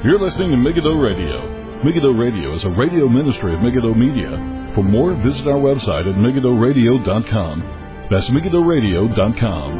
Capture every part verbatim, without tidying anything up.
You're listening to Megiddo Radio. Megiddo Radio is a radio ministry of Megiddo Media. For more, visit our website at megiddo radio dot com. That's megiddo radio dot com.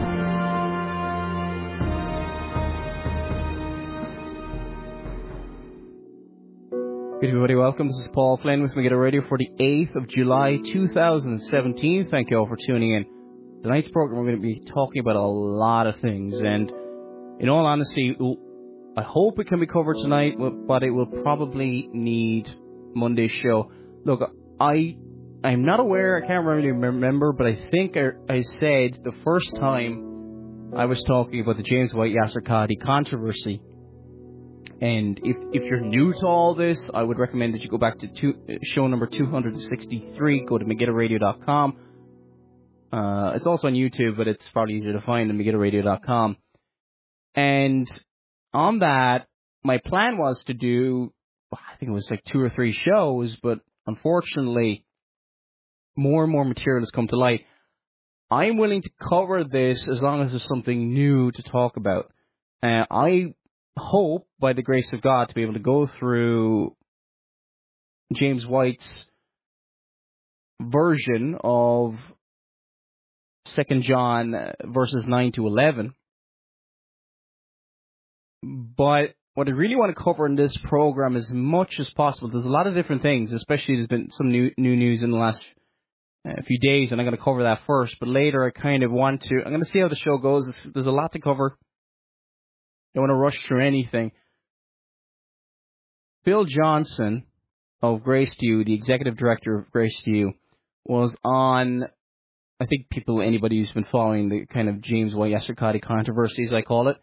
Good everybody, welcome. This is Paul Flynn with Megiddo Radio for the eighth of July, two thousand seventeen. Thank you all for tuning in. Tonight's program, we're going to be talking about a lot of things, and in all honesty, I hope it can be covered tonight, but it will probably need Monday's show. Look, I, I'm not aware, I can't really remember, but I think I, I said the first time I was talking about the James White Yasser Qadhi controversy. And if if you're new to all this, I would recommend that you go back to two, show number two hundred sixty-three. Go to megiddo radio dot com. Uh, it's also on YouTube, but it's probably easier to find at megiddo radio dot com. And on that, my plan was to do, I think it was like two or three shows, but unfortunately, more and more material has come to light. I'm willing to cover this as long as there's something new to talk about. Uh, I hope, by the grace of God, to be able to go through James White's version of Second John verses nine to eleven. But what I really want to cover in this program as much as possible, there's a lot of different things, especially there's been some new new news in the last uh, few days, and I'm going to cover that first. But later I kind of want to, I'm going to see how the show goes. There's, there's a lot to cover. I don't want to rush through anything. Phil Johnson of Grace to You, the executive director of Grace to You, was on, I think people, anybody who's been following the kind of James White Yasser Qadhi controversies, I call it,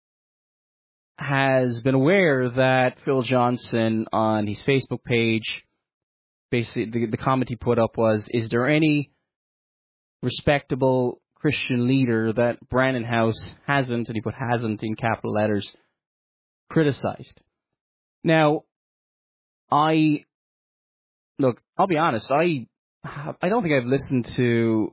has been aware that Phil Johnson on his Facebook page, basically the, the comment he put up was, is there any respectable Christian leader that Brandon House hasn't, and he put hasn't in capital letters, criticized? Now, I, look, I'll be honest, I I don't think I've listened to,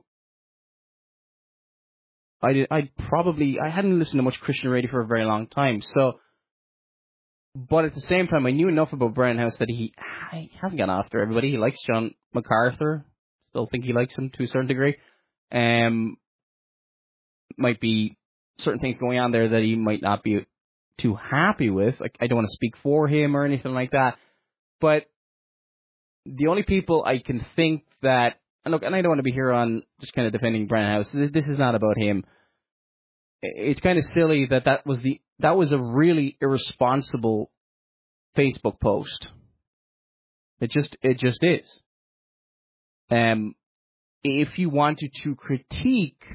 I, did, I probably, I hadn't listened to much Christian radio for a very long time, so, but at the same time, I knew enough about Brandon House that he, he hasn't gone after everybody. He likes John MacArthur, still think he likes him to a certain degree. Um, might be certain things going on there that he might not be too happy with. Like, I don't want to speak for him or anything like that. But the only people I can think that, and look, and I don't want to be here on just kind of defending Brandon House. This, this is not about him. It's kind of silly that that was the that was a really irresponsible Facebook post. It just it just is. Um, if you wanted to critique.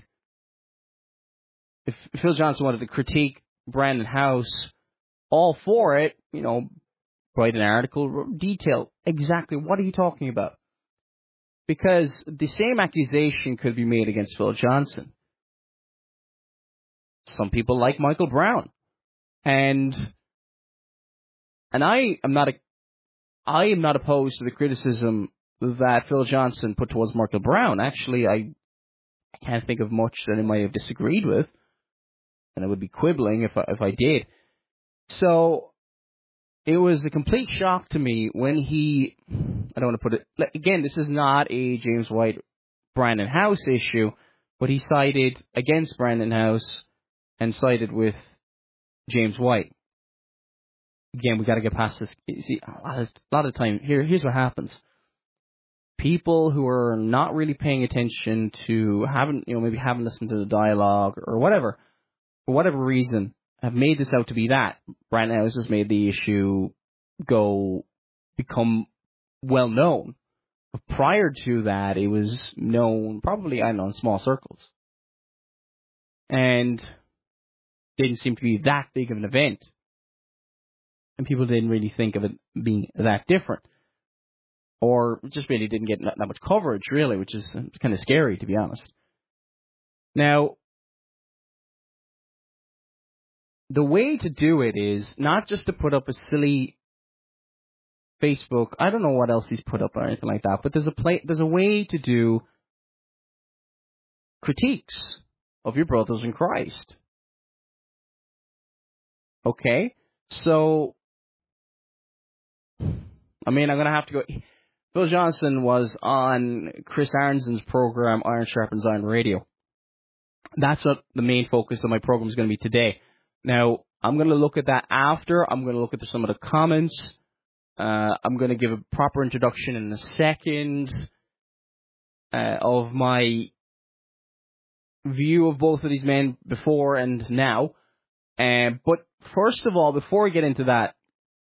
If Phil Johnson wanted to critique Brandon House, all for it, you know, write an article, detail exactly what are you talking about. Because the same accusation could be made against Phil Johnson. Some people like Michael Brown. And and I am not a I am not opposed to the criticism that Phil Johnson put towards Michael Brown. Actually, I, I can't think of much that I might have disagreed with. And I would be quibbling if I, if I did. So it was a complete shock to me when he, I don't want to put it, again, this is not a James White Brandon House issue, but he sided against Brandon House and sided with James White. Again, we got to get past this. See, a lot of, a lot of time, here, here's what happens. People who are not really paying attention to, haven't, you know, maybe haven't listened to the dialogue or whatever, for whatever reason, have made this out to be that. Brandon House has made the issue go, become well known. But prior to that, it was known probably, I don't know, in small circles. And didn't seem to be that big of an event. And people didn't really think of it being that different. Or just really didn't get that much coverage, really, which is kind of scary, to be honest. Now, the way to do it is not just to put up a silly Facebook. I don't know what else he's put up or anything like that, but there's a play, there's a way to do critiques of your brothers in Christ. Okay? So I mean, I'm going to have to go. Phil Johnson was on Chris Arnson's program, Iron Sharpens Iron Radio. That's what the main focus of my program is going to be today. Now, I'm going to look at that after. I'm going to look at some of the comments. Uh, I'm going to give a proper introduction in a second uh, of my view of both of these men before and now. Uh, but first of all, before I get into that,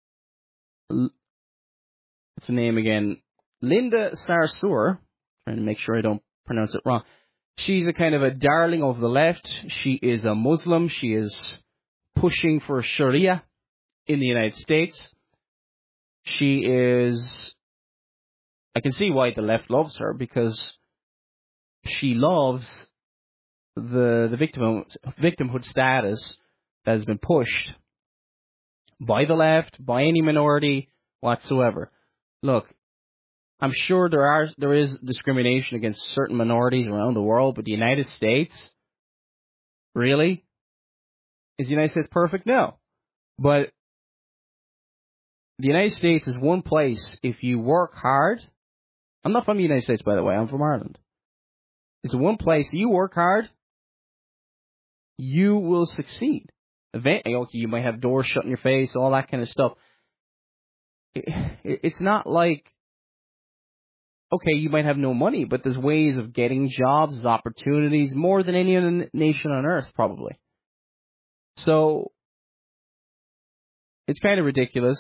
what's her name again? Linda Sarsour, trying to make sure I don't pronounce it wrong. She's a kind of a darling of the left. She is a Muslim. She is pushing for Sharia in the United States. She is, I can see why the left loves her, because she loves the the victim victimhood status that has been pushed by the left, by any minority whatsoever. Look, I'm sure there are there is discrimination against certain minorities around the world, but the United States, really? Is the United States perfect? No. But the United States is one place, if you work hard, I'm not from the United States, by the way, I'm from Ireland. It's one place, you work hard, you will succeed. Eventually, okay, you might have doors shut in your face, all that kind of stuff. It, it, it's not like, okay, you might have no money, but there's ways of getting jobs, there's opportunities, more than any other nation on earth, probably. So, it's kind of ridiculous.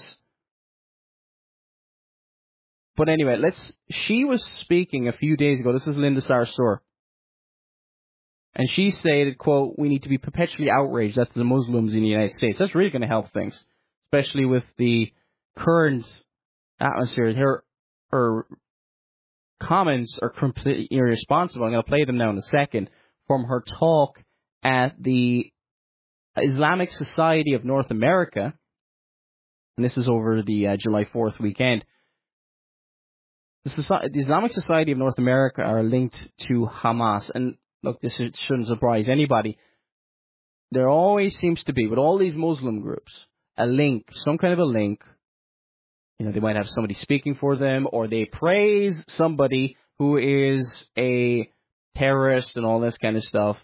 But anyway, let's, she was speaking a few days ago, this is Linda Sarsour, and she stated, quote, we need to be perpetually outraged at the Muslims in the United States. That's really going to help things, especially with the current atmosphere. Her, her comments are completely irresponsible. I'm going to play them now in a second from her talk at the Islamic Society of North America, and this is over the uh, July fourth weekend. The, Society, the Islamic Society of North America are linked to Hamas, and look, this shouldn't surprise anybody. There always seems to be, with all these Muslim groups, a link, some kind of a link. You know, they might have somebody speaking for them, or they praise somebody who is a terrorist and all this kind of stuff.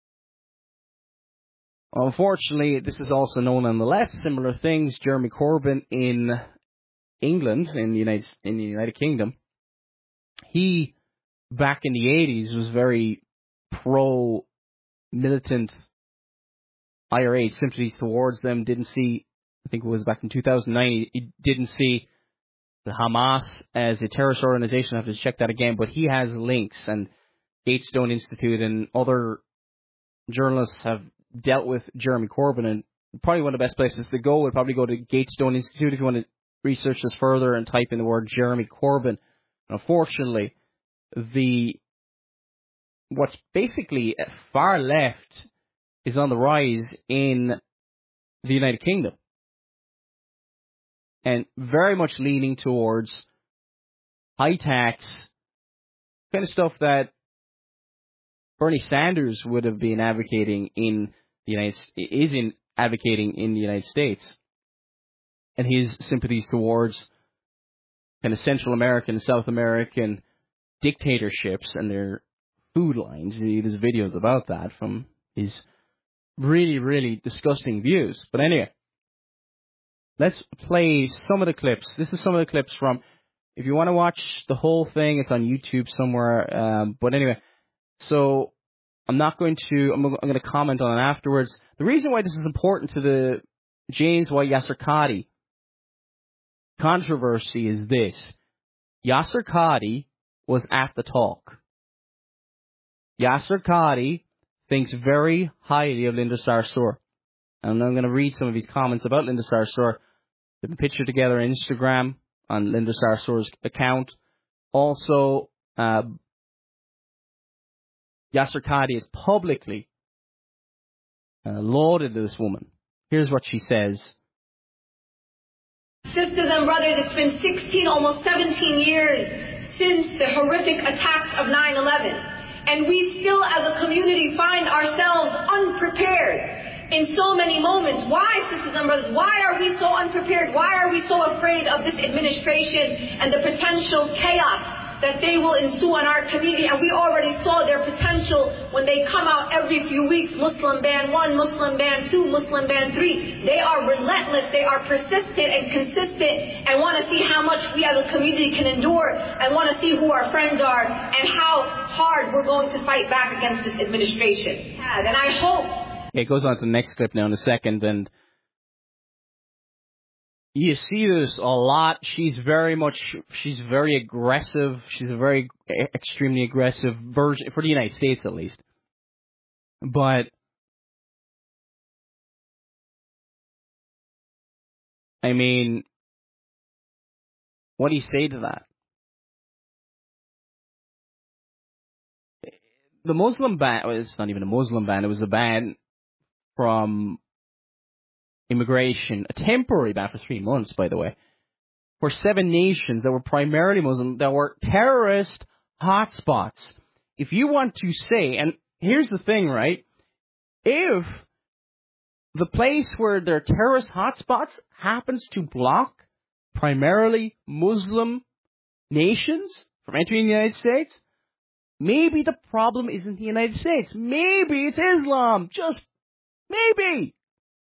Unfortunately, this is also known on the left. Similar things. Jeremy Corbyn in England, in the United in the United Kingdom, he back in the eighties was very pro-militant I R A sympathies towards them. Didn't see, I think it was back in two thousand nine, he didn't see the Hamas as a terrorist organization. I have to check that again, but he has links, and Gatestone Institute and other journalists have dealt with Jeremy Corbyn, and probably one of the best places to go would probably go to Gatestone Institute if you want to research this further and type in the word Jeremy Corbyn. Unfortunately, the what's basically far left is on the rise in the United Kingdom, and very much leaning towards high tax, kind of stuff that Bernie Sanders would have been advocating in the United is in advocating in the United States, and his sympathies towards kind of Central American, South American dictatorships and their food lines. There's videos about that from his really, really disgusting views. But anyway, let's play some of the clips. This is some of the clips from, if you want to watch the whole thing, it's on YouTube somewhere. Um, but anyway, so I'm not going to, I'm, I'm going to comment on it afterwards. The reason why this is important to the James Y. Yasser Qadhi controversy is this. Yasser Qadhi was at the talk. Yasser Qadhi thinks very highly of Linda Sarsour. And I'm going to read some of his comments about Linda Sarsour. They've been pictured together on Instagram on Linda Sarsour's account. Also, uh, Yasser Qadhi has publicly uh, lauded this woman. Here's what she says. Sisters and brothers, it's been sixteen, almost seventeen years since the horrific attacks of nine eleven. And we still, as a community, find ourselves unprepared. in so many moments. Why, sisters and brothers? Why are we so unprepared? Why are we so afraid of this administration and the potential chaos that they will ensue on our community? And we already saw their potential when they come out every few weeks. Muslim ban one, Muslim ban two, Muslim ban three. They are relentless, they are persistent and consistent, and want to see how much we as a community can endure, and want to see who our friends are and how hard we're going to fight back against this administration. And I hope... It goes on to the next clip now in a second, and you see this a lot. She's very much, she's very aggressive. She's a very extremely aggressive version, for the United States at least. But, I mean, what do you say to that? The Muslim ban, well, it's not even a Muslim ban, it was a ban from immigration, a temporary ban for three months, by the way, for seven nations that were primarily Muslim, that were terrorist hotspots. If you want to say, and here's the thing, right? If the place where there are terrorist hotspots happens to block primarily Muslim nations from entering the United States, maybe the problem isn't the United States. Maybe it's Islam. Just maybe.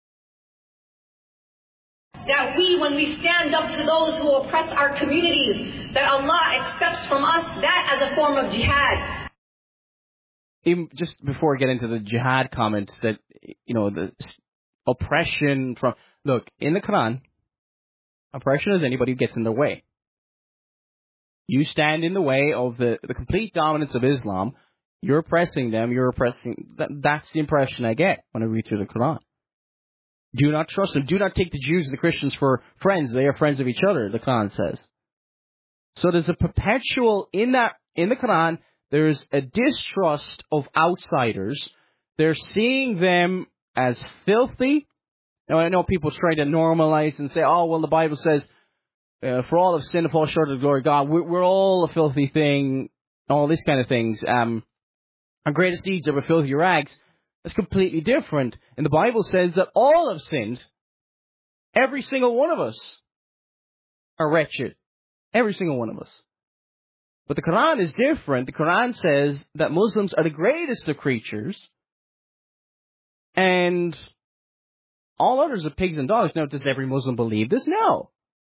That we, when we stand up to those who oppress our communities, that Allah accepts from us that as a form of jihad. Even just before I get into the jihad comments, that, you know, the oppression from... Look, in the Quran, oppression is anybody who gets in their way. You stand in the way of the, the complete dominance of Islam, you're oppressing them, you're oppressing... That, that's the impression I get when I read through the Quran. Do not trust them. Do not take the Jews and the Christians for friends. They are friends of each other, the Quran says. So there's a perpetual, in that, in the Quran, there's a distrust of outsiders. They're seeing them as filthy. Now, I know people try to normalize and say, oh, well, the Bible says, uh, for all of sin to fall short of the glory of God, we're, we're all a filthy thing, all these kind of things. Um, our greatest deeds are filthy rags. That's completely different. And the Bible says that all have sinned. Every single one of us are wretched. Every single one of us. But the Quran is different. The Quran says that Muslims are the greatest of creatures, and all others are pigs and dogs. Now, does every Muslim believe this? No.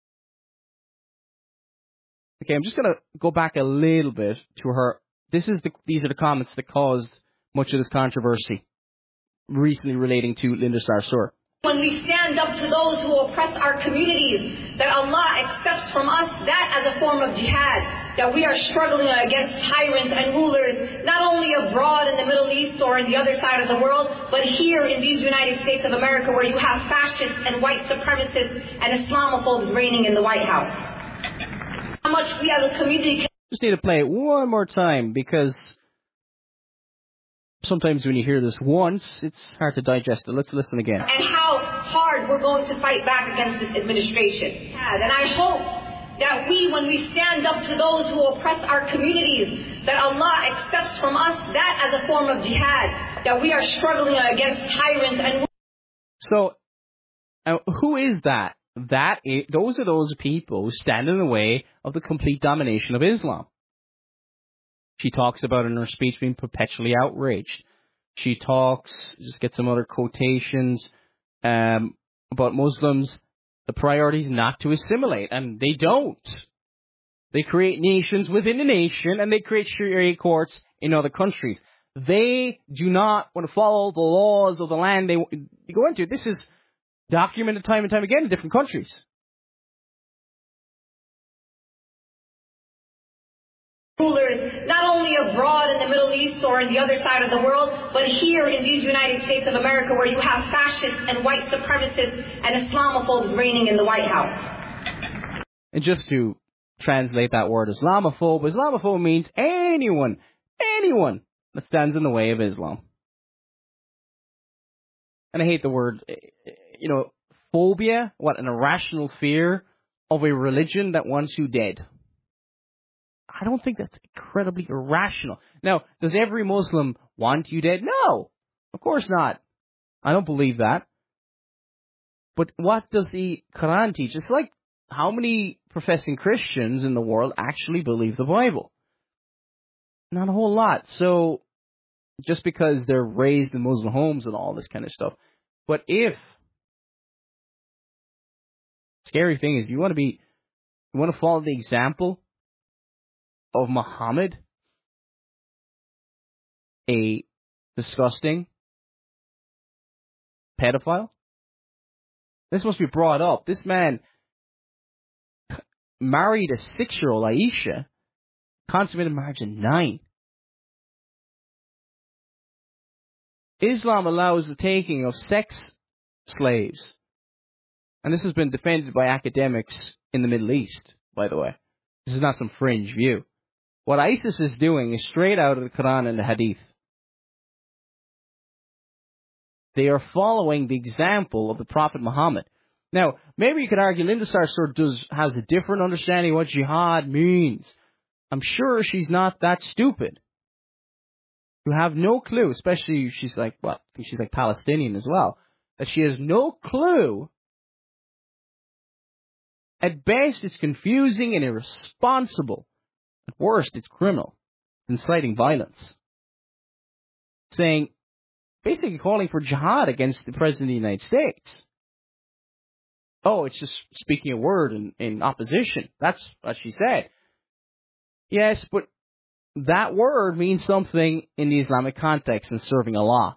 Okay, I'm just going to go back a little bit to her. This is the, these are the comments that caused much of this controversy recently relating to Linda Sarsour. When we stand up to those who oppress our communities, that Allah accepts from us that as a form of jihad, that we are struggling against tyrants and rulers, not only abroad in the Middle East or in the other side of the world, but here in these United States of America, where you have fascists and white supremacists and Islamophobes reigning in the White House. How much we as a community can... Just need to play it one more time, because sometimes when you hear this once, it's hard to digest it. Let's listen again. And how hard we're going to fight back against this administration. And I hope that we, when we stand up to those who oppress our communities, that Allah accepts from us that as a form of jihad, that we are struggling against tyrants and... So, uh, who is that? That is, those are those people who stand in the way of the complete domination of Islam. She talks about in her speech being perpetually outraged. She talks, just get some other quotations, um, about Muslims. The priority is not to assimilate, and they don't. They create nations within a nation, and they create Sharia courts in other countries. They do not want to follow the laws of the land they go into. This is documented time and time again in different countries. Rulers, not only abroad in the Middle East or in the other side of the world, but here in these United States of America, where you have fascists and white supremacists and Islamophobes reigning in the White House. And just to translate that word Islamophobe, Islamophobe means anyone, anyone that stands in the way of Islam. And I hate the word, you know, phobia, what, an irrational fear of a religion that wants you dead. I don't think that's incredibly irrational. Now, does every Muslim want you dead? No, of course not. I don't believe that. But what does the Quran teach? It's like, how many professing Christians in the world actually believe the Bible? Not a whole lot. So, just because they're raised in Muslim homes and all this kind of stuff. But if, scary thing is, you want to be, you want to follow the example of Muhammad, a disgusting pedophile? This must be brought up. This man married a six-year-old, Aisha, consummated marriage at nine. Islam allows the taking of sex slaves. And this has been defended by academics in the Middle East, by the way. This is not some fringe view. What ISIS is doing is straight out of the Quran and the Hadith. They are following the example of the Prophet Muhammad. Now, maybe you could argue Linda Sarsour does has a different understanding of what jihad means. I'm sure she's not that stupid. You have no clue, especially she's like, well, I think she's like Palestinian as well, that she has no clue. At best, it's confusing and irresponsible. At worst, it's criminal, inciting violence. Saying, basically calling for jihad against the President of the United States. Oh, it's just speaking a word in, in opposition. That's what she said. Yes, but that word means something in the Islamic context and serving Allah.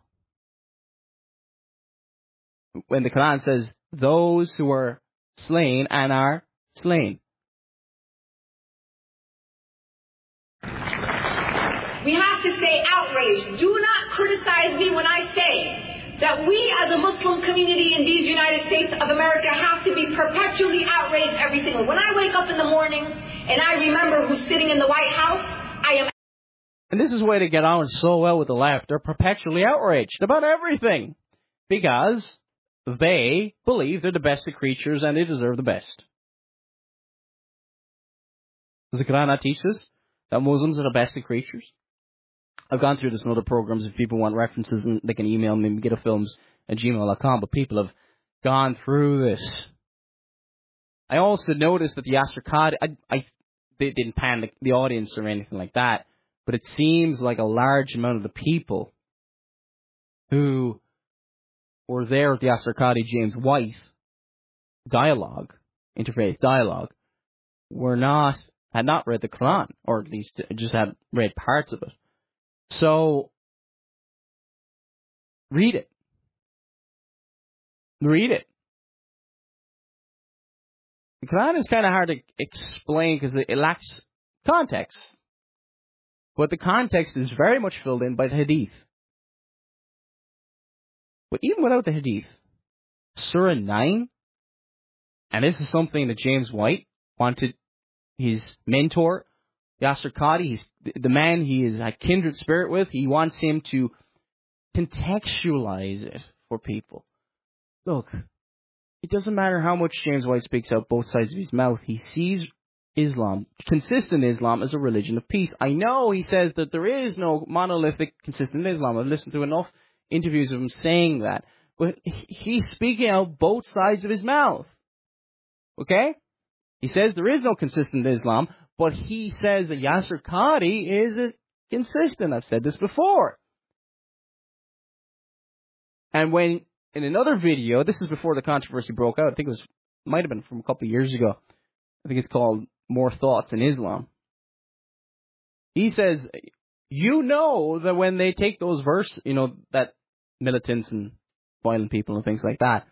When the Quran says, those who are slain and are slain. We have to stay outraged. Do not criticize me when I say that we as a Muslim community in these United States of America have to be perpetually outraged every single. When I wake up in the morning and I remember who's sitting in the White House, I am... And this is a way to get on so well with the left. They're perpetually outraged about everything. Because they believe they're the best of creatures and they deserve the best. Does the Quran not teach this? That Muslims are the best of creatures? I've gone through this in other programs. If people want references, and they can email me, megidofilms at gmail dot com. But people have gone through this. I also noticed that the Yasser Qadhi, I, I they didn't pan the, the audience or anything like that, but it seems like a large amount of the people who were there at the Yasser Qadhi James White dialogue, interfaith dialogue, were not had not read the Quran, or at least just had read parts of it. So, read it. Read it. The Quran is kind of hard to explain because it lacks context. But the context is very much filled in by the Hadith. But even without the Hadith, Surah nine, and this is something that James White wanted his mentor, Yasser Qadhi, he's the man he is a kindred spirit with, he wants him to contextualize it for people. Look, it doesn't matter how much James White speaks out both sides of his mouth, he sees Islam, consistent Islam, as a religion of peace. I know he says that there is no monolithic, consistent Islam. I've listened to enough interviews of him saying that. But he's speaking out both sides of his mouth. Okay? He says there is no consistent Islam, but he says that Yasser Qadhi is consistent. I've said this before. And when, in another video, this is before the controversy broke out, I think it was, might have been from a couple of years ago. I think it's called More Thoughts in Islam. He says, you know that when they take those verses, you know, that militants and violent people and things like that,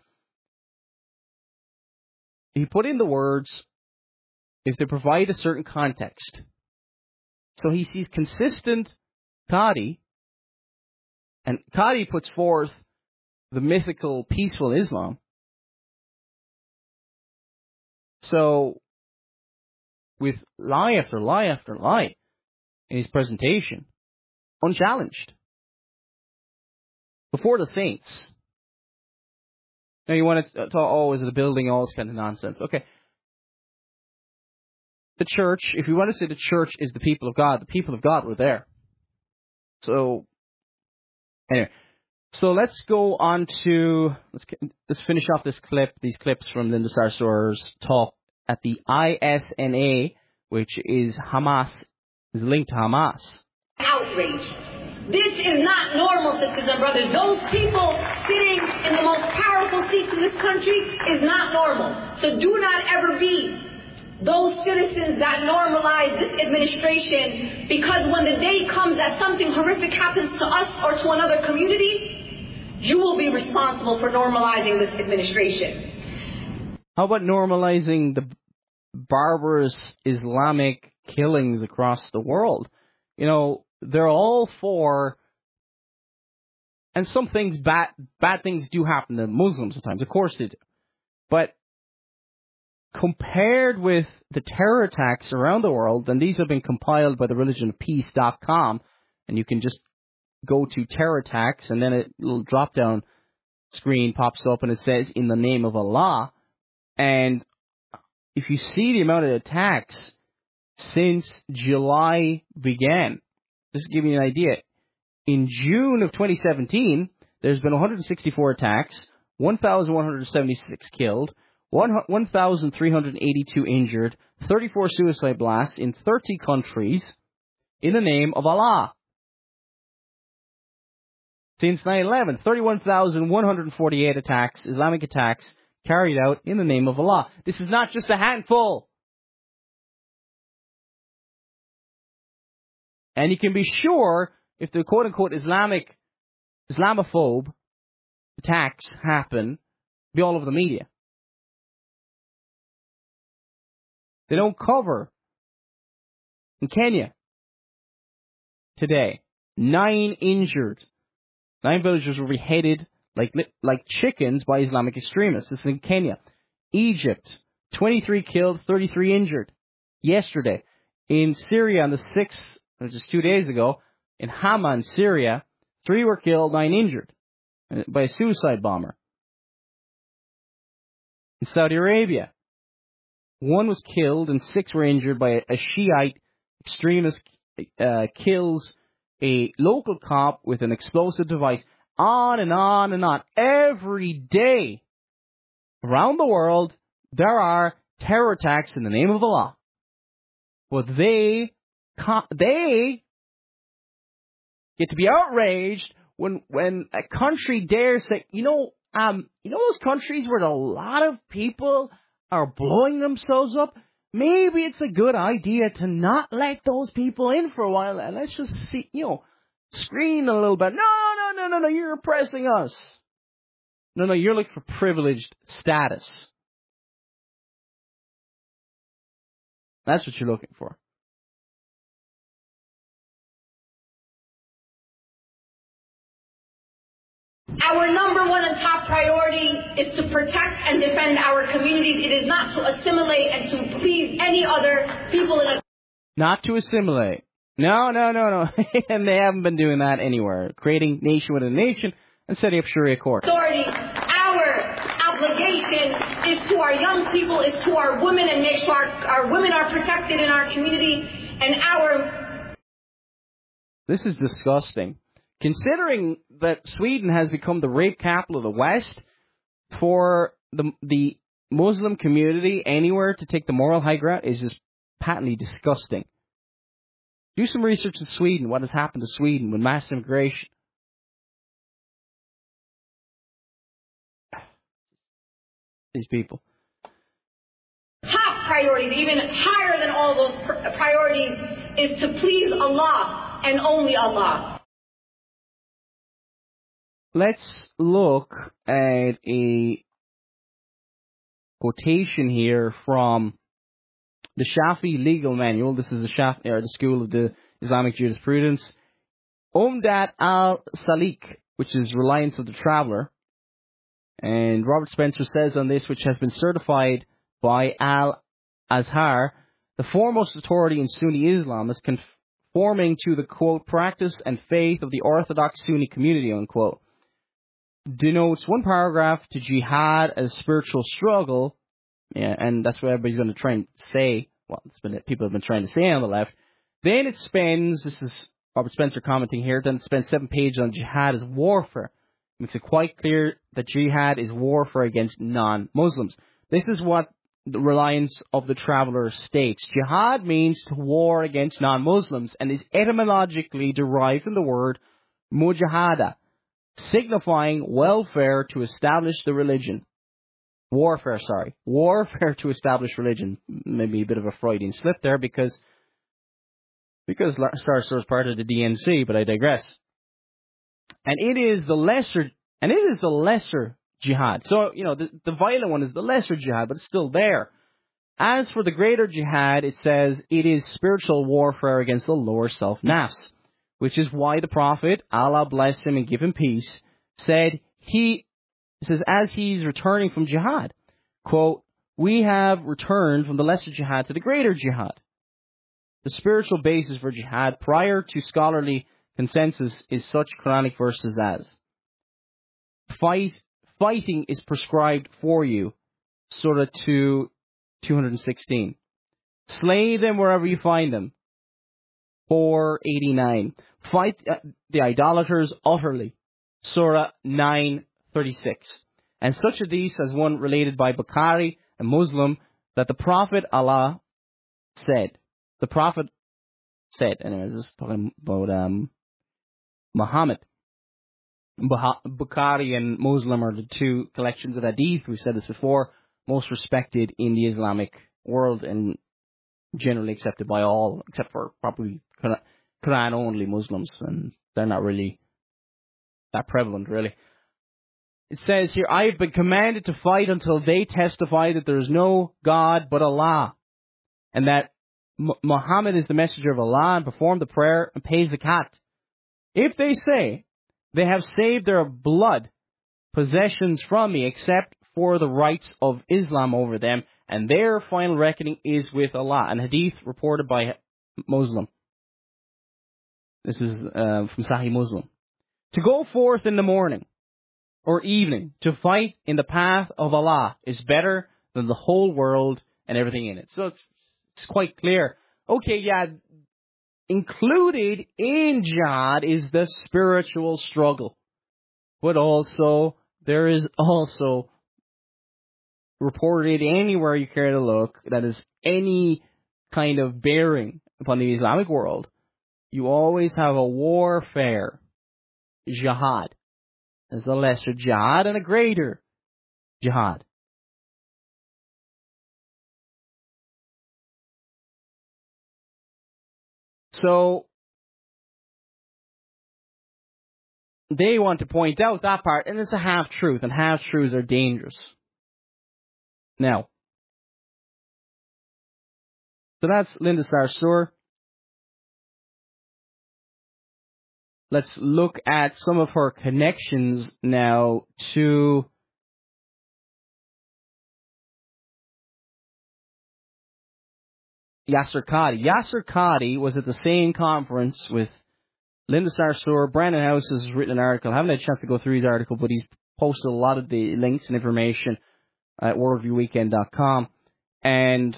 he put in the words, if they provide a certain context. So he sees consistent Qadhi, and Qadhi puts forth the mythical, peaceful Islam. So, with lie after lie after lie in his presentation, unchallenged, before the saints. Now you want to talk, oh, is it a building, all this kind of nonsense. Okay. The church, if you want to say the church is the people of God, the people of God were there. So, anyway, So let's go on to, let's, let's finish off this clip, these clips from Linda Sarsour's talk at the I S N A, which is Hamas, is linked to Hamas. Outrage. This is not normal, sisters and brothers. Those people sitting in the most powerful seats in this country is not normal. So do not ever be those citizens that normalize this administration, because when the day comes that something horrific happens to us or to another community, you will be responsible for normalizing this administration. How about normalizing the barbarous Islamic killings across the world? You know, they're all for, and some things, bad, bad things do happen to Muslims sometimes, of course they do. But compared with the terror attacks around the world, and these have been compiled by the religion of peace dot com, and you can just go to terror attacks, and then a little drop-down screen pops up, and it says, in the name of Allah. And if you see the amount of attacks since July began, just to give you an idea, in June of twenty seventeen, there's been one hundred sixty-four attacks, one thousand one hundred seventy-six killed, one thousand three hundred eighty-two injured, thirty-four suicide blasts in thirty countries in the name of Allah. Since nine eleven, thirty-one thousand one hundred forty-eight attacks, Islamic attacks, carried out in the name of Allah. This is not just a handful. And you can be sure if the quote-unquote Islamic, Islamophobe attacks happen, be all over the media. They don't cover in Kenya today. Nine injured. Nine villagers were beheaded like like chickens by Islamic extremists. This is in Kenya. Egypt, twenty-three killed, thirty-three injured. Yesterday. In Syria on the sixth, which is two days ago, in Hama in Syria, three were killed, nine injured by a suicide bomber. In Saudi Arabia, one was killed and six were injured by a Shiite extremist uh, kills a local cop with an explosive device. On and on and on. Every day around the world, there are terror attacks in the name of Allah. But they, they get to be outraged when when a country dares say, you know, um, you know those countries where a lot of people are blowing themselves up? Maybe it's a good idea to not let those people in for a while, and let's just see, you know, screen a little bit. No, no, no, no, no, you're oppressing us. No, no, you're looking for privileged status. That's what you're looking for. Our number one and top priority is to protect and defend our communities. It is not to assimilate and to please any other people in a... Not to assimilate. No, no, no, no. And they haven't been doing that anywhere. Creating nation within a nation and setting up Sharia courts. Authority. Our obligation is to our young people, is to our women, and make sure our, our women are protected in our community. And our... This is disgusting. Considering that Sweden has become the rape capital of the West, for the the Muslim community anywhere to take the moral high ground is just patently disgusting. Do some research in Sweden, what has happened to Sweden with mass immigration. These people. Top priorities, even higher than all those pr- priorities, is to please Allah and only Allah. Let's look at a quotation here from the Shafi Legal Manual. This is the Shafi, or the School of the Islamic Jurisprudence. Umdat al-Salik, which is Reliance of the Traveller. And Robert Spencer says on this, which has been certified by Al-Azhar, the foremost authority in Sunni Islam is conforming to the, quote, practice and faith of the Orthodox Sunni community, unquote. Denotes one paragraph to jihad as spiritual struggle, yeah, and that's what everybody's going to try and say. Well, it's been people have been trying to say on the left. Then it spends, this is Robert Spencer commenting here, then it spends seven pages on jihad as warfare. makes it quite clear that jihad is warfare against non-Muslims. This is what the Reliance of the Traveller states. Jihad means to war against non-Muslims and is etymologically derived from the word mujahada, signifying welfare to establish the religion. Warfare, sorry. Warfare to establish religion. Maybe a bit of a Freudian slip there because because Sarsour is part of the D N C, but I digress. And it is the lesser, and it is the lesser jihad. So, you know, the, the violent one is the lesser jihad, but it's still there. As for the greater jihad, it says it is spiritual warfare against the lower self, nafs, which is why the Prophet, Allah bless him and give him peace, said he, says as he's returning from jihad, quote, we have returned from the lesser jihad to the greater jihad. The spiritual basis for jihad prior to scholarly consensus is such Quranic verses as Fight, fighting is prescribed for you, Surah two, two sixteen. Slay them wherever you find them, four eighty-nine. Fight uh, the idolaters utterly, Surah nine thirty-six. And such a hadith as one related by Bukhari, a Muslim, that the Prophet Allah said, the Prophet said, and I was just talking about um, Muhammad. Bukhari and Muslim are the two collections of hadith, we've said this before, most respected in the Islamic world and generally accepted by all, except for probably Quran-only Muslims, and they're not really that prevalent, really. It says here, I have been commanded to fight until they testify that there is no God but Allah, and that M- Muhammad is the messenger of Allah, and perform the prayer and pay zakat. If they say they have saved their blood possessions from me, except for the rights of Islam over them, and their final reckoning is with Allah. An hadith reported by Muslim. This is uh, from Sahih Muslim. To go forth in the morning or evening to fight in the path of Allah is better than the whole world and everything in it. So it's, it's quite clear. Okay, yeah, included in jihad is the spiritual struggle. But also, there is also reported anywhere you care to look that is any kind of bearing upon the Islamic world, you always have a warfare, jihad. There's a lesser jihad and a greater jihad. So, they want to point out that part, and it's a half-truth, and half-truths are dangerous. Now, so that's Linda Sarsour. Let's look at some of her connections now to Yasser Qadhi. Yasser Qadhi was at the same conference with Linda Sarsour. Brandon House has written an article. I haven't had a chance to go through his article, but he's posted a lot of the links and information at worldview weekend dot com. And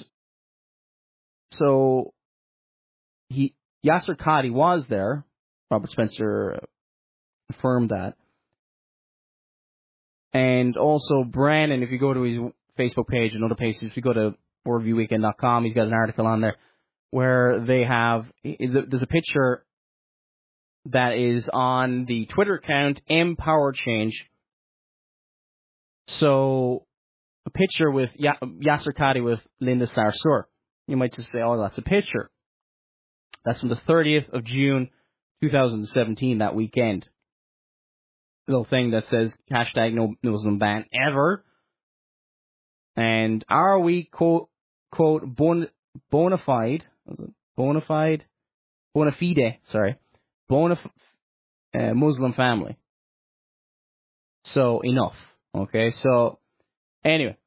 so he Yasser Qadhi was there. Robert Spencer confirmed that. And also Brandon, if you go to his Facebook page and other places, if you go to worldview weekend dot com, he's got an article on there where they have, there's a picture that is on the Twitter account, Empower Change. So, a picture with Yasser Qadhi with Linda Sarsour. You might just say, oh, that's a picture. That's from the thirtieth of June, twenty seventeen, that weekend. Little thing that says, hashtag no Muslim ban ever. And are we, quote, quote, bon, bona fide, bona fide, bona fide, sorry, bona uh, Muslim family. So, enough. Okay, so, anyway.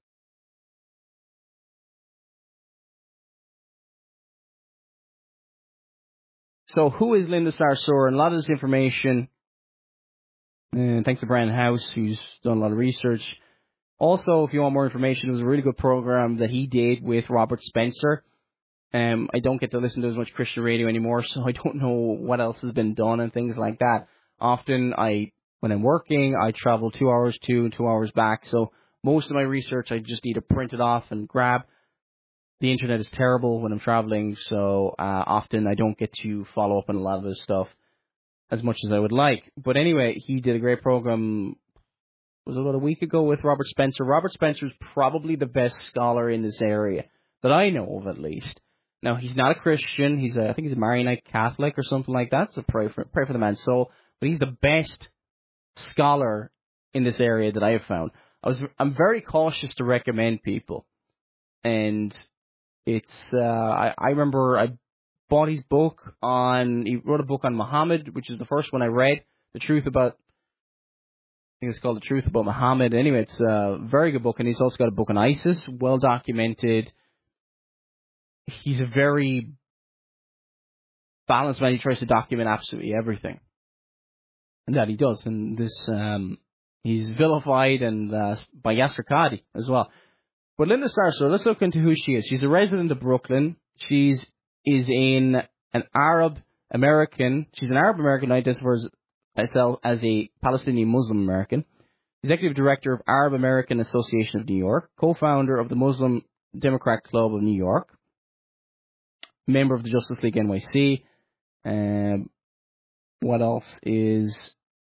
So, who is Linda Sarsour? And a lot of this information, and thanks to Brandon House, who's done a lot of research. Also, if you want more information, it was a really good program that he did with Robert Spencer. Um, I don't get to listen to as much Christian radio anymore, so I don't know what else has been done and things like that. Often I when I'm working, I travel two hours to and two hours back. So most of my research, I just either print it off and grab. The internet is terrible when I'm traveling, so uh, often I don't get to follow up on a lot of this stuff as much as I would like. But anyway, he did a great program, was it about a week ago, with Robert Spencer. Robert Spencer is probably the best scholar in this area that I know of, at least. Now, he's not a Christian. He's a, I think he's a Maronite Catholic or something like that. So pray for pray for the man's soul. But he's the best scholar in this area that I have found. I was I'm very cautious to recommend people, and it's uh, I I remember I bought his book on he wrote a book on Muhammad, which is the first one I read. The Truth About I think it's called The Truth About Muhammad. Anyway, it's a very good book, and he's also got a book on ISIS, well documented. He's a very balanced man. He tries to document absolutely everything, and that he does. And this, um, he's vilified and uh, by Yasser Qadhi as well. But Linda Sarsour, let's look into who she is. She's a resident of Brooklyn. She's is in an Arab American. She's an Arab American. I identify herself as a Palestinian Muslim American. Executive Director of Arab American Association of New York. Co-founder of the Muslim Democrat Club of New York. Member of the Justice League N Y C. Um, what else is...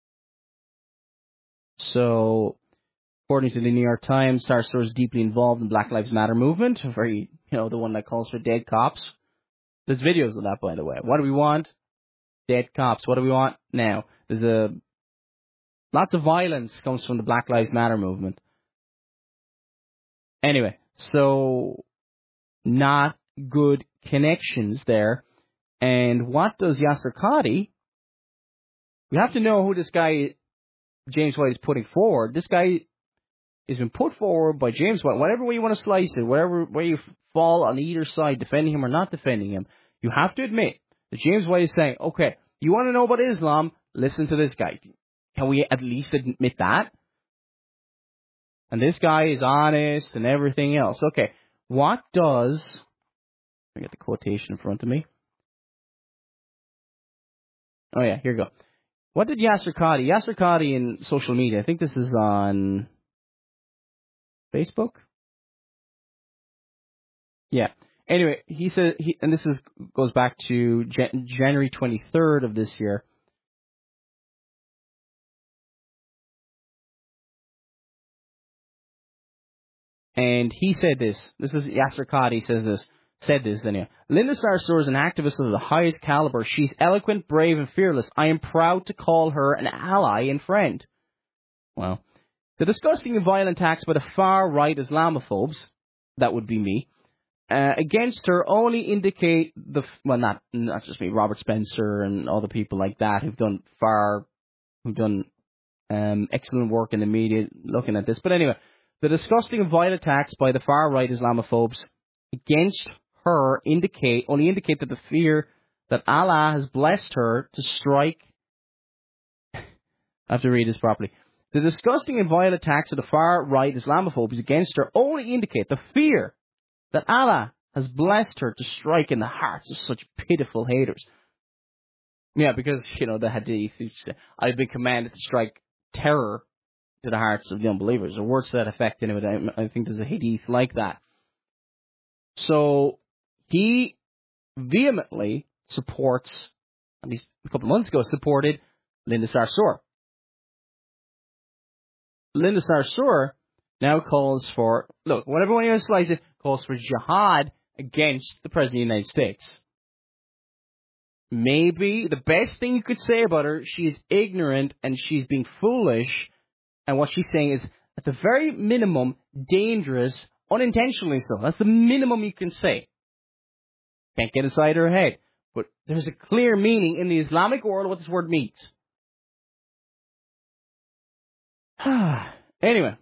So, according to the New York Times, Sarsour is deeply involved in Black Lives Matter movement. Very, you know, the one that calls for dead cops. There's videos of that, by the way. What do we want? Dead cops. What do we want? Now, there's a... Lots of violence comes from the Black Lives Matter movement. Anyway, so... Not good connections there. And what does Yasser Qadhi? You have to know who this guy, James White, is putting forward. This guy has been put forward by James White. Whatever way you want to slice it, whatever way you fall on either side, defending him or not defending him, you have to admit that James White is saying, okay, you want to know about Islam? Listen to this guy. Can we at least admit that? And this guy is honest and everything else. Okay, what does... Let me get the quotation in front of me. Oh, yeah, here we go. What did Yasser Qadhi... Yasser Qadhi in social media, I think this is on Facebook? Yeah. Anyway, he said, he, and this is goes back to Jan- January twenty-third of this year. And he said this. This is Yasser Qadhi says this. Said this, anyway. Linda Sarsour is an activist of the highest caliber. She's eloquent, brave, and fearless. I am proud to call her an ally and friend. Well, the disgusting and violent attacks by the far-right Islamophobes, that would be me, uh, against her only indicate the, well, not not just me, Robert Spencer and other people like that who've done far, who've done um, excellent work in the media looking at this. But anyway, the disgusting and violent attacks by the far-right Islamophobes against her indicate only indicate that the fear that Allah has blessed her to strike. I have to read this properly. The disgusting and violent attacks of the far-right Islamophobes against her only indicate the fear that Allah has blessed her to strike in the hearts of such pitiful haters. Yeah, because, you know, the hadith, I've been commanded to strike terror to the hearts of the unbelievers, or words to that effect. Anyway, I think there's a hadith like that. So he vehemently supports, at least a couple of months ago, supported Linda Sarsour. Linda Sarsour now calls for, look, whatever one you slice it, calls for jihad against the President of the United States. Maybe the best thing you could say about her, she is ignorant and she's being foolish, and what she's saying is, at the very minimum, dangerous, unintentionally so. That's the minimum you can say. Can't get inside her head. But there's a clear meaning in the Islamic world what this word means. Anyway.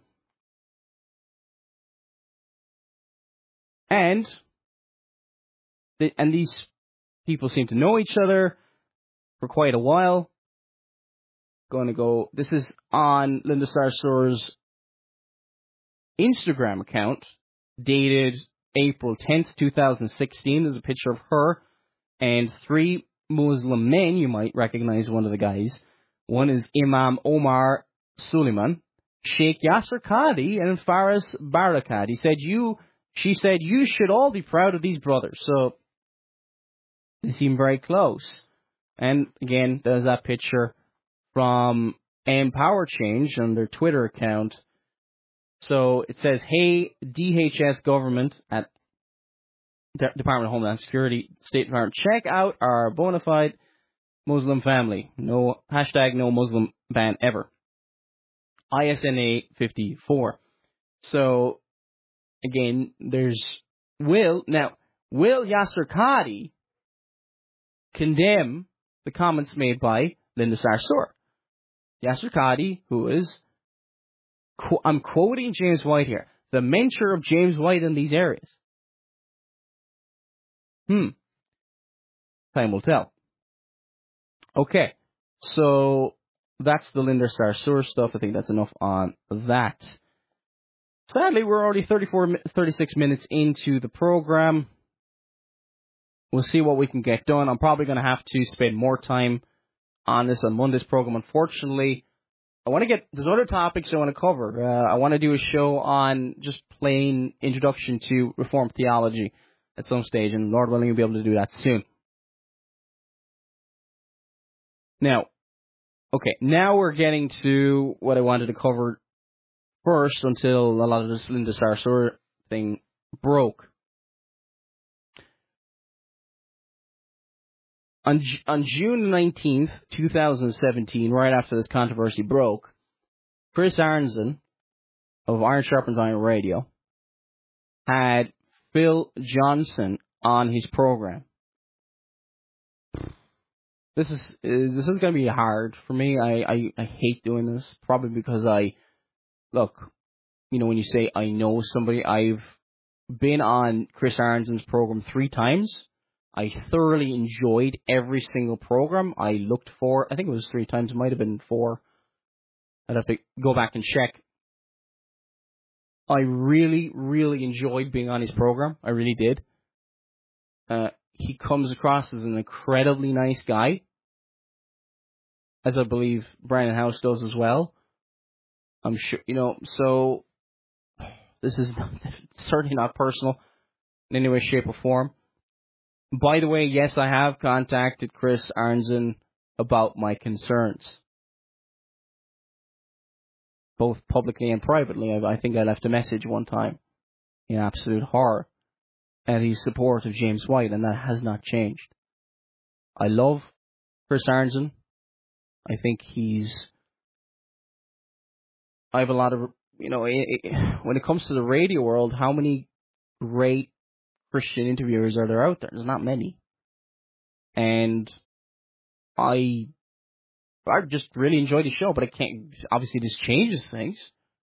And, the, and these people seem to know each other for quite a while. Going to go, this is on Linda Sarsour's Instagram account, dated April tenth, twenty sixteen. There's a picture of her and three Muslim men. You might recognize one of the guys. One is Imam Omar Suleiman, Sheikh Yasser Qadi, and Faris Barakat. He said, you, she said, you should all be proud of these brothers. So they seem very close. And again, there's that picture from Empower Change on their Twitter account. So it says, hey, D H S government at De- Department of Homeland Security, State Department, check out our bona fide Muslim family. No, hashtag no Muslim ban ever. I S N A fifty-four. So, again, there's Will. Now, will Yasser Qadi condemn the comments made by Linda Sarsour? Yasser Qadi, who is, qu- I'm quoting James White here, the mentor of James White in these areas. Hmm. Time will tell. Okay. So, that's the Linda Sarsour stuff. I think that's enough on that. Sadly, we're already thirty-four, thirty-six minutes into the program. We'll see what we can get done. I'm probably going to have to spend more time on this on Monday's program. Unfortunately, I want to get, there's other topics I want to cover. Uh, I want to do a show on just plain introduction to Reformed theology at some stage, and Lord willing, we'll be able to do that soon. Now, okay, now we're getting to what I wanted to cover first until a lot of this Linda Sarsour thing broke. On, on June nineteenth, twenty seventeen, right after this controversy broke, Chris Aronson of Iron Sharpens Iron Radio had Phil Johnson on his program. This is uh, this is going to be hard for me. I, I, I hate doing this, probably because I, look, you know, when you say I know somebody, I've been on Chris Aronson's program three times. I thoroughly enjoyed every single program I looked for. I think it was three times. It might have been four. I'd have to go back and check. I really, really enjoyed being on his program. I really did. Uh, he comes across as an incredibly nice guy, as I believe Brandon House does as well. I'm sure, you know, so this is not, certainly not personal in any way, shape, or form. By the way, yes, I have contacted Chris Aronson about my concerns, both publicly and privately. I, I think I left a message one time in absolute horror at his support of James White, and that has not changed. I love Chris Aronson. I think he's... I have a lot of... You know, it, it, when it comes to the radio world, how many great Christian interviewers are there out there? There's not many. And I I just really enjoyed the show, but I can't, obviously this changes things.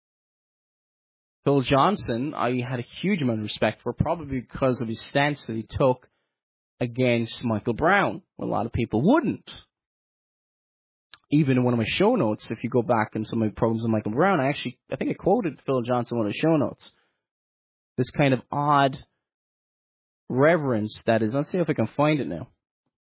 Phil Johnson, I had a huge amount of respect for, probably because of his stance that he took against Michael Brown. A lot of people wouldn't. Even in one of my show notes, if you go back in some of my programs on Michael Brown, I actually, I think I quoted Phil Johnson in one of the show notes. This kind of odd reverence that is, let's see if I can find it now,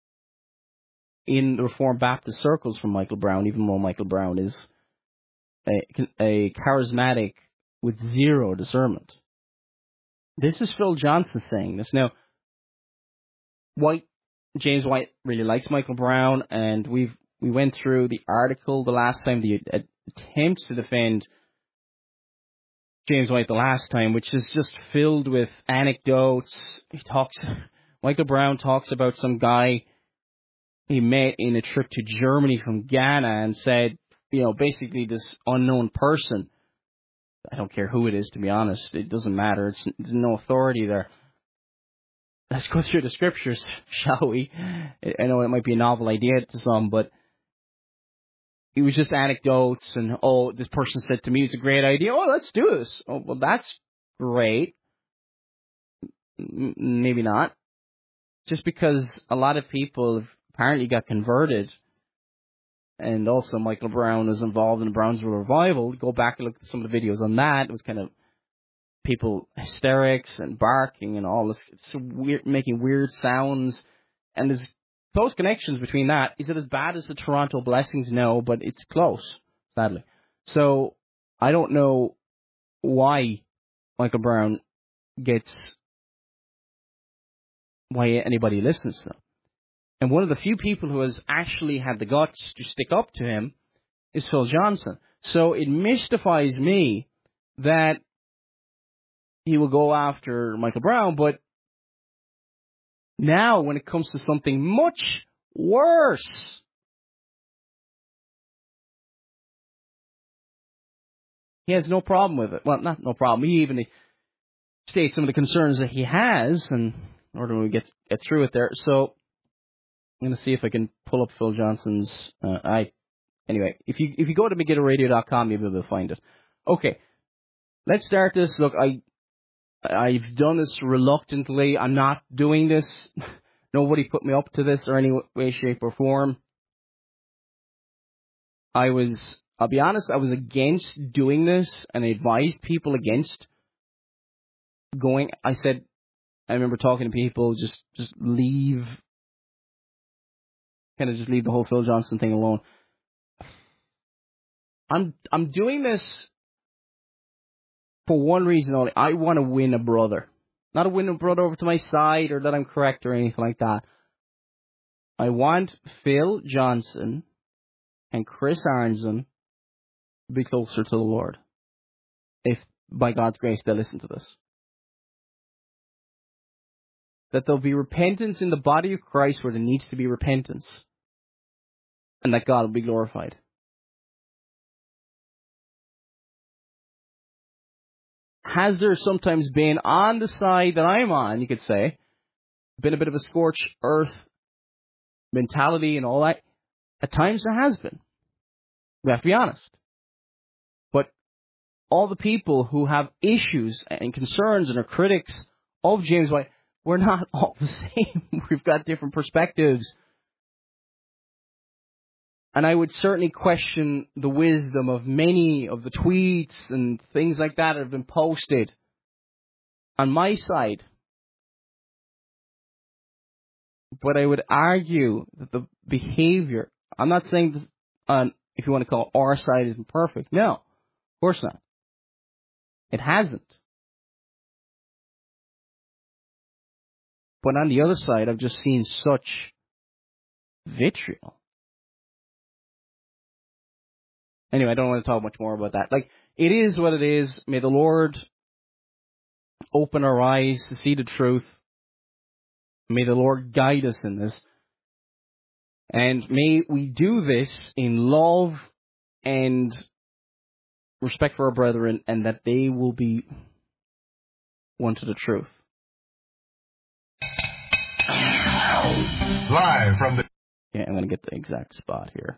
in the Reformed Baptist circles from Michael Brown, even though Michael Brown is a, a charismatic with zero discernment. This is Phil Johnson saying this. Now, White, James White really likes Michael Brown, and we've we went through the article the last time, the attempts to defend James White the last time, which is just filled with anecdotes. He talks, Michael Brown talks about some guy he met in a trip to Germany from Ghana and said, you know, basically this unknown person, I don't care who it is, to be honest, it doesn't matter, it's, there's no authority there. Let's go through the scriptures, shall we? I know it might be a novel idea to some, but it was just anecdotes and, oh, this person said to me, it's a great idea. Oh, let's do this. Oh, well, that's great. M- maybe not. Just because a lot of people have apparently got converted, and also Michael Brown is involved in the Brownsville revival. Go back and look at some of the videos on that. It was kind of people hysterics and barking and all this, it's weird, making weird sounds. And there's close connections between that. Is it as bad as the Toronto Blessings? No, but it's close, sadly. So I don't know why Michael Brown gets, why anybody listens to him. And one of the few people who has actually had the guts to stick up to him is Phil Johnson. So it mystifies me that he will go after Michael Brown, but now when it comes to something much worse, he has no problem with it. Well, not no problem. He even states some of the concerns that he has, and in order to get get through it there. So I'm going to see if I can pull up Phil Johnson's. Uh, I anyway, if you if you go to Megiddo Radio dot com, you'll be able to find it. Okay, let's start this. Look, I I've done this reluctantly. I'm not doing this. Nobody put me up to this or any way, shape, or form. I was, I'll be honest, I was against doing this, and I advised people against going. I said, I remember talking to people, just just leave, kind of just leave the whole Phil Johnson thing alone. I'm I'm doing this for one reason only. I want to win a brother. Not to win a brother over to my side or that I'm correct or anything like that. I want Phil Johnson and Chris Arnzen to be closer to the Lord. If, by God's grace, they listen to this. That there'll be repentance in the body of Christ where there needs to be repentance. And that God will be glorified. Has there sometimes been on the side that I'm on, you could say, been a bit of a scorched earth mentality and all that? At times there has been. We have to be honest. But all the people who have issues and concerns and are critics of James White, we're not all the same. We've got different perspectives. And I would certainly question the wisdom of many of the tweets and things like that that have been posted on my side. But I would argue that the behavior, I'm not saying that, uh, if you want to call our side isn't perfect. No, of course not. It hasn't. But on the other side, I've just seen such vitriol. Anyway, I don't want to talk much more about that. Like, it is what it is. May the Lord open our eyes to see the truth. May the Lord guide us in this. And may we do this in love and respect for our brethren, and that they will be one to the truth. Live from the... Yeah, I'm going to get the exact spot here.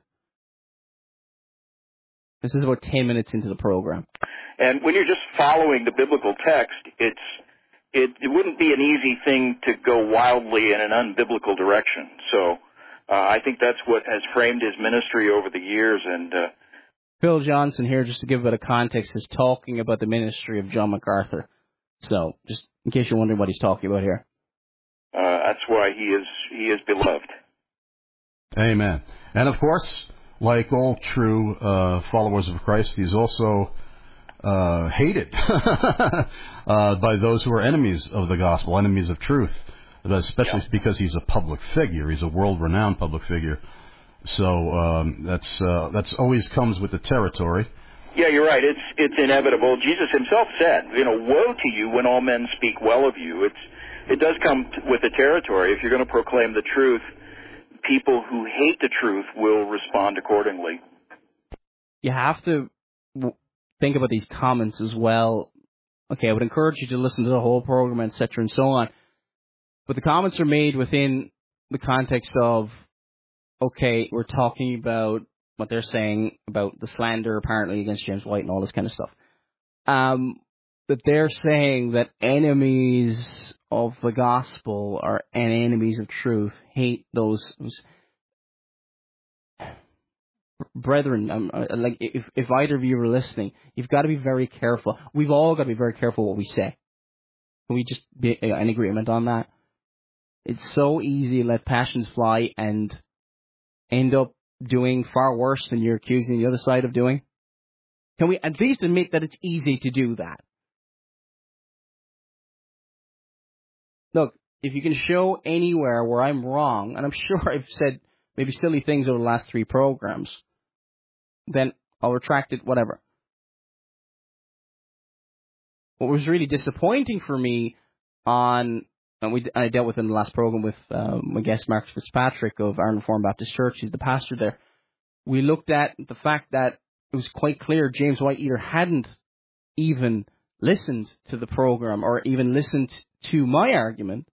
This is about ten minutes into the program. And when you're just following the biblical text, it's it, it wouldn't be an easy thing to go wildly in an unbiblical direction. So uh, I think that's what has framed his ministry over the years. And uh, Phil Johnson here, just to give a bit of context, is talking about the ministry of John MacArthur. So just in case you're wondering what he's talking about here. Uh, that's why he is he is beloved. Amen. And of course, like all true uh, followers of Christ, he's also uh, hated uh, by those who are enemies of the gospel, enemies of truth, especially yeah. because he's a public figure. He's a world-renowned public figure. So um, that's uh, that's always comes with the territory. Yeah, you're right. It's it's inevitable. Jesus himself said, you know, woe to you when all men speak well of you. It's it does come with the territory. If you're going to proclaim the truth, people who hate the truth will respond accordingly. You have to think about these comments as well. Okay, I would encourage you to listen to the whole program, et cetera, and so on. But the comments are made within the context of, okay, we're talking about what they're saying about the slander apparently against James White and all this kind of stuff. Um, that they're saying that enemies of the gospel are and enemies of truth hate those. Brethren, um, like if, if either of you are listening, you've got to be very careful. We've all got to be very careful what we say. Can we just be in agreement on that? It's so easy to let passions fly and end up doing far worse than you're accusing the other side of doing. Can we at least admit that it's easy to do that? Look, if you can show anywhere where I'm wrong, and I'm sure I've said maybe silly things over the last three programs, then I'll retract it, whatever. What was really disappointing for me on, and we I dealt with in the last program with uh, my guest Mark Fitzpatrick of Ireland Reformed Baptist Church, he's the pastor there. We looked at the fact that it was quite clear James White either hadn't even listened to the program or even listened to my argument.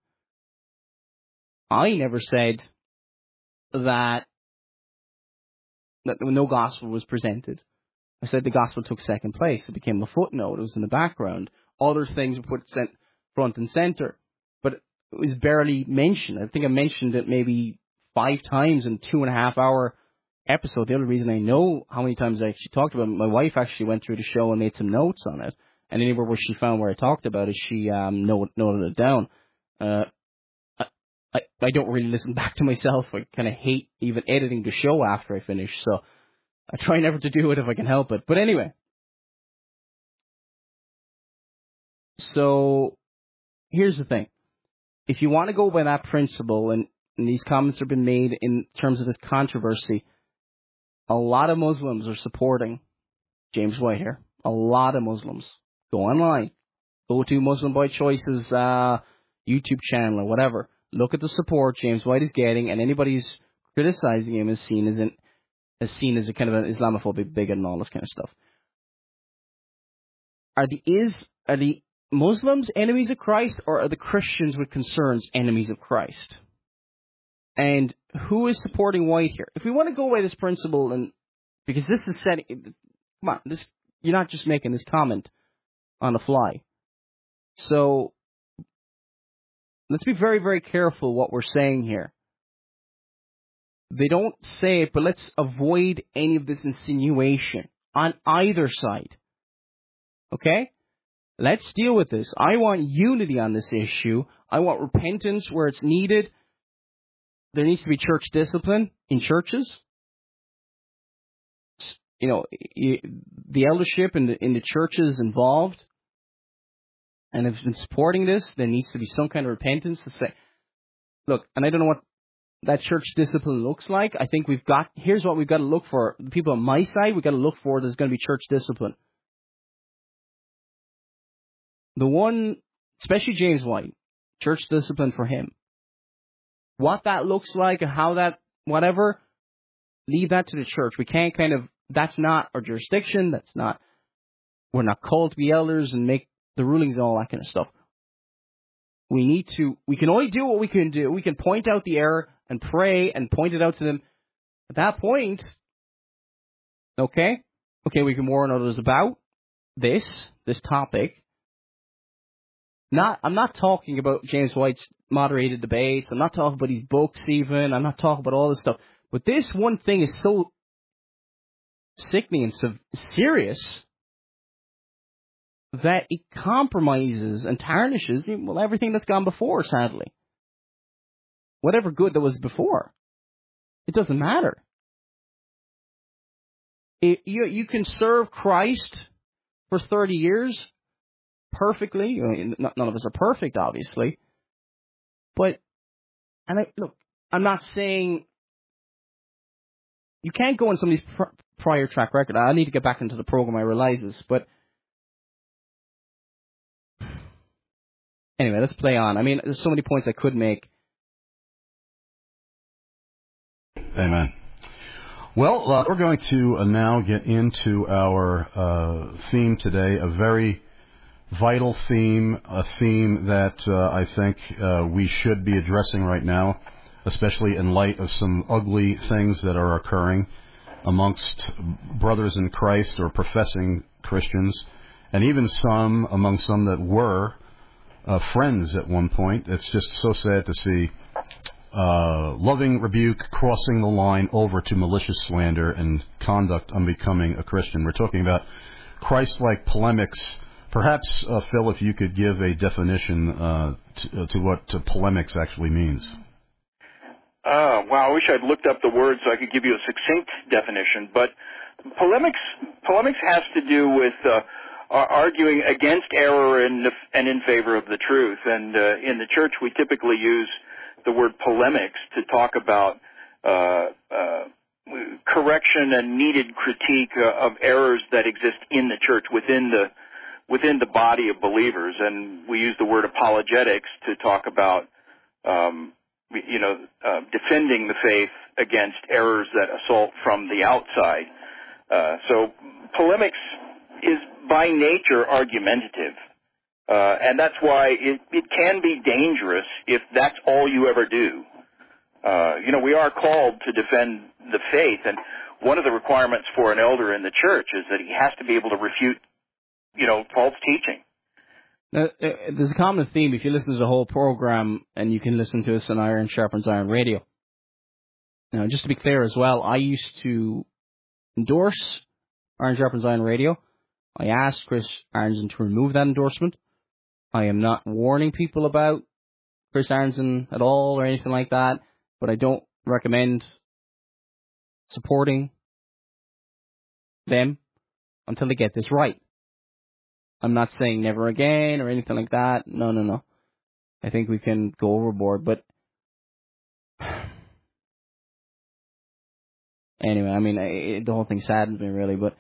I never said that that no gospel was presented. I said the gospel took second place. It became a footnote. It was in the background. Other things were put front and center. But it was barely mentioned. I think I mentioned it maybe five times in two and a half hour episode. The only reason I know how many times I actually talked about it, my wife actually went through the show and made some notes on it. And anywhere where she found where I talked about it, she um, noted, noted it down. Uh, I, I I don't really listen back to myself. I kind of hate even editing the show after I finish. So I try never to do it if I can help it. But anyway. So here's the thing. If you want to go by that principle, and, and these comments have been made in terms of this controversy, a lot of Muslims are supporting James White here. A lot of Muslims. Go online. Go to Muslim by Choice's uh, YouTube channel or whatever. Look at the support James White is getting, and anybody who's criticizing him is seen as an is seen as a kind of an Islamophobic bigot and all this kind of stuff. Are the is are the Muslims enemies of Christ, or are the Christians with concerns enemies of Christ? And who is supporting White here? If we want to go by this principle, and because this is setting, come on, this you're not just making this comment on the fly. So let's be very, very careful what we're saying here. They don't say it, but let's avoid any of this insinuation on either side. Okay? Let's deal with this. I want unity on this issue. I want repentance where it's needed. There needs to be church discipline in churches. You know, the eldership in the, in the churches involved and have been supporting this, there needs to be some kind of repentance to say, look, and I don't know what that church discipline looks like. I think we've got, here's what we've got to look for. The people on my side, we've got to look for there's going to be church discipline. The one, especially James White, church discipline for him. What that looks like and how that, whatever, leave that to the church. We can't kind of, that's not our jurisdiction. That's not, we're not called to be elders and make the rulings and all that kind of stuff. We need to, we can only do what we can do. We can point out the error and pray and point it out to them. At that point, okay, okay, we can warn others about this, this topic. Not, I'm not talking about James White's moderated debates. I'm not talking about his books even. I'm not talking about all this stuff. But this one thing is so sickening and so serious that it compromises and tarnishes, well, everything that's gone before, sadly. Whatever good there was before. It doesn't matter. It, you, you can serve Christ for thirty years perfectly. I mean, none of us are perfect, obviously. But, and I, look, I'm not saying you can't go on somebody's pr- prior track record. I need to get back into the program, I realize this, but anyway, let's play on. I mean, there's so many points I could make. Amen. Well, uh, we're going to uh, now get into our uh, theme today, a very vital theme, a theme that uh, I think uh, we should be addressing right now, especially in light of some ugly things that are occurring amongst brothers in Christ or professing Christians, and even some, among some that were uh, friends at one point. It's just so sad to see uh, loving rebuke crossing the line over to malicious slander and conduct unbecoming a Christian. We're talking about Christ-like polemics Perhaps, uh, Phil, if you could give a definition uh, to, uh, to what uh, polemics actually means. Uh, wow, I wish I'd looked up the word so I could give you a succinct definition. But polemics, polemics has to do with uh, arguing against error and, and in favor of the truth. And uh, in the church, we typically use the word polemics to talk about uh, uh, correction and needed critique uh, of errors that exist in the church within the within the body of believers. And we use the word apologetics to talk about, um, you know, uh, defending the faith against errors that assault from the outside. Uh, so polemics is by nature argumentative. Uh, and that's why it, it can be dangerous if that's all you ever do. Uh, you know, we are called to defend the faith, and one of the requirements for an elder in the church is that he has to be able to refute, you know, false teaching. Now, uh, there's a common theme if you listen to the whole program, and you can listen to us on Iron Sharpens Iron Radio. Now, just to be clear as well, I used to endorse Iron Sharpens Iron Radio. I asked Chris Aronson to remove that endorsement. I am not warning people about Chris Aronson at all or anything like that, but I don't recommend supporting them until they get this right. I'm not saying never again or anything like that. No, no, no. I think we can go overboard, but anyway, I mean, I, the whole thing saddens me really, but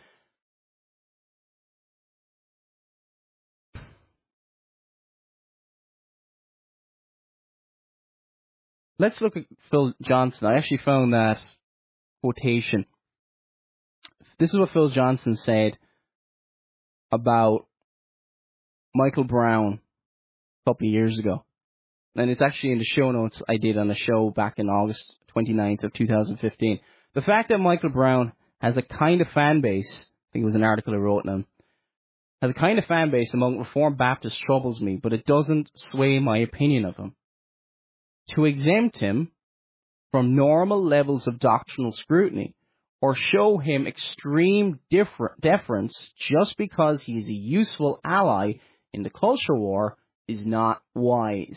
let's look at Phil Johnson. I actually found that quotation. This is what Phil Johnson said about Michael Brown a couple of years ago. And it's actually in the show notes I did on the show back in August twenty-ninth of two thousand fifteen. The fact that Michael Brown has a kind of fan base, I think it was an article I wrote on him, has a kind of fan base among Reformed Baptists troubles me, but it doesn't sway my opinion of him. To exempt him from normal levels of doctrinal scrutiny or show him extreme differ- deference just because he is a useful ally in the culture war is not wise.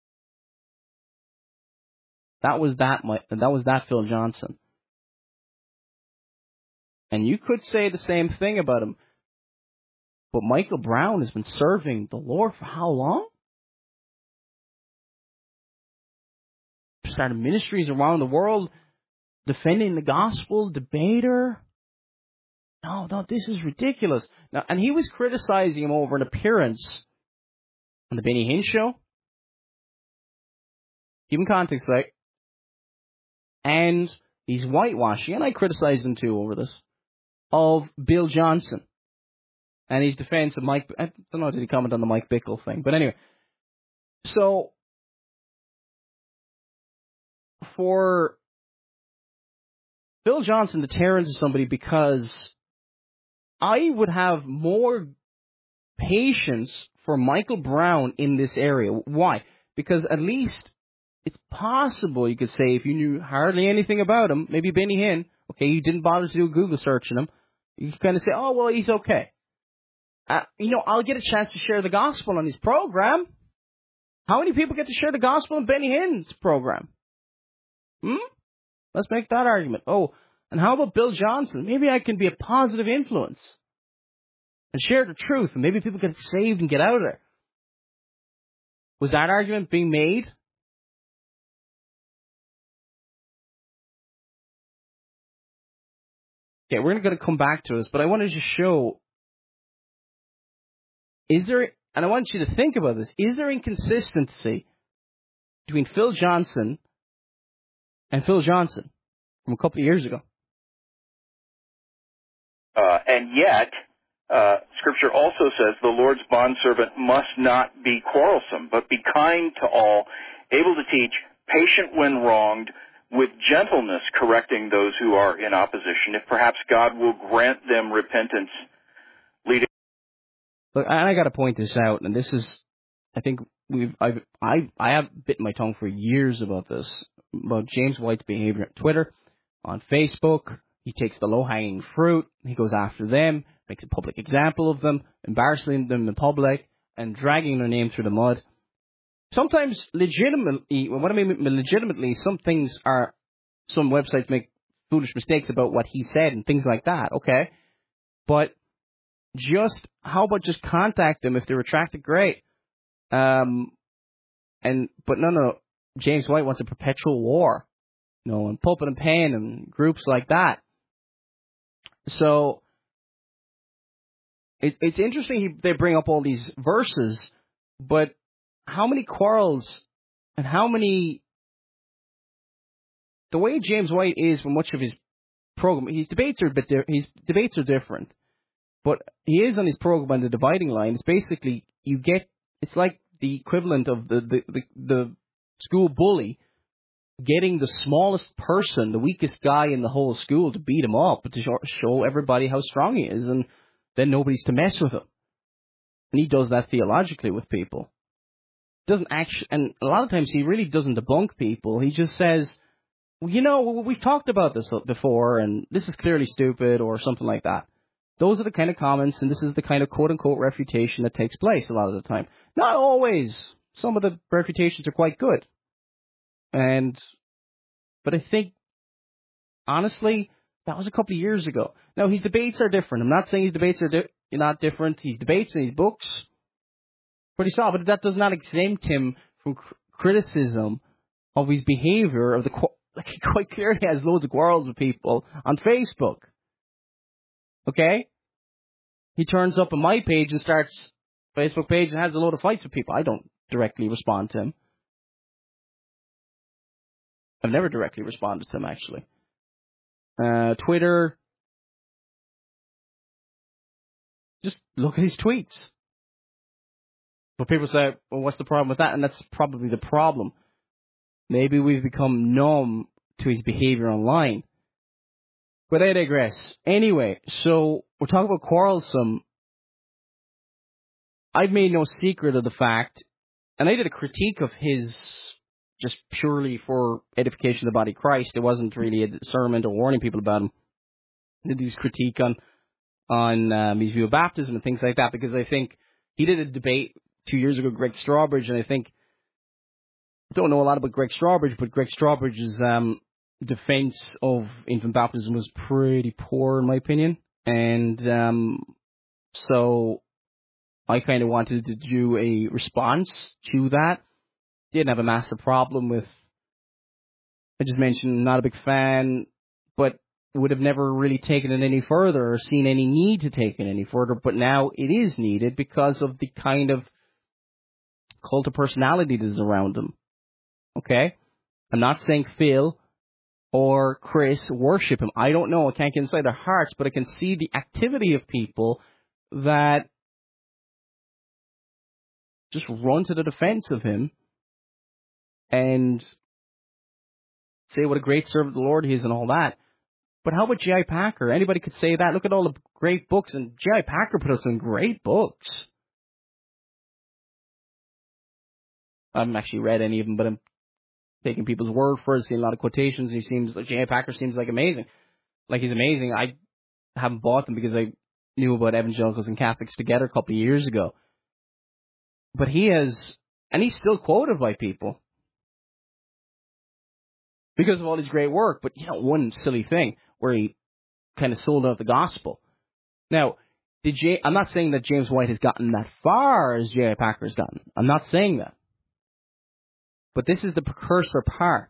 That was that. That was that Phil Johnson. And you could say the same thing about him. But Michael Brown has been serving the Lord for how long? Started ministries around the world, defending the gospel, debater. No, no, this is ridiculous. Now, and he was criticizing him over an appearance on the Benny Hinn show. Give him context, right? And he's whitewashing, and I criticized him too over this, of Bill Johnson. And his defense of Mike, I don't know, did he comment on the Mike Bickle thing? But anyway, so for Bill Johnson to tear into somebody, because I would have more patience for Michael Brown in this area. Why? Because at least it's possible, you could say, if you knew hardly anything about him, maybe Benny Hinn, okay, you didn't bother to do a Google search on him, you could kind of say, oh, well, he's okay. Uh, you know, I'll get a chance to share the gospel on his program. How many people get to share the gospel on Benny Hinn's program? Hmm? Let's make that argument. Oh, and how about Bill Johnson? Maybe I can be a positive influence and share the truth, and maybe people get saved and get out of there. Was that argument being made? Okay, we're going to come back to this, but I wanted to show, is there, and I want you to think about this, is there inconsistency between Phil Johnson and Phil Johnson from a couple of years ago? Uh, and yet, uh, Scripture also says the Lord's bondservant must not be quarrelsome, but be kind to all, able to teach, patient when wronged, with gentleness correcting those who are in opposition, if perhaps God will grant them repentance, leading. Look, and I got to point this out, and this is, I think we've, I've, I, I have bitten my tongue for years about this, about James White's behavior on Twitter, on Facebook. He takes the low-hanging fruit. He goes after them. makes a public example of them, embarrassing them in public, and dragging their name through the mud. Sometimes legitimately, what I mean legitimately, some things are, some websites make foolish mistakes about what he said and things like that, okay? But just, how about just contact them if they retract it, great. Um, and, but no, no, James White wants a perpetual war, you know, and Pulpit and Pan and groups like that. So, it, it's interesting he, they bring up all these verses, but how many quarrels and how many, the way James White is for much of his program, his debates are a bit, di- his debates are different, but he is on his program on the dividing line. It's basically, you get, it's like the equivalent of the, the, the, the school bully getting the smallest person, the weakest guy in the whole school to beat him up, to show, show everybody how strong he is, and then nobody's to mess with him. And he does that theologically with people. Doesn't actually, and a lot of times he really doesn't debunk people. He just says, well, you know, we've talked about this before, and this is clearly stupid, or something like that. Those are the kind of comments, and this is the kind of quote-unquote refutation that takes place a lot of the time. Not always. Some of the refutations are quite good. And, but I think, honestly, that was a couple of years ago. Now, his debates are different. I'm not saying his debates are di- not different. His debates and his books, pretty solid, but that does not exempt him from cr- criticism of his behavior, of the, qu- like he quite clearly has loads of quarrels with people on Facebook. Okay? He turns up on my page and starts Facebook page and has a load of fights with people. I don't directly respond to him. I've never directly responded to him, actually. Uh, Twitter, just look at his tweets. But people say, well, what's the problem with that? And that's probably the problem. Maybe we've become numb to his behavior online. But I digress. Anyway, so we're talking about quarrelsome. I've made no secret of the fact, and I did a critique of his just purely for edification of the body of Christ. It wasn't really a sermon or warning people about him. I did this critique on on um, his view of baptism and things like that, because I think he did a debate two years ago, Greg Strawbridge, and I think, I don't know a lot about Greg Strawbridge, but Greg Strawbridge's um, defense of infant baptism was pretty poor, in my opinion. And um, so I kind of wanted to do a response to that. Didn't have a massive problem with, I just mentioned, not a big fan, but would have never really taken it any further or seen any need to take it any further. But now it is needed because of the kind of cult of personality that is around them. Okay? I'm not saying Phil or Chris worship him. I don't know. I can't get inside their hearts, but I can see the activity of people that just run to the defense of him and say what a great servant of the Lord he is and all that. But how about J I. Packer? Anybody could say that. Look at all the great books, and J I. Packer put out some great books. I haven't actually read any of them, but I'm taking people's word for it, seeing a lot of quotations. He seems like J I. Packer seems like amazing. Like he's amazing. I haven't bought them because I knew about evangelicals and Catholics together a couple of years ago. But he has, and he's still quoted by people because of all his great work. But, you know, one silly thing where he kind of sold out the gospel. Now, did J- I'm not saying that James White has gotten that far as J I. Packer has gotten. I'm not saying that. But this is the precursor part.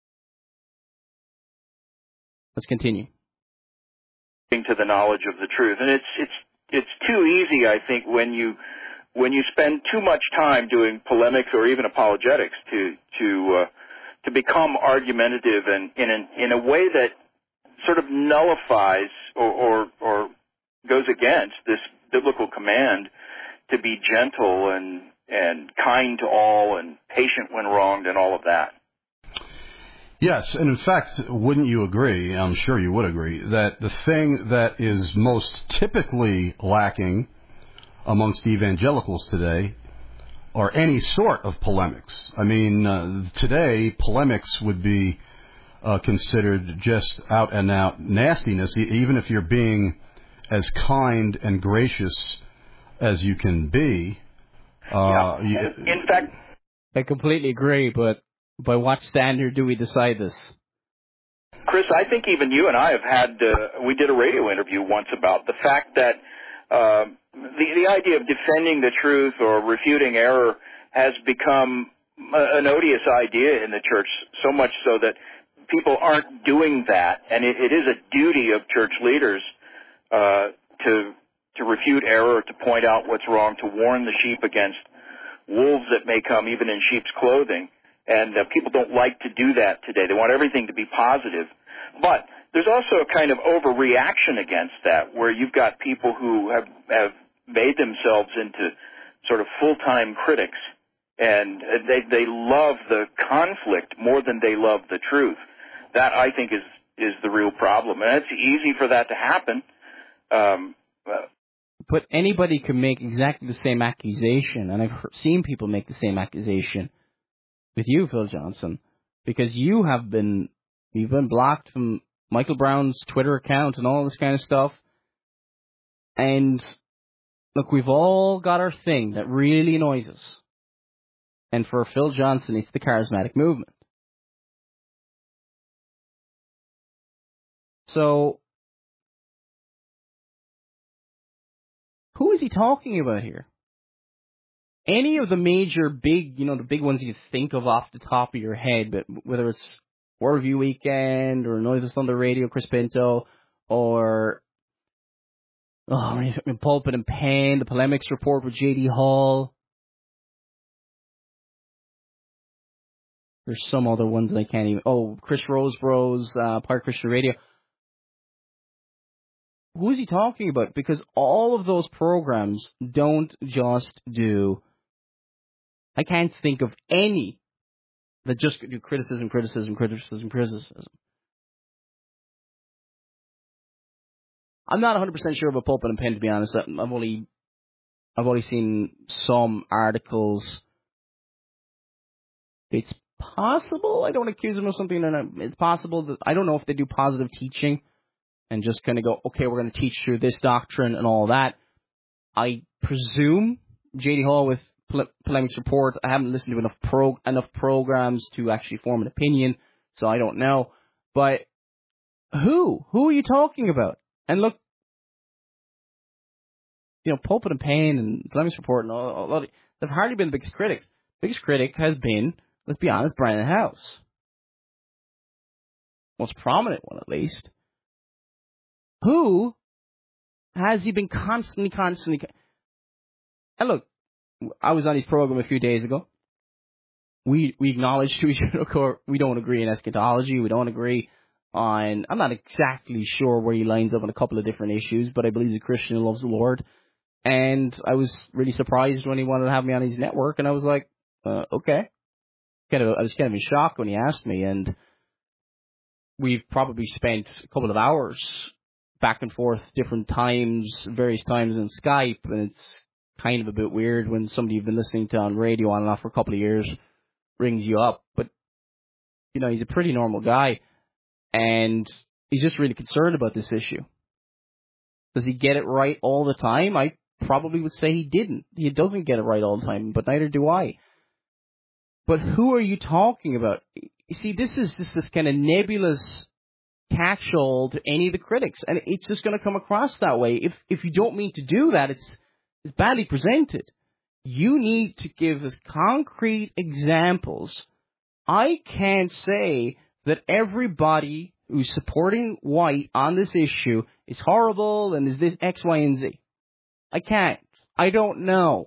Let's continue. To the knowledge of the truth, and it's it's it's too easy, I think, when you when you spend too much time doing polemics or even apologetics to to uh, to become argumentative and in an, in a way that sort of nullifies or, or or goes against this biblical command to be gentle and and kind to all and patient when wronged and all of that. Yes, and in fact, wouldn't you agree, I'm sure you would agree, that the thing that is most typically lacking amongst evangelicals today are any sort of polemics. I mean, uh, today, polemics would be uh, considered just out-and-out nastiness, even if you're being as kind and gracious as you can be. Uh, yeah. you, in fact, I completely agree, but by what standard do we decide this? Chris, I think even you and I have had, uh, we did a radio interview once about the fact that uh, the, the idea of defending the truth or refuting error has become an odious idea in the church, so much so that people aren't doing that, and it, it is a duty of church leaders uh, to to refute error, to point out what's wrong, to warn the sheep against wolves that may come even in sheep's clothing. And uh, people don't like to do that today. They want everything to be positive. But there's also a kind of overreaction against that, where you've got people who have, have made themselves into sort of full-time critics, and they, they love the conflict more than they love the truth. That, I think, is, is the real problem. And it's easy for that to happen. Um, uh, but anybody can make exactly the same accusation, and I've heard, seen people make the same accusation with you, Phil Johnson, because you have been, you've been blocked from Michael Brown's Twitter account and all this kind of stuff. And look, we've all got our thing that really annoys us. And for Phil Johnson, it's the charismatic movement. So, who is he talking about here? Any of the major big, you know, the big ones you think of off the top of your head, but whether it's Worldview Weekend or Noises on the Radio, Chris Pinto, or oh, Pulpit and Pen, the Polemics Report with J D Hall. There's some other ones that I can't even... Oh, Chris Rosebro's uh, Park Christian Radio. Who is he talking about? Because all of those programs don't just do... I can't think of any that just do criticism, criticism, criticism, criticism. I'm not one hundred percent sure about Pulpit and Pen, to be honest. I've only, I've only seen some articles. It's possible. I don't accuse them of something. And it's possible that I don't know if they do positive teaching and just kind of go, okay, we're going to teach through this doctrine and all that. I presume J D Hall with Polemics Report. I haven't listened to enough pro enough programs to actually form an opinion, so I don't know. But who? Who are you talking about? And look, you know, Pulpit and Pen and Polemics Report and all, all of, they've hardly been the biggest critics. The biggest critic has been, let's be honest, Brian House. Most prominent one, at least. Who has he been constantly, constantly... And look, I was on his program a few days ago. We we acknowledge to each other we don't agree in eschatology. We don't agree on... I'm not exactly sure where he lines up on a couple of different issues, but I believe he's a Christian and loves the Lord. And I was really surprised when he wanted to have me on his network, and I was like, uh, okay. Kind of, I was kind of in shock when he asked me, and we've probably spent a couple of hours back and forth, different times, various times in Skype, and it's kind of a bit weird when somebody you've been listening to on radio on and off for a couple of years rings you up. But, you know, he's a pretty normal guy, and he's just really concerned about this issue. Does he get it right all the time? I probably would say he didn't. He doesn't get it right all the time, but neither do I. But who are you talking about? You see, this is this, this kind of nebulous catch-all to any of the critics, and it's just going to come across that way. If if you don't mean to do that, it's it's badly presented. You need to give us concrete examples. I can't say that everybody who's supporting white on this issue is horrible and is this X, Y, and Z. I can't. I don't know.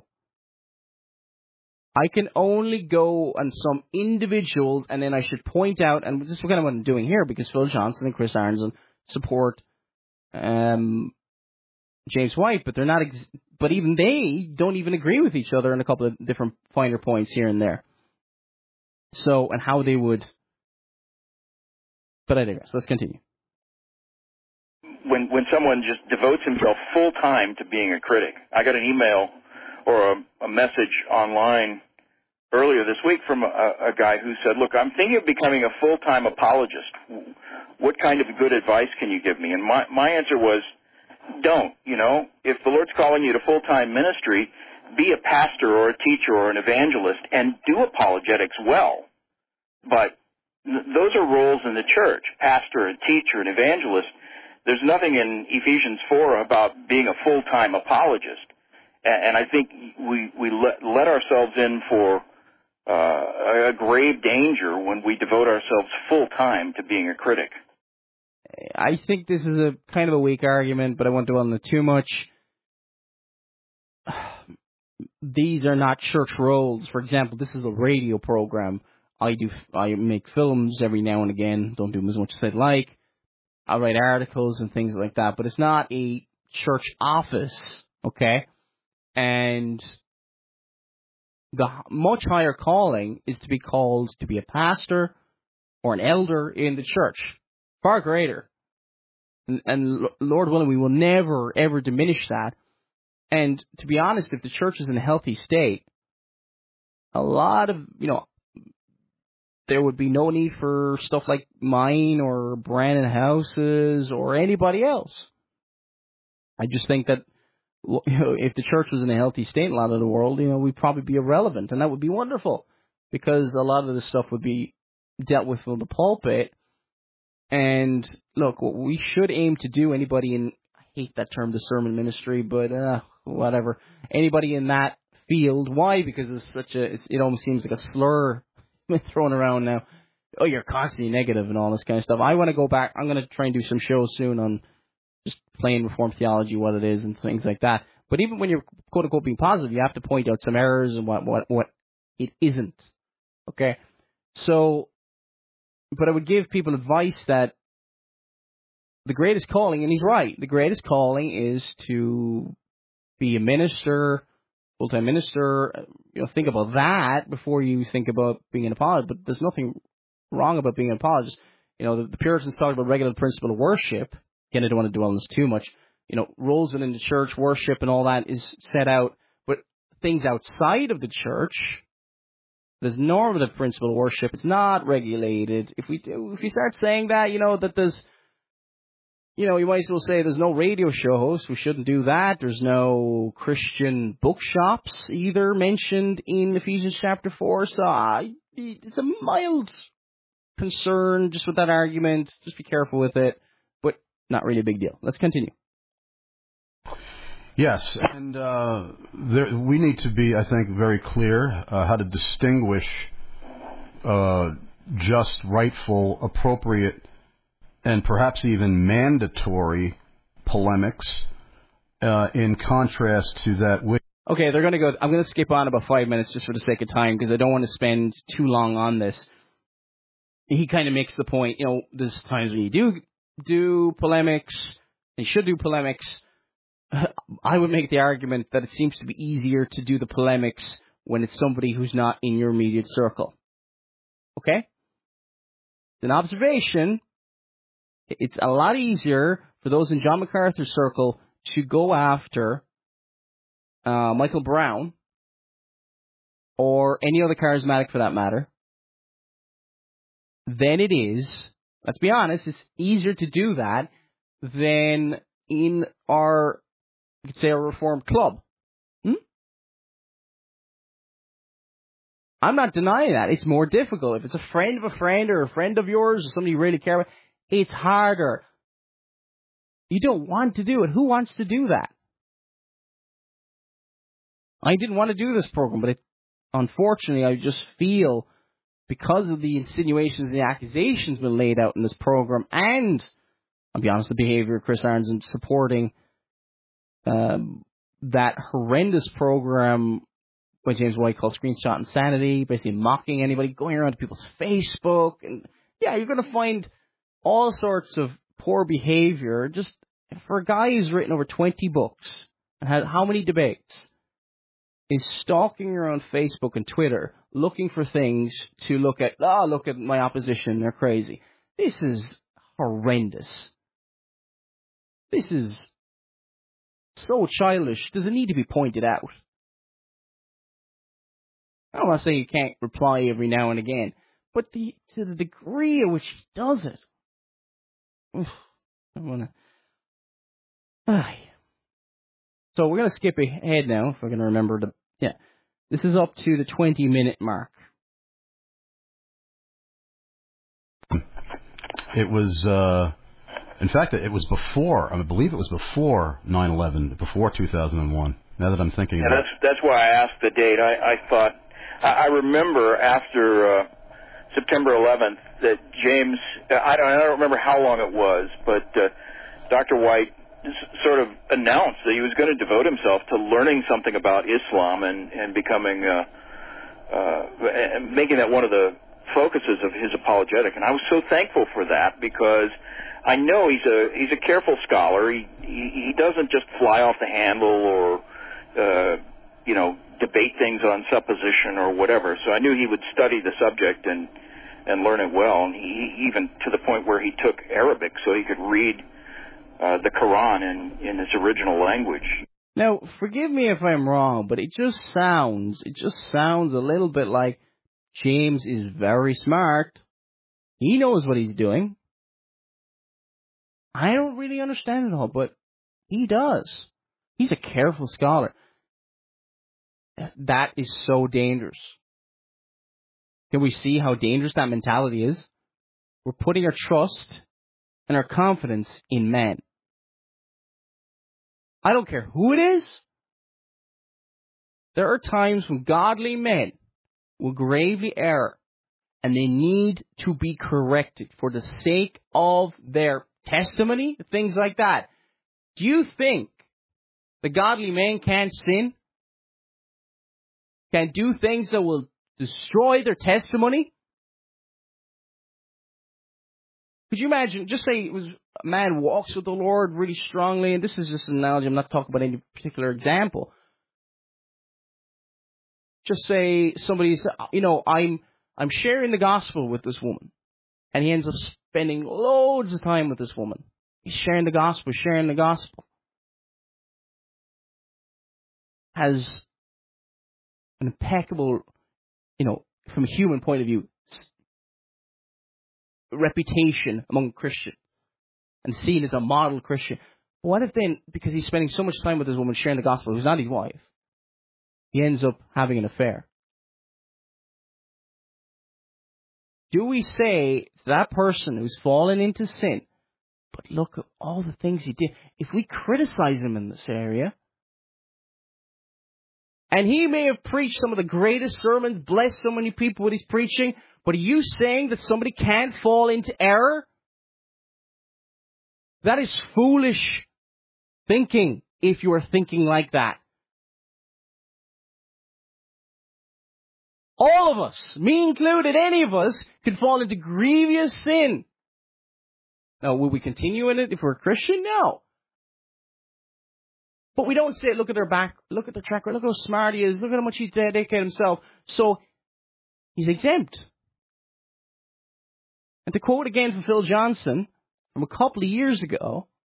I can only go on some individuals, and then I should point out, and this is kind of what I'm doing here, because Phil Johnson and Chris Aronson support um, James White, but they're not. Ex- but even they don't even agree with each other on a couple of different finer points here and there. So, and how they would. But I digress. Let's continue. When when someone just devotes himself full time to being a critic, I got an email or a, a message online earlier this week from a, a guy who said, look, I'm thinking of becoming a full-time apologist. What kind of good advice can you give me? And my, my answer was, don't, you know. If the Lord's calling you to full-time ministry, be a pastor or a teacher or an evangelist and do apologetics well. But th- those are roles in the church, pastor, a teacher, an evangelist. There's nothing in Ephesians four about being a full-time apologist. And, and I think we, we let, let ourselves in for uh, a grave danger when we devote ourselves full-time to being a critic. I think this is a kind of a weak argument, but I won't dwell on it too much. These are not church roles. For example, this is a radio program. I do. I make films every now and again. Don't do them as much as I'd like. I write articles and things like that, but it's not a church office, okay? And the much higher calling is to be called to be a pastor or an elder in the church. Far greater. And, and Lord willing, we will never, ever diminish that. And to be honest, if the church is in a healthy state, a lot of, you know, there would be no need for stuff like mine or Brandon House's or anybody else. I just think that, you know, if the church was in a healthy state in a lot of the world, you know, we'd probably be irrelevant, and that would be wonderful, because a lot of this stuff would be dealt with from the pulpit. And look, what we should aim to do, anybody in, I hate that term, the sermon ministry, but uh, whatever, anybody in that field. Why? Because it's such a, it's, it almost seems like a slur thrown around now. Oh, you're constantly negative and all this kind of stuff. I want to go back. I'm going to try and do some shows soon on just plain Reformed theology, what it is, and things like that. But even when you're quote unquote being positive, you have to point out some errors and what what what it isn't. Okay, so. But I would give people advice that the greatest calling, and he's right, the greatest calling is to be a minister, full-time minister. You know, think about that before you think about being an apologist. But there's nothing wrong about being an apologist. You know, the, the Puritans talked about regular principle of worship. Again, I don't want to dwell on this too much. You know, roles within the church, worship, and all that is set out. But things outside of the church, there's normative principle of worship. It's not regulated. If we do, if you start saying that, you know, that there's, you know, you might as well say there's no radio show host. We shouldn't do that. There's no Christian bookshops either mentioned in Ephesians chapter four. So I, it's a mild concern just with that argument. Just be careful with it, but not really a big deal. Let's continue. Yes, and uh, there, we need to be, I think, very clear uh, how to distinguish uh, just, rightful, appropriate, and perhaps even mandatory polemics uh, in contrast to that which... Okay, they're going to go... I'm going to skip on about five minutes just for the sake of time, because I don't want to spend too long on this. He kind of makes the point, you know, there's times when you do do polemics, and you should do polemics. I would make the argument that it seems to be easier to do the polemics when it's somebody who's not in your immediate circle. Okay? It's an observation. It's a lot easier for those in John MacArthur's circle to go after uh, Michael Brown or any other charismatic for that matter than it is, let's be honest, it's easier to do that than in our, you could say, a Reformed club. Hmm? I'm not denying that. It's more difficult. If it's a friend of a friend or a friend of yours or somebody you really care about, it's harder. You don't want to do it. Who wants to do that? I didn't want to do this program, but it, unfortunately, I just feel because of the insinuations and the accusations been laid out in this program, and, I'll be honest, the behavior of Chris Arns in supporting um, that horrendous program what James White calls screenshot insanity, basically mocking anybody, going around to people's Facebook, and yeah, you're going to find all sorts of poor behavior. Just for a guy who's written over twenty books and had how many debates, is stalking around Facebook and Twitter, looking for things to look at. Oh, look at my opposition, they're crazy. This is horrendous. This is so childish. Does it need to be pointed out? I don't want to say you can't reply every now and again, but the to the degree at which he does it, oof, I want to. Aye. So we're going to skip ahead now, if we're going to remember the... Yeah. This is up to the twenty-minute mark. It was, uh, in fact, it was before, I believe it was before nine eleven, before two thousand one, now that I'm thinking yeah, about it. That's, that's why I asked the date. I, I thought, I, I remember after uh, September eleventh that James, I don't, I don't remember how long it was, but uh, Doctor White sort of announced that he was going to devote himself to learning something about Islam and, and becoming, uh, uh, and making that one of the focuses of his apologetic. And I was so thankful for that because I know he's a he's a careful scholar. He he, he doesn't just fly off the handle or uh, you know debate things on supposition or whatever. So I knew he would study the subject and and learn it well. And he even to the point where he took Arabic so he could read Uh, the Quran in, in its original language. Now, forgive me if I'm wrong, but it just sounds, it just sounds a little bit like James is very smart. He knows what he's doing. I don't really understand it all, but he does. He's a careful scholar. That is so dangerous. Can we see how dangerous that mentality is? We're putting our trust and our confidence in men. I don't care who it is. There are times when godly men will gravely err, and they need to be corrected for the sake of their testimony, things like that. Do you think the godly men can't sin? Can't do things that will destroy their testimony? Could you imagine, just say it was a man walks with the Lord really strongly, and this is just an analogy, I'm not talking about any particular example. Just say somebody's, you know, I'm I'm sharing the gospel with this woman, and he ends up spending loads of time with this woman. He's sharing the gospel, sharing the gospel. Has an impeccable, you know, from a human point of view, reputation among Christians and seen as a model Christian. But what if then, because he's spending so much time with this woman sharing the gospel, who's not his wife, he ends up having an affair? Do we say to that person who's fallen into sin, but look at all the things he did, if we criticize him in this area, and he may have preached some of the greatest sermons, blessed so many people with his preaching, but are you saying that somebody can't fall into error? That is foolish thinking if you are thinking like that. All of us, me included, any of us, could fall into grievous sin. Now, will we continue in it if we're a Christian? No. But we don't say, look at their back, look at the track record, look how smart he is, look at how much he dedicated himself. So, he's exempt. And to quote again from Phil Johnson, from a couple of years ago,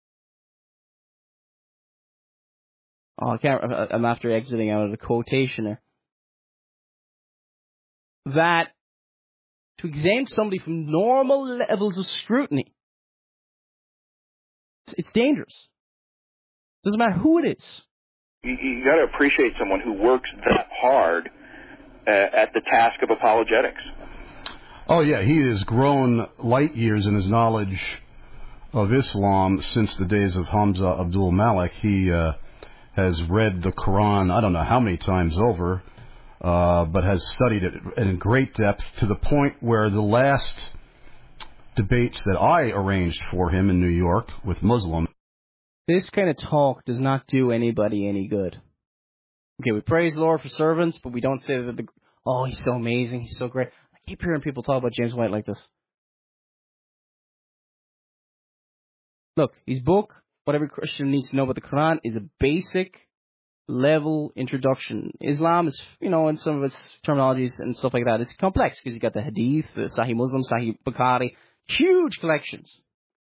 oh, I can't, I'm after exiting out of the quotation there, that to exempt somebody from normal levels of scrutiny, it's dangerous. Doesn't matter who it is. You, you got to appreciate someone who works that hard uh, at the task of apologetics. Oh, yeah, he has grown light years in his knowledge of Islam since the days of Hamza Abdul Malik. He uh, has read the Quran, I don't know how many times over, uh, but has studied it in great depth to the point where the last debates that I arranged for him in New York with Muslims. This kind of talk does not do anybody any good. Okay, we praise the Lord for servants, but we don't say that the, oh, he's so amazing, he's so great. I keep hearing people talk about James White like this. Look, his book, what every Christian needs to know about the Quran, is a basic level introduction. Islam is, you know, in some of its terminologies and stuff like that, it's complex because you got the Hadith, the Sahih Muslim, Sahih Bukhari, huge collections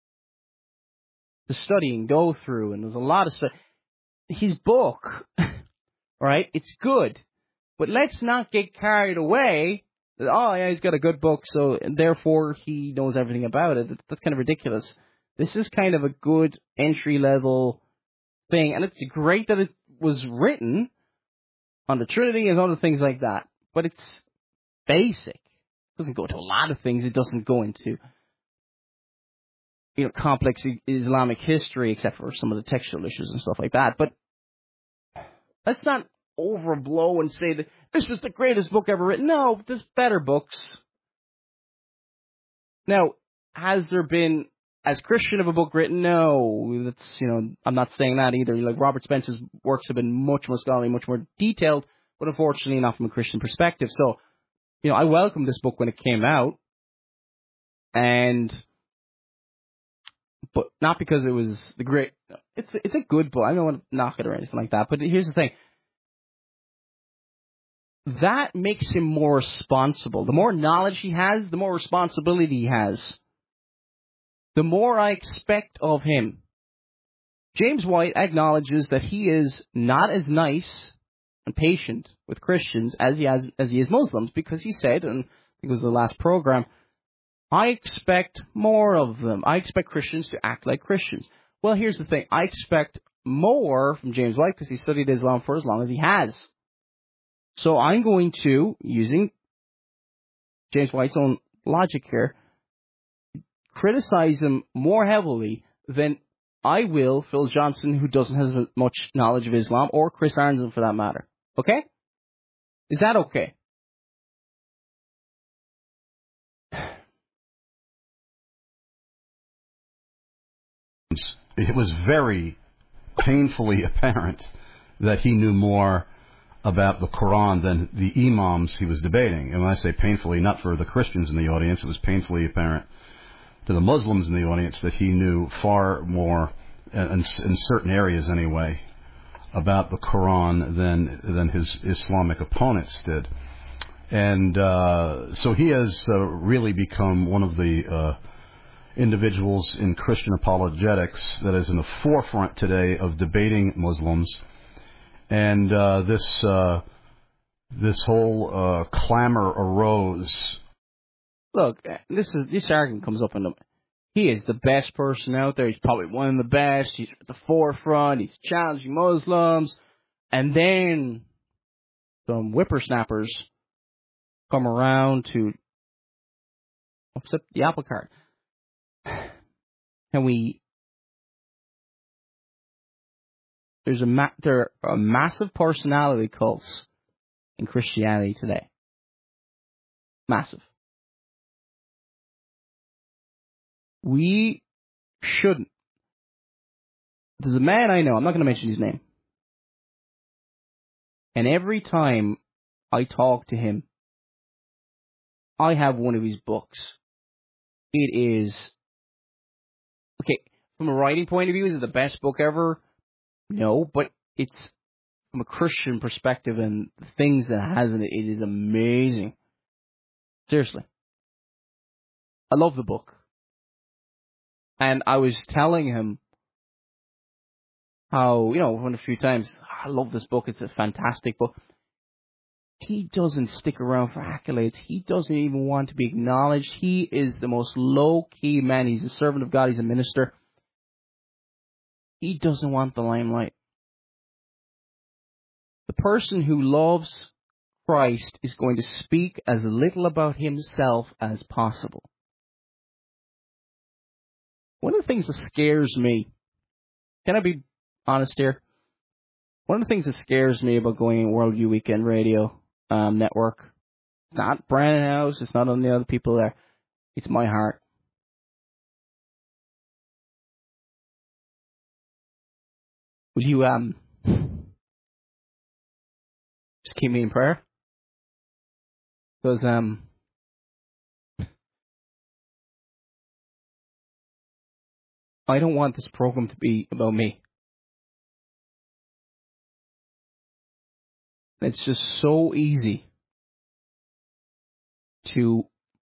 to study and go through, and there's a lot of stuff. His book, right, it's good, but let's not get carried away that, oh, yeah, he's got a good book, so and therefore he knows everything about it. That's kind of ridiculous. This is kind of a good entry-level thing, and it's great that it was written on the Trinity and other things like that, but it's basic. It doesn't go into a lot of things. It doesn't go into, you know, complex Islamic history, except for some of the textual issues and stuff like that. But let's not overblow and say that this is the greatest book ever written. No, there's better books. Now, has there been as Christian of a book written? No, that's, you know, I'm not saying that either. Like, Robert Spencer's works have been much more scholarly, much more detailed, but unfortunately not from a Christian perspective. So, you know, I welcomed this book when it came out, and but not because it was the great. It's it's a good book. I don't want to knock it or anything like that. But here's the thing: that makes him more responsible. The more knowledge he has, the more responsibility he has. The more I expect of him. James White acknowledges that he is not as nice and patient with Christians as he has as he is Muslims, because he said, and I think it was the last program, I expect more of them. I expect Christians to act like Christians. Well, here's the thing. I expect more from James White because he studied Islam for as long as he has. So I'm going to, using James White's own logic here, criticize him more heavily than I will Phil Johnson, who doesn't have as much knowledge of Islam, or Chris Arnzen for that matter. Okay? Is that okay? It was very painfully apparent that he knew more about the Quran than the imams he was debating. And when I say painfully, not for the Christians in the audience, it was painfully apparent to the Muslims in the audience that he knew far more, in, in certain areas anyway, about the Quran than than his Islamic opponents did. And uh, so he has uh, really become one of the uh, individuals in Christian apologetics that is in the forefront today of debating Muslims. And uh, this uh, this whole uh, clamor arose. Look, this is this argument comes up in the. He is the best person out there. He's probably one of the best. He's at the forefront. He's challenging Muslims, and then some whippersnappers come around to upset the apple cart. And we there's a ma- there are massive personality cults in Christianity today. Massive. We shouldn't. There's a man I know, I'm not going to mention his name. And every time I talk to him, I have one of his books. It is, okay, from a writing point of view, is it the best book ever? No, but it's from a Christian perspective and the things that it has in it, it is amazing. Seriously. I love the book. And I was telling him how, you know, one a few times, I love this book, it's a fantastic book. He doesn't stick around for accolades. He doesn't even want to be acknowledged. He is the most low-key man. He's a servant of God. He's a minister. He doesn't want the limelight. The person who loves Christ is going to speak as little about himself as possible. One of the things that scares me, can I be honest here? One of the things that scares me about going on Worldview Weekend Radio um, Network, it's not Brandon House, it's not on the other people there, it's my heart. Will you um just keep me in prayer? Because um I don't want this program to be about me. It's just so easy to,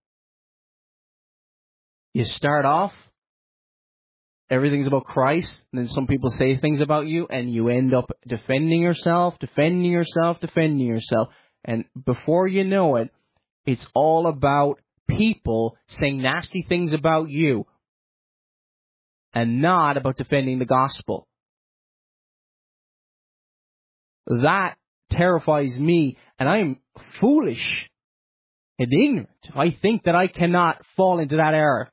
you start off, everything's about Christ, and then some people say things about you, and you end up defending yourself, defending yourself, defending yourself. And before you know it, it's all about people saying nasty things about you, and not about defending the gospel. That terrifies me, and I am foolish and ignorant. I think that I cannot fall into that error.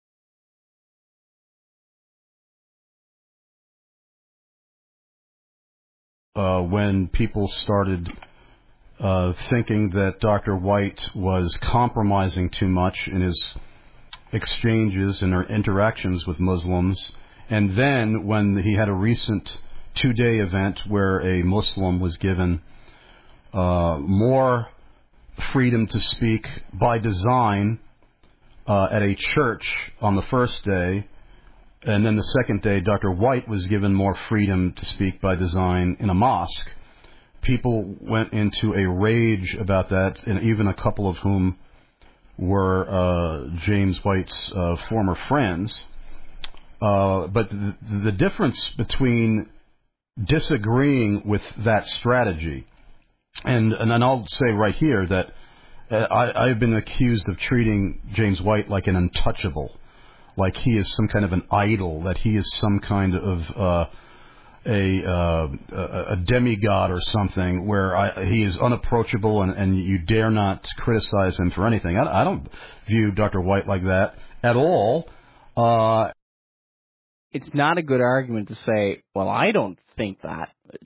Uh, when people started uh, thinking that Doctor White was compromising too much in his exchanges and interactions with Muslims, and then when he had a recent two-day event where a Muslim was given uh, more freedom to speak by design uh, at a church on the first day, and then the second day Doctor White was given more freedom to speak by design in a mosque. People went into a rage about that, and even a couple of whom were uh, James White's uh, former friends. Uh, but the, the difference between disagreeing with that strategy, and and then I'll say right here that uh, I, I've been accused of treating James White like an untouchable, like he is some kind of an idol, that he is some kind of uh, a, uh, a demigod or something, where I, he is unapproachable and, and you dare not criticize him for anything. I, I don't view Doctor White like that at all. Uh, it's not a good argument to say, well, I don't think that.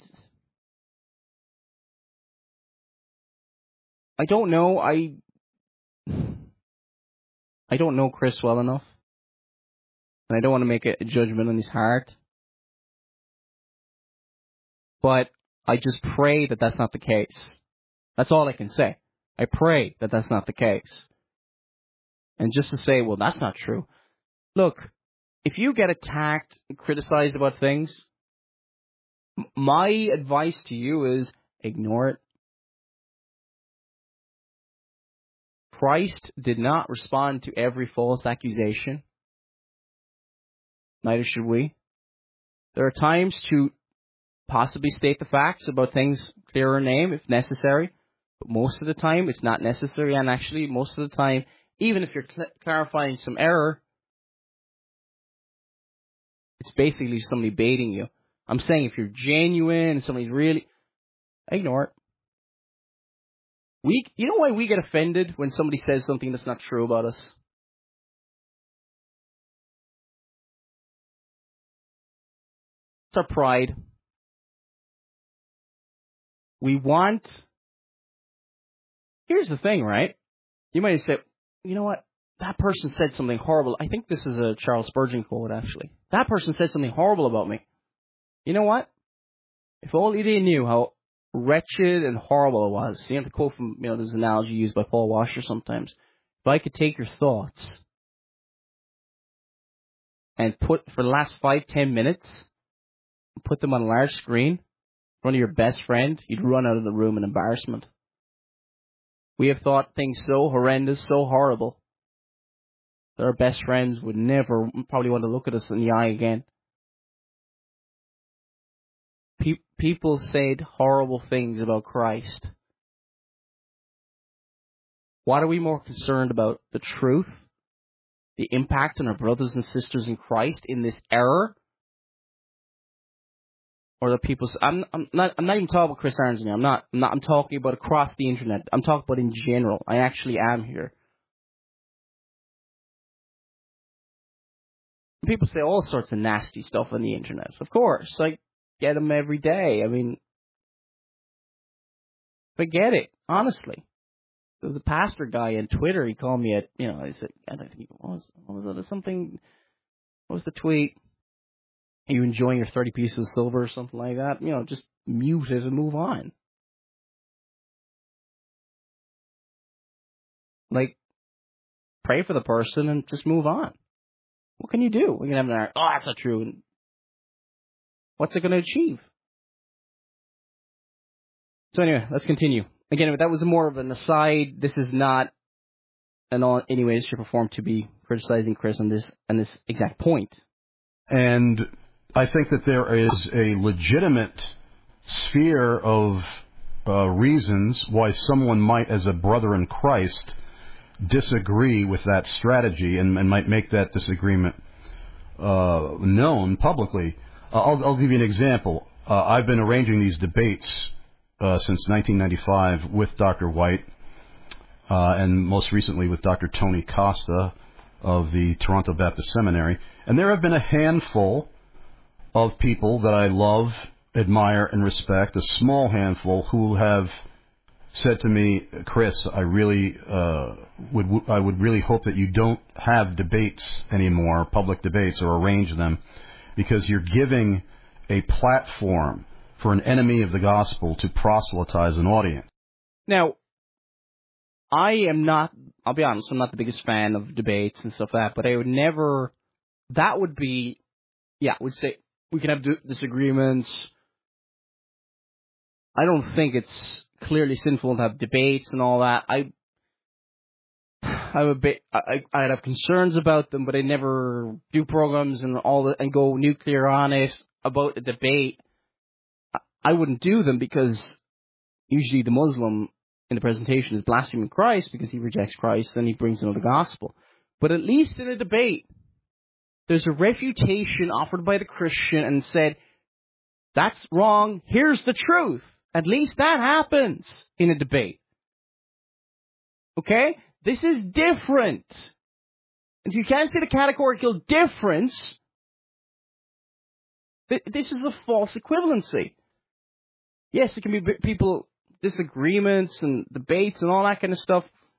I don't know. I I don't know Chris well enough. And I don't want to make a judgment on his heart. But I just pray that that's not the case. That's all I can say. I pray that that's not the case. And just to say, well, that's not true. Look, if you get attacked and criticized about things, my advice to you is ignore it. Christ did not respond to every false accusation. Neither should we. There are times to possibly state the facts about things clearer name if necessary, but most of the time it's not necessary, and actually most of the time, even if you're cl- clarifying some error, it's basically somebody baiting you. I'm saying if you're genuine and somebody's really, ignore it. We, you know why we get offended when somebody says something that's not true about us? It's our pride. We want... Here's the thing, right? You might say, you know what? That person said something horrible. I think this is a Charles Spurgeon quote, actually. That person said something horrible about me. You know what? If only they knew how wretched and horrible it was. You know the quote from, you know, there's an analogy used by Paul Washer sometimes. If I could take your thoughts and put, for the last five, ten minutes, put them on a large screen in front of your best friend, you'd run out of the room in embarrassment. We have thought things so horrendous, so horrible, that our best friends would never probably want to look at us in the eye again. Pe- people said horrible things about Christ. What are we more concerned about? The truth? The impact on our brothers and sisters in Christ in this error? Or the people? I'm, I'm not. I'm not even talking about Chris Arns. I'm not. I'm not. I'm talking about across the internet. I'm talking about in general. I actually am here. People say all sorts of nasty stuff on the internet. Of course, I get them every day. I mean, forget it. Honestly, there was a pastor guy on Twitter. He called me at. You know, I said, I don't think what was what was it? Something. What was the tweet? Are you enjoying your thirty pieces of silver or something like that? You know, just mute it and move on. Like, pray for the person and just move on. What can you do? We can have an oh, that's not true. And what's it going to achieve? So anyway, let's continue. Again, that was more of an aside. This is not in all any way, shape, or form to be criticizing Chris on this on this exact point. And I think that there is a legitimate sphere of uh, reasons why someone might, as a brother in Christ, disagree with that strategy and, and might make that disagreement uh, known publicly. Uh, I'll, I'll give you an example. Uh, I've been arranging these debates uh, since nineteen ninety-five with Doctor White, uh, and most recently with Doctor Tony Costa of the Toronto Baptist Seminary. And there have been a handful of people that I love, admire, and respect, a small handful who have said to me, Chris, I really uh, would I would really hope that you don't have debates anymore, public debates, or arrange them, because you're giving a platform for an enemy of the gospel to proselytize an audience. Now, I am not, I'll be honest, I'm not the biggest fan of debates and stuff like that, but I would never, that would be, yeah, I would say, we can have disagreements. I don't think it's clearly sinful to have debates and all that. I, I'm a bit, I, I'd have concerns about them, but I never do programs and all that and go nuclear on it about a debate. I wouldn't do them because usually the Muslim in the presentation is blaspheming Christ because he rejects Christ and he brings another gospel. But at least in a debate, there's a refutation offered by the Christian and said, that's wrong, here's the truth. At least that happens in a debate. Okay? This is different. And if you can't see the categorical difference, this is a false equivalency. Yes, there can be people, disagreements and debates and all that kind of stuff.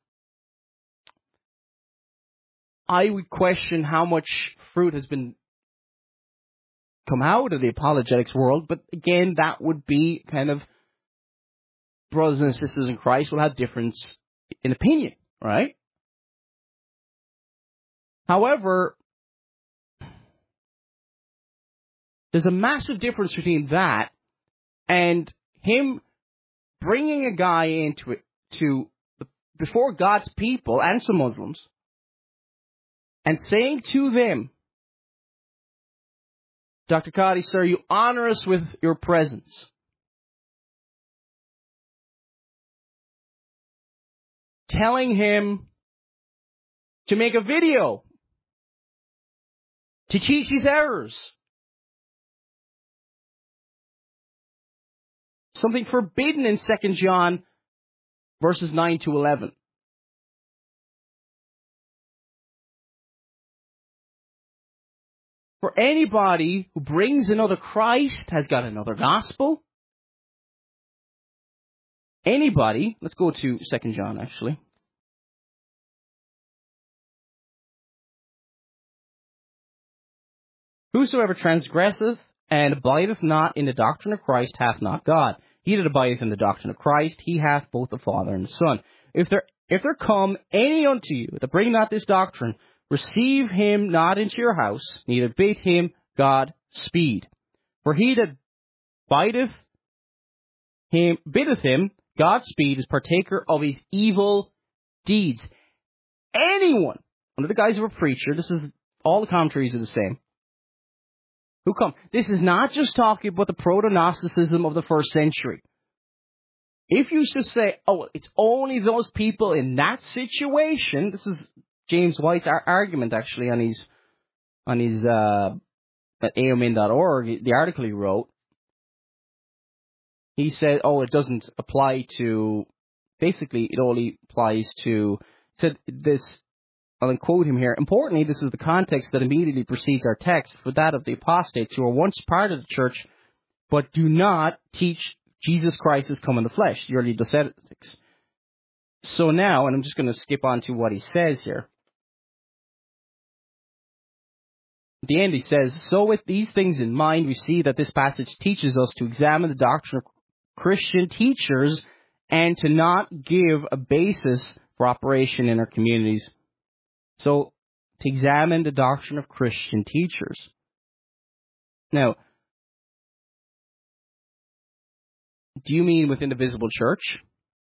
I would question how much fruit has been come out of the apologetics world, but again, that would be kind of brothers and sisters in Christ will have difference in opinion, right? However, there's a massive difference between that and him bringing a guy into it to before God's people and some Muslims and saying to them, Doctor Qadi, sir, you honor us with your presence. Telling him to make a video to teach his errors. Something forbidden in Second John verses nine to eleven. For anybody who brings another Christ has got another gospel. Anybody, let's go to Second John actually. Whosoever transgresseth and abideth not in the doctrine of Christ hath not God. He that abideth in the doctrine of Christ, he hath both the Father and the Son. If there if there come any unto you that bring not this doctrine, receive him not into your house, neither bid him God speed. For he that bideth him, biddeth him God speed is partaker of his evil deeds. Anyone, under the guise of a preacher, this is all the commentaries are the same. Who come? This is not just talking about the proto-Gnosticism of the first century. If you just say, oh, it's only those people in that situation, this is James White's argument actually on his on his uh, at A O M N dot org, the article he wrote. He said, oh, it doesn't apply to, basically it only applies to, said this, I'll quote him here, importantly, this is the context that immediately precedes our text, for that of the apostates who were once part of the church, but do not teach Jesus Christ has come in the flesh, the early Docetics. So now, and I'm just going to skip on to what he says here. At the end he says, so with these things in mind, we see that this passage teaches us to examine the doctrine of Christian teachers and to not give a basis for operation in our communities. So, to examine the doctrine of Christian teachers. Now, do you mean within the visible church?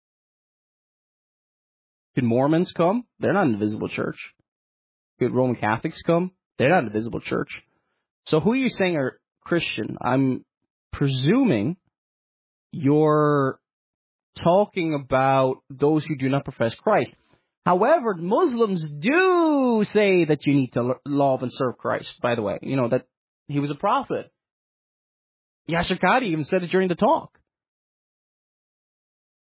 Could Mormons come? They're not in the visible church. Could Roman Catholics come? They're not in the visible church. So who are you saying are Christian? I'm presuming you're talking about those who do not profess Christ. However, Muslims do say that you need to love and serve Christ, by the way. You know, that he was a prophet. Yasser Qadi even said it during the talk.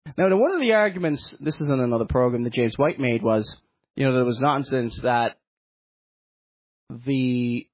Now, one of the arguments, this is in another program that James White made, was, you know, there was nonsense that the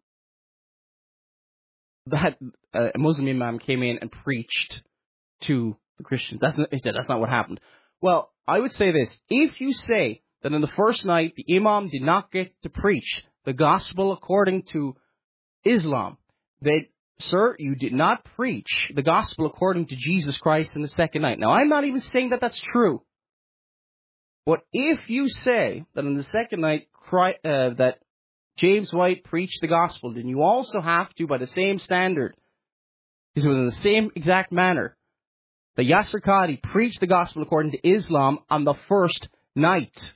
that uh, a Muslim imam came in and preached to the Christians. That's not, he said that's not what happened. Well, I would say this: if you say that on the first night the imam did not get to preach the gospel according to Islam, that, sir, you did not preach the gospel according to Jesus Christ in the second night. Now, I'm not even saying that that's true. But if you say that on the second night Christ, uh, that James White preached the gospel, then you also have to, by the same standard, because it was in the same exact manner, that Yasser Qadhi preached the gospel according to Islam on the first night.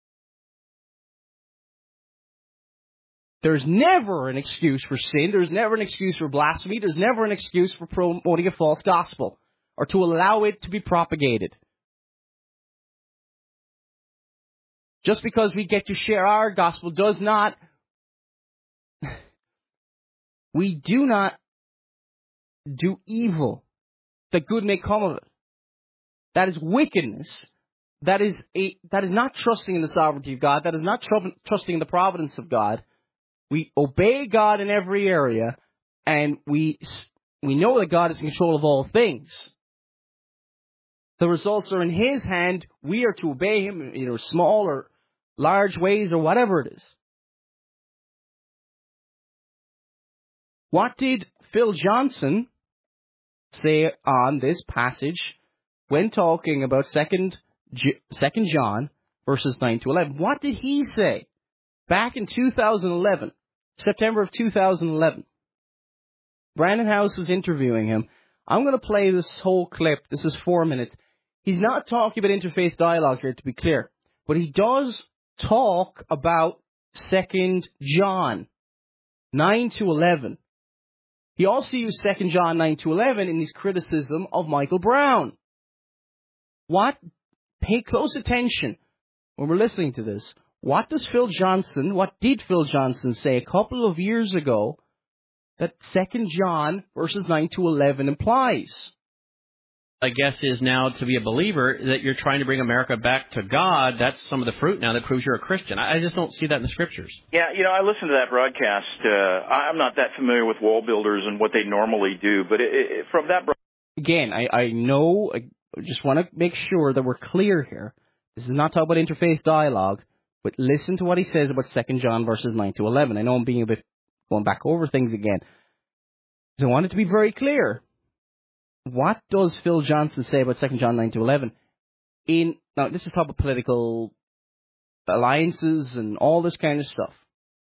There's never an excuse for sin. There's never an excuse for blasphemy. There's never an excuse for promoting a false gospel or to allow it to be propagated. Just because we get to share our gospel does not... we do not do evil that good may come of it. That is wickedness. That is a that is not trusting in the sovereignty of God. That is not tr- trusting in the providence of God. We obey God in every area, and we we know that God is in control of all things. The results are in His hand. We are to obey Him in either small or large ways or whatever it is. What did Phil Johnson say on this passage when talking about Second John verses nine to eleven? What did he say back in two thousand eleven, September of two thousand eleven? Brandon House was interviewing him. I'm going to play this whole clip. This is four minutes. He's not talking about interfaith dialogue here, to be clear, but he does talk about Second John nine to eleven. He also used Second John nine to eleven in his criticism of Michael Brown. What? Pay close attention when we're listening to this. What does Phil Johnson, what did Phil Johnson say a couple of years ago that Second John verses nine to eleven implies? I guess is now to be a believer that you're trying to bring America back to God. That's some of the fruit now that proves you're a Christian. I just don't see that in the Scriptures. Yeah, you know, I listened to that broadcast. Uh, I'm not that familiar with wall builders and what they normally do, but it, it, from that broadcast... Again, I, I know, I just want to make sure that we're clear here. This is not talking about interfaith dialogue, but listen to what he says about Second John verses nine to eleven. I know I'm being a bit going back over things again. So I want it to be very clear. What does Phil Johnson say about Second John nine to eleven? In now, this is talking about political alliances and all this kind of stuff.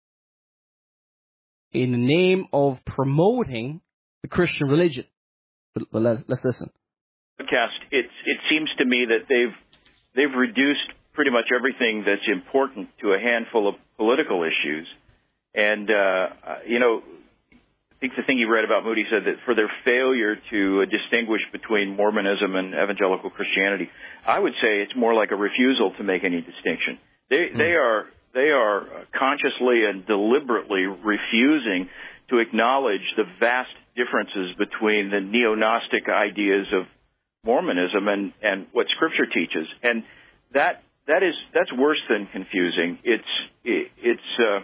In the name of promoting the Christian religion. But, but let's, let's listen. Podcast. It's it seems to me that they've they've reduced pretty much everything that's important to a handful of political issues, and uh, you know. I think the thing you read about Moody said that for their failure to uh, distinguish between Mormonism and evangelical Christianity, I would say it's more like a refusal to make any distinction. They, mm. they are they are consciously and deliberately refusing to acknowledge the vast differences between the neo-Gnostic ideas of Mormonism and, and what Scripture teaches, and that that is that's worse than confusing. It's it, it's uh,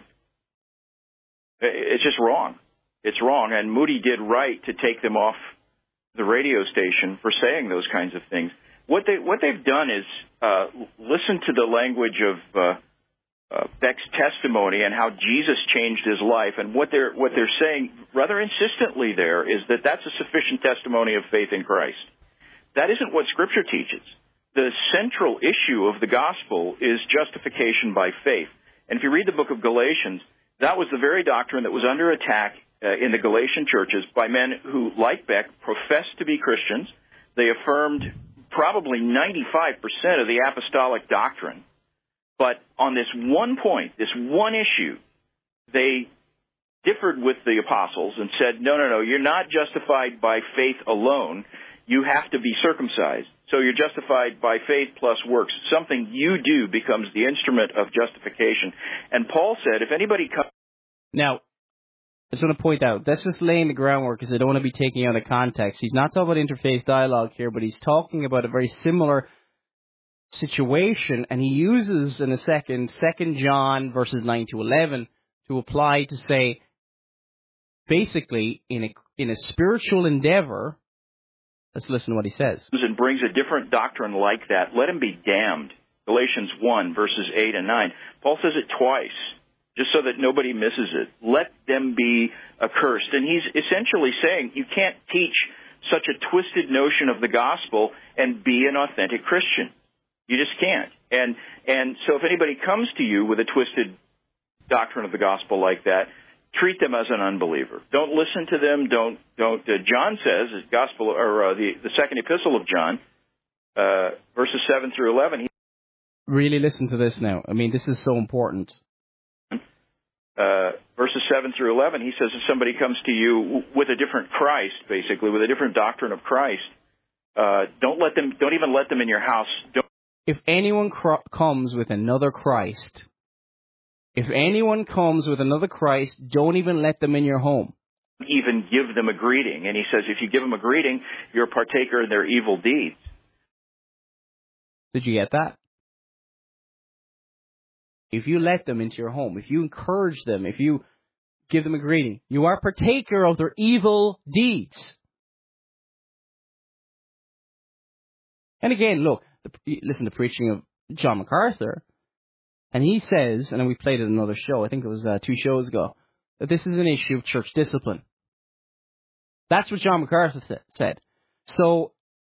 it's just wrong. It's wrong, and Moody did right to take them off the radio station for saying those kinds of things. What they what they've done is uh, listen to the language of uh, uh, Beck's testimony and how Jesus changed his life, and what they're what they're saying rather insistently there is that that's a sufficient testimony of faith in Christ. That isn't what Scripture teaches. The central issue of the gospel is justification by faith, and if you read the book of Galatians, that was the very doctrine that was under attack Uh, in the Galatian churches by men who, like Beck, professed to be Christians. They affirmed probably ninety-five percent of the apostolic doctrine. But on this one point, this one issue, they differed with the apostles and said, no, no, no, you're not justified by faith alone. You have to be circumcised. So you're justified by faith plus works. Something you do becomes the instrument of justification. And Paul said, if anybody comes... Now, I just want to point out, that's just laying the groundwork because I don't want to be taking out of context. He's not talking about interfaith dialogue here, but he's talking about a very similar situation, and he uses in a second Second John verses nine to eleven to apply to say, basically, in a in a spiritual endeavor. Let's listen to what he says. And brings a different doctrine like that, let him be damned. Galatians one, verses eight and nine. Paul says it twice, just so that nobody misses it. Let them be accursed. And he's essentially saying you can't teach such a twisted notion of the gospel and be an authentic Christian. You just can't. And and so if anybody comes to you with a twisted doctrine of the gospel like that, treat them as an unbeliever. Don't listen to them. Don't don't. Uh, John says, the gospel or uh, the the second epistle of John, uh, verses seven through eleven. He, really listen to this now. I mean, this is so important. Uh, verses seven through eleven. He says, if somebody comes to you with a different Christ, basically with a different doctrine of Christ, uh, don't let them. Don't even let them in your house. Don't. If anyone cr- comes with another Christ. If anyone comes with another Christ, don't even let them in your home. Even give them a greeting. And he says, if you give them a greeting, you're a partaker in their evil deeds. Did you get that? If you let them into your home, if you encourage them, if you give them a greeting, you are a partaker of their evil deeds. And again, look, the, listen to the preaching of John MacArthur. And he says, and we played it in another show, I think it was uh, two shows ago, that this is an issue of church discipline. That's what John MacArthur sa- said. So,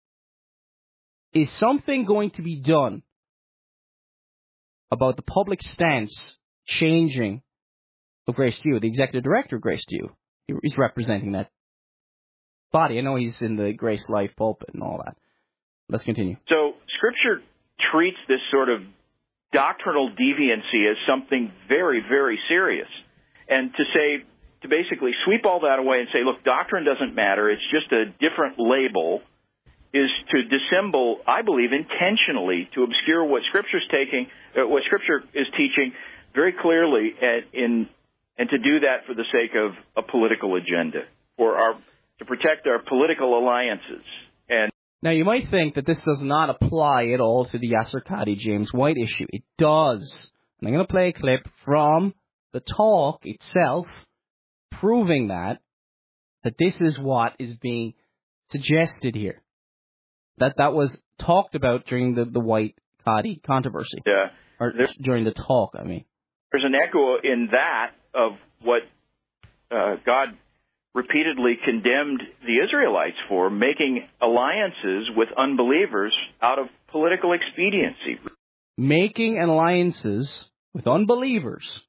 is something going to be done about the public stance changing of Grace to You, the executive director of Grace to You? He, he's representing that body. I know he's in the Grace Life pulpit and all that. Let's continue. So, Scripture treats this sort of doctrinal deviancy as something very, very serious. And to say, to basically sweep all that away and say, look, doctrine doesn't matter, it's just a different label, is to dissemble, I believe, intentionally to obscure what Scripture's taking, uh, what Scripture is teaching very clearly, and, in, and to do that for the sake of a political agenda, for our to protect our political alliances. And now, you might think that this does not apply at all to the Yasser Qadhi James White issue. It does. And I'm going to play a clip from the talk itself proving that, that this is what is being suggested here. That that was talked about during the, the White Qadhi controversy. Yeah. Or during the talk, I mean. There's an echo in that of what uh, God repeatedly condemned the Israelites for, making alliances with unbelievers out of political expediency. Making alliances with unbelievers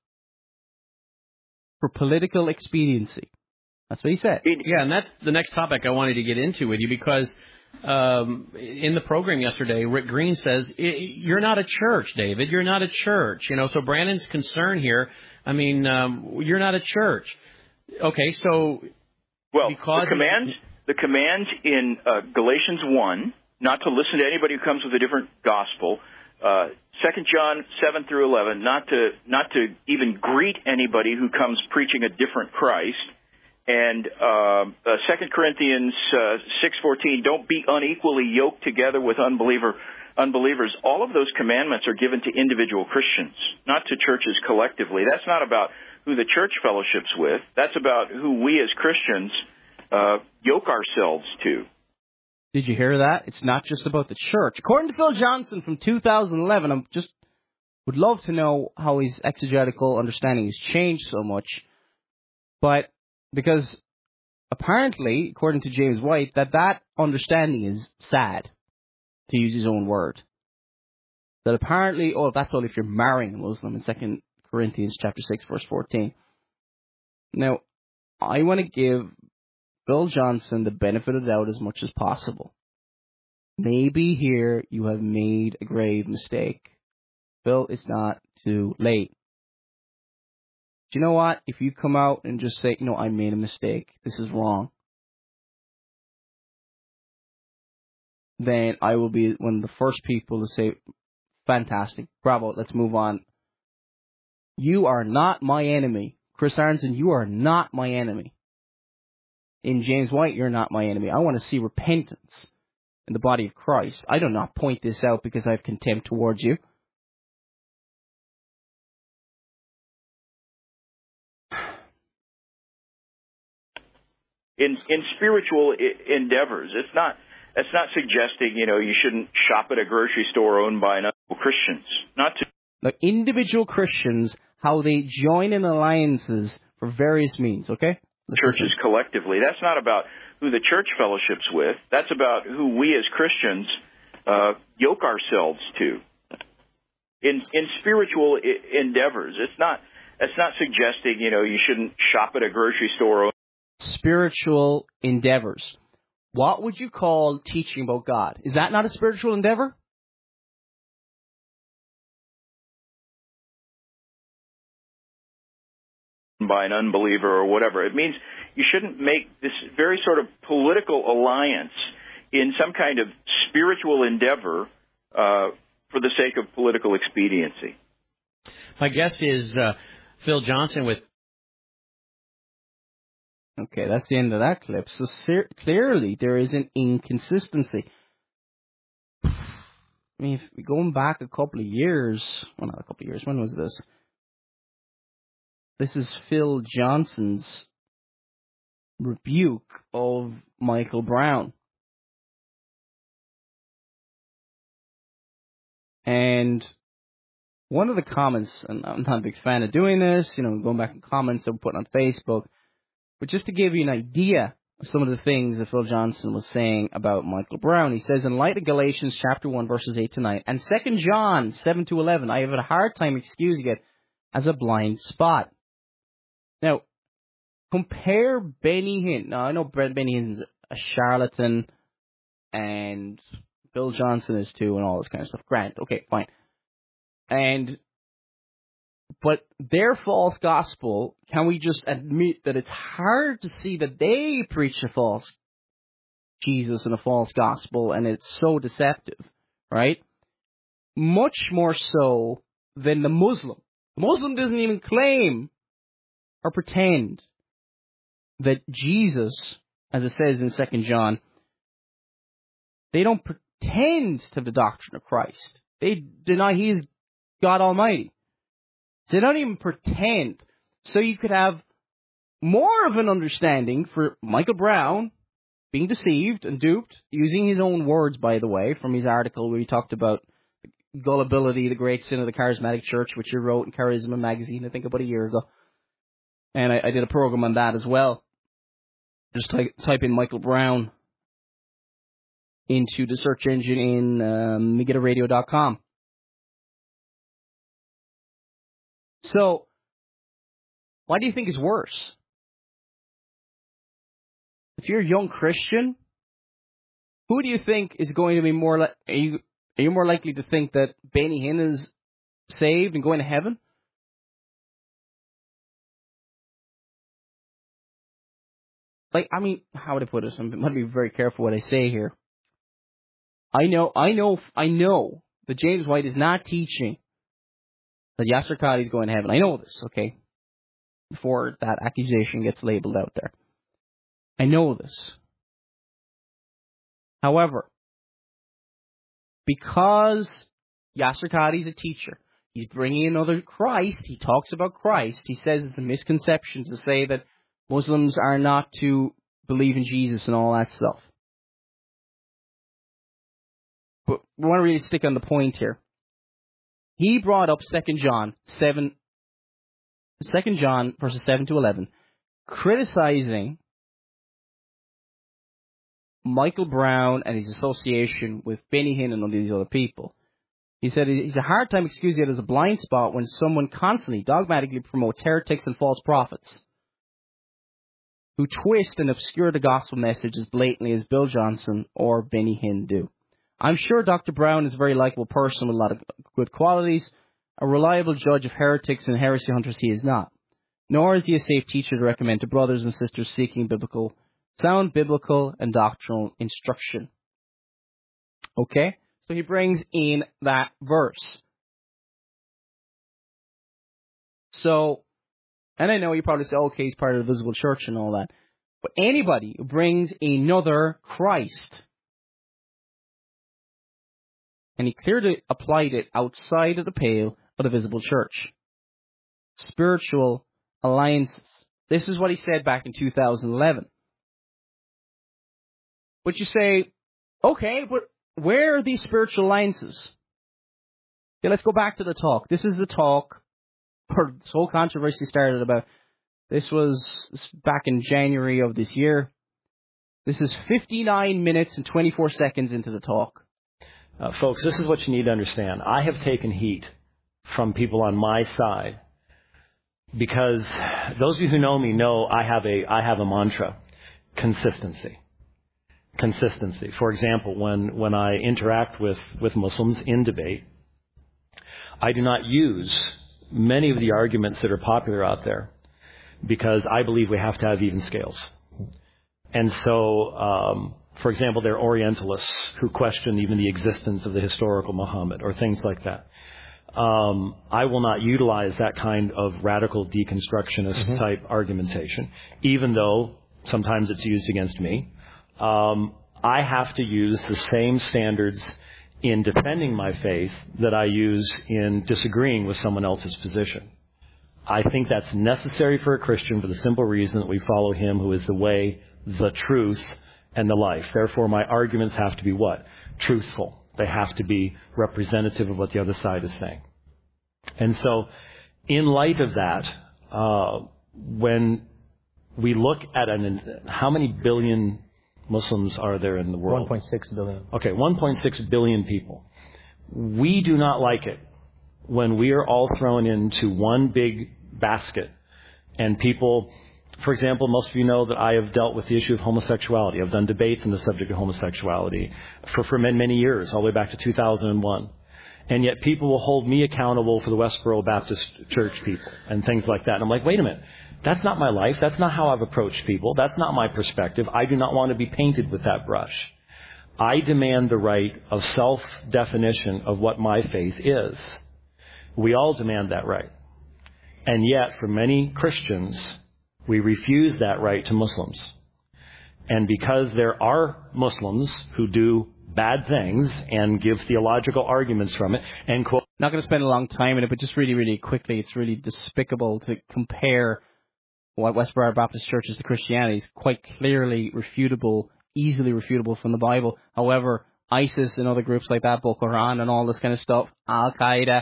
for political expediency. That's what he said. Yeah, and that's the next topic I wanted to get into with you, because um, in the program yesterday, Rick Green says, you're not a church, David. You're not a church. You know, so Brandon's concern here, I mean, um, you're not a church. Okay, so well, because the command, the command in uh, Galatians one, not to listen to anybody who comes with a different gospel. Uh, Second John seven through eleven, not to not to even greet anybody who comes preaching a different Christ. And uh, uh, Second Corinthians uh, six fourteen, don't be unequally yoked together with unbeliever unbelievers. All of those commandments are given to individual Christians, not to churches collectively. That's not about who the church fellowships with. That's about who we as Christians uh, yoke ourselves to. Did you hear that? It's not just about the church. According to Phil Johnson from two thousand eleven, I just would love to know how his exegetical understanding has changed so much. But because apparently, according to James White, that that understanding is sad, to use his own word. That apparently, oh, that's only if you're marrying a Muslim in Second Corinthians chapter six, verse fourteen. Now, I want to give Phil Johnson the benefit of the doubt as much as possible. Maybe here you have made a grave mistake. Phil, it's not too late. Do you know what? If you come out and just say, you know, I made a mistake, this is wrong, then I will be one of the first people to say, fantastic, bravo, let's move on. You are not my enemy. Chris Aronson, you are not my enemy. In James White, you're not my enemy. I want to see repentance. in the body of Christ. I do not point this out because I have contempt towards you. In in spiritual I- endeavors, it's not it's not suggesting, you know, you shouldn't shop at a grocery store owned by non-Christians. Not to Like individual Christians, how they join in alliances for various means, okay? Let's churches listen. collectively. That's not about who the church fellowships with. That's about who we as Christians uh, yoke ourselves to. In in spiritual I- endeavors, it's not it's not suggesting, you know, you shouldn't shop at a grocery store. Spiritual endeavors. What would you call teaching about God? Is that not a spiritual endeavor? By an unbeliever or whatever. It means you shouldn't make this very sort of political alliance in some kind of spiritual endeavor uh, for the sake of political expediency. My guest is uh, Phil Johnson with... Okay, that's the end of that clip. So ser- clearly there is an inconsistency. I mean, if we're going back a couple of years, well, not a couple of years, when was this? This is Phil Johnson's rebuke of Michael Brown. And one of the comments, and I'm not a big fan of doing this, you know, going back in comments that were put on Facebook, but just to give you an idea of some of the things that Phil Johnson was saying about Michael Brown, he says, in light of Galatians chapter one, verses eight to nine, and Second John seven to eleven, I have a hard time excusing it as a blind spot. Now, compare Benny Hinn. Now, I know Benny Hinn's a charlatan, and Phil Johnson is too, and all this kind of stuff. Grant, okay, fine. And But their false gospel, can we just admit that it's hard to see that they preach a false Jesus and a false gospel, and it's so deceptive, right? Much more so than the Muslim. The Muslim doesn't even claim or pretend that Jesus, as it says in Second John, they don't pretend to have the doctrine of Christ. They deny he is God Almighty. They don't even pretend. So you could have more of an understanding for Michael Brown being deceived and duped, using his own words, by the way, from his article where he talked about gullibility, the great sin of the charismatic church, which he wrote in Charisma magazine, I think about a year ago. And I, I did a program on that as well. Just type, type in Michael Brown into the search engine in um, megiddo radio dot com. So, why do you think it's worse? If you're a young Christian, who do you think is going to be more like, are you, are you more likely to think that Benny Hinn is saved and going to heaven? Like, I mean, how would I put it? I'm going to be very careful what I say here. I know, I know, I know that James White is not teaching that Yasser Qadhi is going to heaven. I know this, okay? Before that accusation gets labeled out there. I know this. However, because Yasser Qadhi is a teacher, he's bringing another Christ, he talks about Christ, he says it's a misconception to say that Muslims are not to believe in Jesus and all that stuff. But we want to really stick on the point here. He brought up Second John seven, Second John verses seven to eleven, criticizing Michael Brown and his association with Benny Hinn and all these other people. He said he's a hard time excusing it as a blind spot when someone constantly, dogmatically promotes heretics and false prophets who twist and obscure the gospel message as blatantly as Bill Johnson or Benny Hinn do. I'm sure Doctor Brown is a very likable person with a lot of good qualities. A reliable judge of heretics and heresy hunters he is not. Nor is he a safe teacher to recommend to brothers and sisters seeking biblical, sound biblical and doctrinal instruction. Okay? So he brings in that verse. So, and I know you probably say, okay, he's part of the visible church and all that. But anybody who brings another Christ and he clearly applied it outside of the pale of the visible church. Spiritual alliances. This is what he said back in two thousand eleven. But you say, okay, but where are these spiritual alliances? Okay, let's go back to the talk. This is the talk, or this whole controversy started about. This was back in January of this year. This is fifty-nine minutes and twenty-four seconds into the talk. Uh, folks, this is what you need to understand. I have taken heat from people on my side because those of you who know me know I have a I have a mantra: consistency. Consistency. For example, when, when I interact with, with Muslims in debate, I do not use many of the arguments that are popular out there because I believe we have to have even scales. And so, um, for example, there are Orientalists who question even the existence of the historical Muhammad or things like that. Um, I will not utilize that kind of radical deconstructionist mm-hmm. type argumentation, even though sometimes it's used against me. Um, I have to use the same standards in defending my faith that I use in disagreeing with someone else's position. I think that's necessary for a Christian for the simple reason that we follow him who is the way, the truth, and the life. Therefore, my arguments have to be what? Truthful. They have to be representative of what the other side is saying. And so, in light of that, uh, when we look at an, how many billion Muslims are there in the world? one point six billion. Okay, one point six billion people. We do not like it when we are all thrown into one big basket and people, for example, most of you know that I have dealt with the issue of homosexuality. I've done debates on the subject of homosexuality for, for many, many years, all the way back to two thousand one. And yet people will hold me accountable for the Westboro Baptist Church people and things like that. And I'm like, wait a minute. That's not my life. That's not how I've approached people. That's not my perspective. I do not want to be painted with that brush. I demand the right of self-definition of what my faith is. We all demand that right. And yet, for many Christians, we refuse that right to Muslims. And because there are Muslims who do bad things and give theological arguments from it and quote... Not going to spend a long time in it, but just really, really quickly, it's really despicable to compare what Westboro Baptist Church is to Christianity. Is quite clearly refutable, easily refutable from the Bible. However, ISIS and other groups like that, Boko Haram and all this kind of stuff, Al-Qaeda,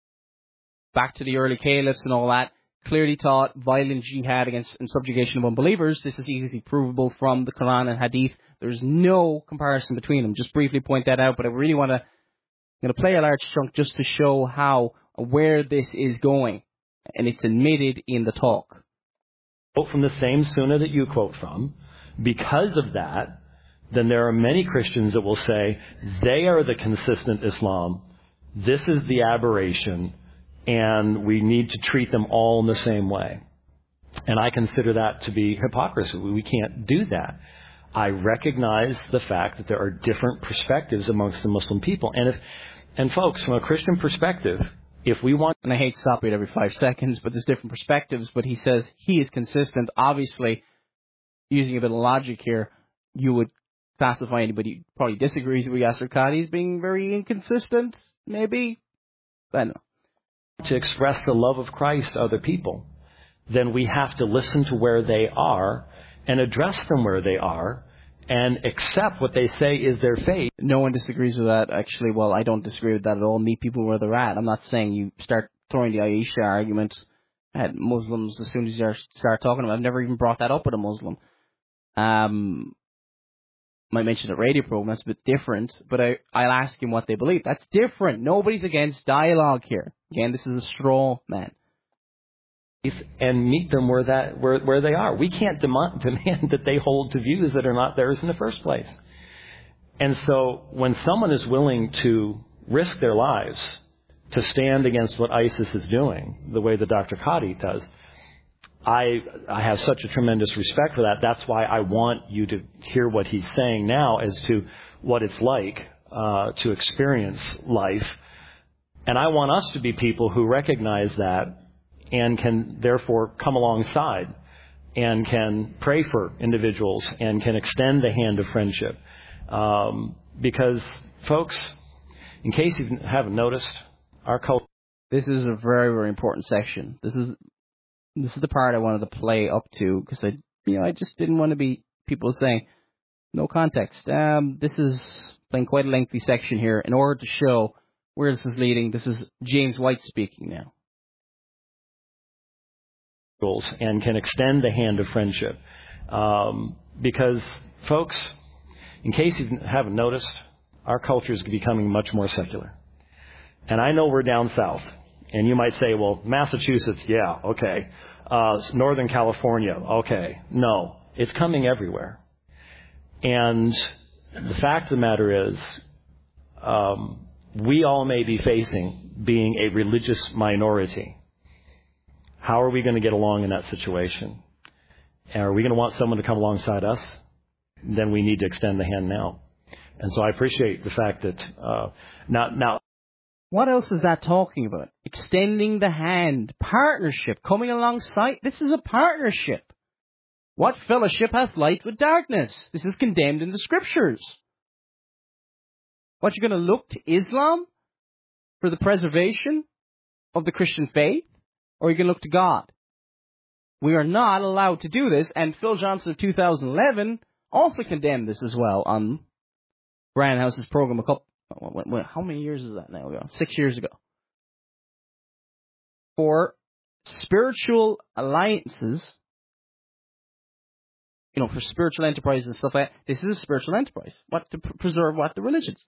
back to the early caliphs and all that, clearly taught violent jihad against and subjugation of unbelievers. This is easily provable from the Quran and Hadith. There's no comparison between them. Just briefly point that out, but I really want to, I'm going to play a large chunk just to show how, where this is going. And it's admitted in the talk. Quote from the same sunnah that you quote from. Because of that, then there are many Christians that will say they are the consistent Islam. This is the aberration, and we need to treat them all in the same way. And I consider that to be hypocrisy. We can't do that. I recognize the fact that there are different perspectives amongst the Muslim people. And if, and folks, from a Christian perspective, if we want... And I hate stopping it every five seconds, but there's different perspectives. But he says he is consistent. Obviously, using a bit of logic here, you would classify anybody who probably disagrees with Yasser Qadhi as being very inconsistent, maybe. I don't know. To express the love of Christ to other people, then we have to listen to where they are and address them where they are and accept what they say is their faith. No one disagrees with that, actually. Well, I don't disagree with that at all. Meet people where they're at. I'm not saying you start throwing the Aisha argument at Muslims as soon as you start talking about it. I've never even brought that up with a Muslim. Um, might mention a radio program, that's a bit different, but I, I'll ask him what they believe. That's different. Nobody's against dialogue here. Again, this is a straw man. And meet them where that where where they are. We can't demand, demand that they hold to views that are not theirs in the first place. And so when someone is willing to risk their lives to stand against what ISIS is doing, the way that Doctor Qadhi does, I I have such a tremendous respect for that. That's why I want you to hear what he's saying now as to what it's like uh, to experience life. And I want us to be people who recognize that and can therefore come alongside and can pray for individuals and can extend the hand of friendship. Um, because, folks, In case you haven't noticed, our culture... This is a very, very important section. This is this is the part I wanted to play up to because I, you know, I just didn't want to be people saying no context. Um, this is playing quite a lengthy section here in order to show where this is leading. This is James White speaking now. And can extend the hand of friendship. Um, because, folks, in case you haven't noticed, our culture is becoming much more secular. And I know we're down south. And you might say, well, Massachusetts, yeah, okay. Uh, Northern California, okay. No, it's coming everywhere. And the fact of the matter is, um, we all may be facing being a religious minority. How are we going to get along in that situation? Are we going to want someone to come alongside us? Then we need to extend the hand now. And so I appreciate the fact that uh, now, now. What else is that talking about? Extending the hand, partnership, coming alongside. This is a partnership. What fellowship hath light with darkness? This is condemned in the scriptures. What, you're going to look to Islam for the preservation of the Christian faith? Or are you going to look to God? We are not allowed to do this, and Phil Johnson of two thousand eleven also condemned this as well on Brian House's program a couple, how many years is that now ago? Six years ago. For spiritual alliances, you know, for spiritual enterprises and stuff like that, this is a spiritual enterprise. What to preserve what? The religions.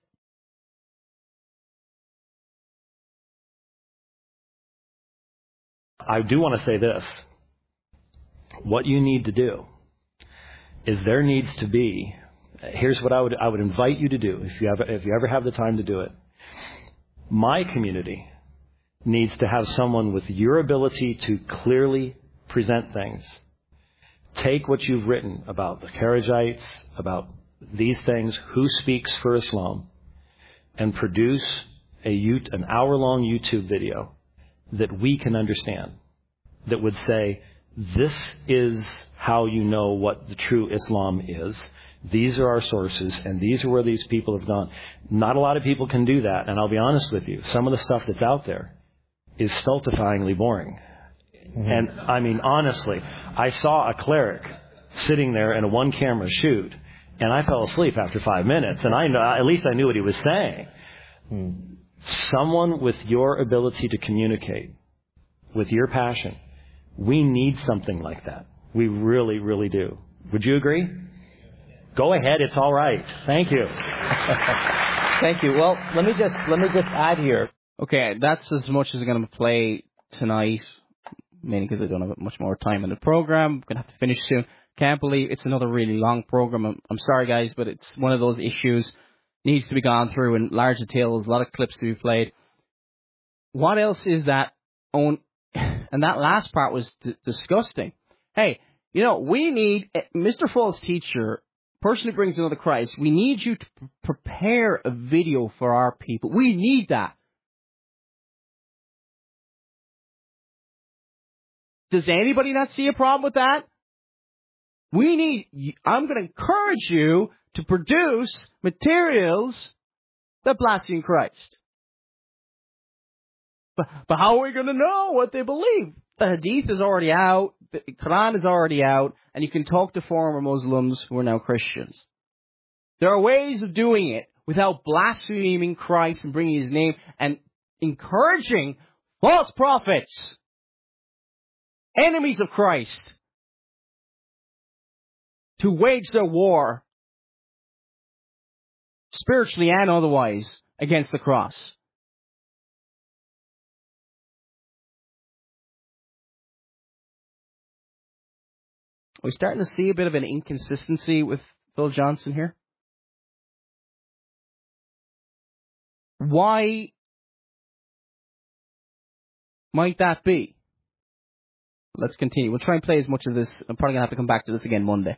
I do want to say this. What you need to do is there needs to be, here's what I would I would invite you to do if you have if you ever have the time to do it. My community needs to have someone with your ability to clearly present things. Take what you've written about the Kharijites, about these things, who speaks for Islam, and produce a an hour-long YouTube video that we can understand, that would say, this is how you know what the true Islam is. These are our sources, and these are where these people have gone. Not a lot of people can do that, and I'll be honest with you. Some of the stuff that's out there is stultifyingly boring. Mm-hmm. And, I mean, honestly, I saw a cleric sitting there in a one-camera shoot, and I fell asleep after five minutes, and I know, at least I knew what he was saying. Mm. Someone with your ability to communicate, with your passion, we need something like that. We really, really do. Would you agree? Go ahead. It's all right. Thank you. Thank you. Well, let me just let me just add here. Okay, that's as much as I'm going to play tonight, mainly because I don't have much more time in the program. I'm going to have to finish soon. Can't believe it's another really long program. I'm, I'm sorry, guys, but it's one of those issues needs to be gone through in large details. A lot of clips to be played. What else is that? Own, and that last part was d- disgusting. Hey, you know, we need Mister False Teacher, person who brings another Christ. We need you to p- prepare a video for our people. We need that. Does anybody not see a problem with that? We need, I'm going to encourage you to produce materials that blaspheme Christ. But, but how are we going to know what they believe? The Hadith is already out, the Quran is already out, and you can talk to former Muslims who are now Christians. There are ways of doing it without blaspheming Christ and bringing His name and encouraging false prophets, enemies of Christ, to wage their war, spiritually and otherwise, against the cross. Are we starting to see a bit of an inconsistency with Phil Johnson here? Why might that be? Let's continue. We'll try and play as much of this. I'm probably going to have to come back to this again Monday.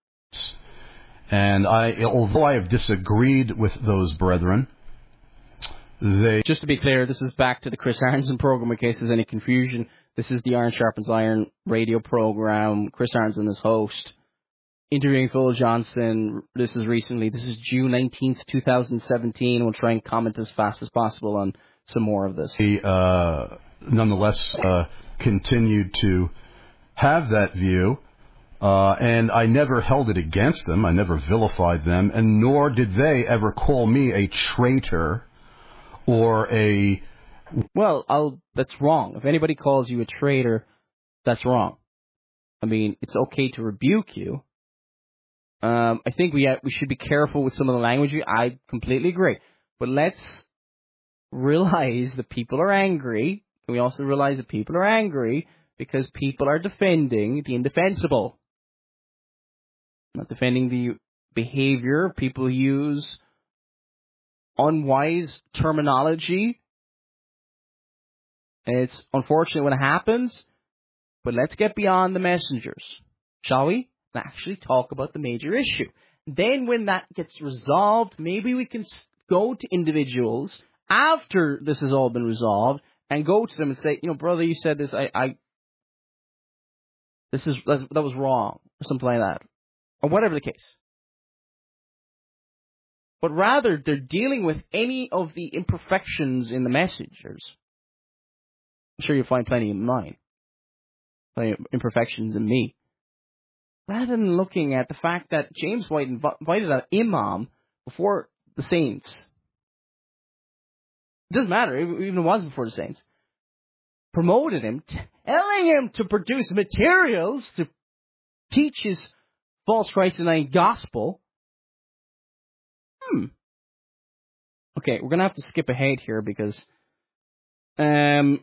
And I, although I have disagreed with those brethren, they... Just to be clear, this is back to the Chris Aronson program in case there's any confusion. This is the Iron Sharpens Iron radio program. Chris Aronson is host. interviewing Phil Johnson. This is recently. This is June nineteenth, twenty seventeen. We'll try and comment as fast as possible on some more of this. He, uh, nonetheless, uh, continued to have that view, uh, and I never held it against them. I never vilified them, and nor did they ever call me a traitor or a... Well, I'll, that's wrong. If anybody calls you a traitor, that's wrong. I mean, it's okay to rebuke you. Um, I think we have, we should be careful with some of the language. I completely agree. But let's realize that people are angry. And we also realize that people are angry because people are defending the indefensible. Not defending the behavior. People use unwise terminology. And it's unfortunate when it happens. But let's get beyond the messengers, shall we? And actually talk about the major issue. Then when that gets resolved, maybe we can go to individuals after this has all been resolved and go to them and say, you know, brother, you said this, I, I this is, that was wrong, or something like that. Or whatever the case. But rather, they're dealing with any of the imperfections in the messengers. I'm sure you'll find plenty in mine. Plenty of imperfections in me. Rather than looking at the fact that James White inv- invited an imam before the saints. It doesn't matter, even if it was before the saints. Promoted him, telling him to produce materials to teach his false Christ-denying gospel. Hmm. Okay, we're going to have to skip ahead here because... Um...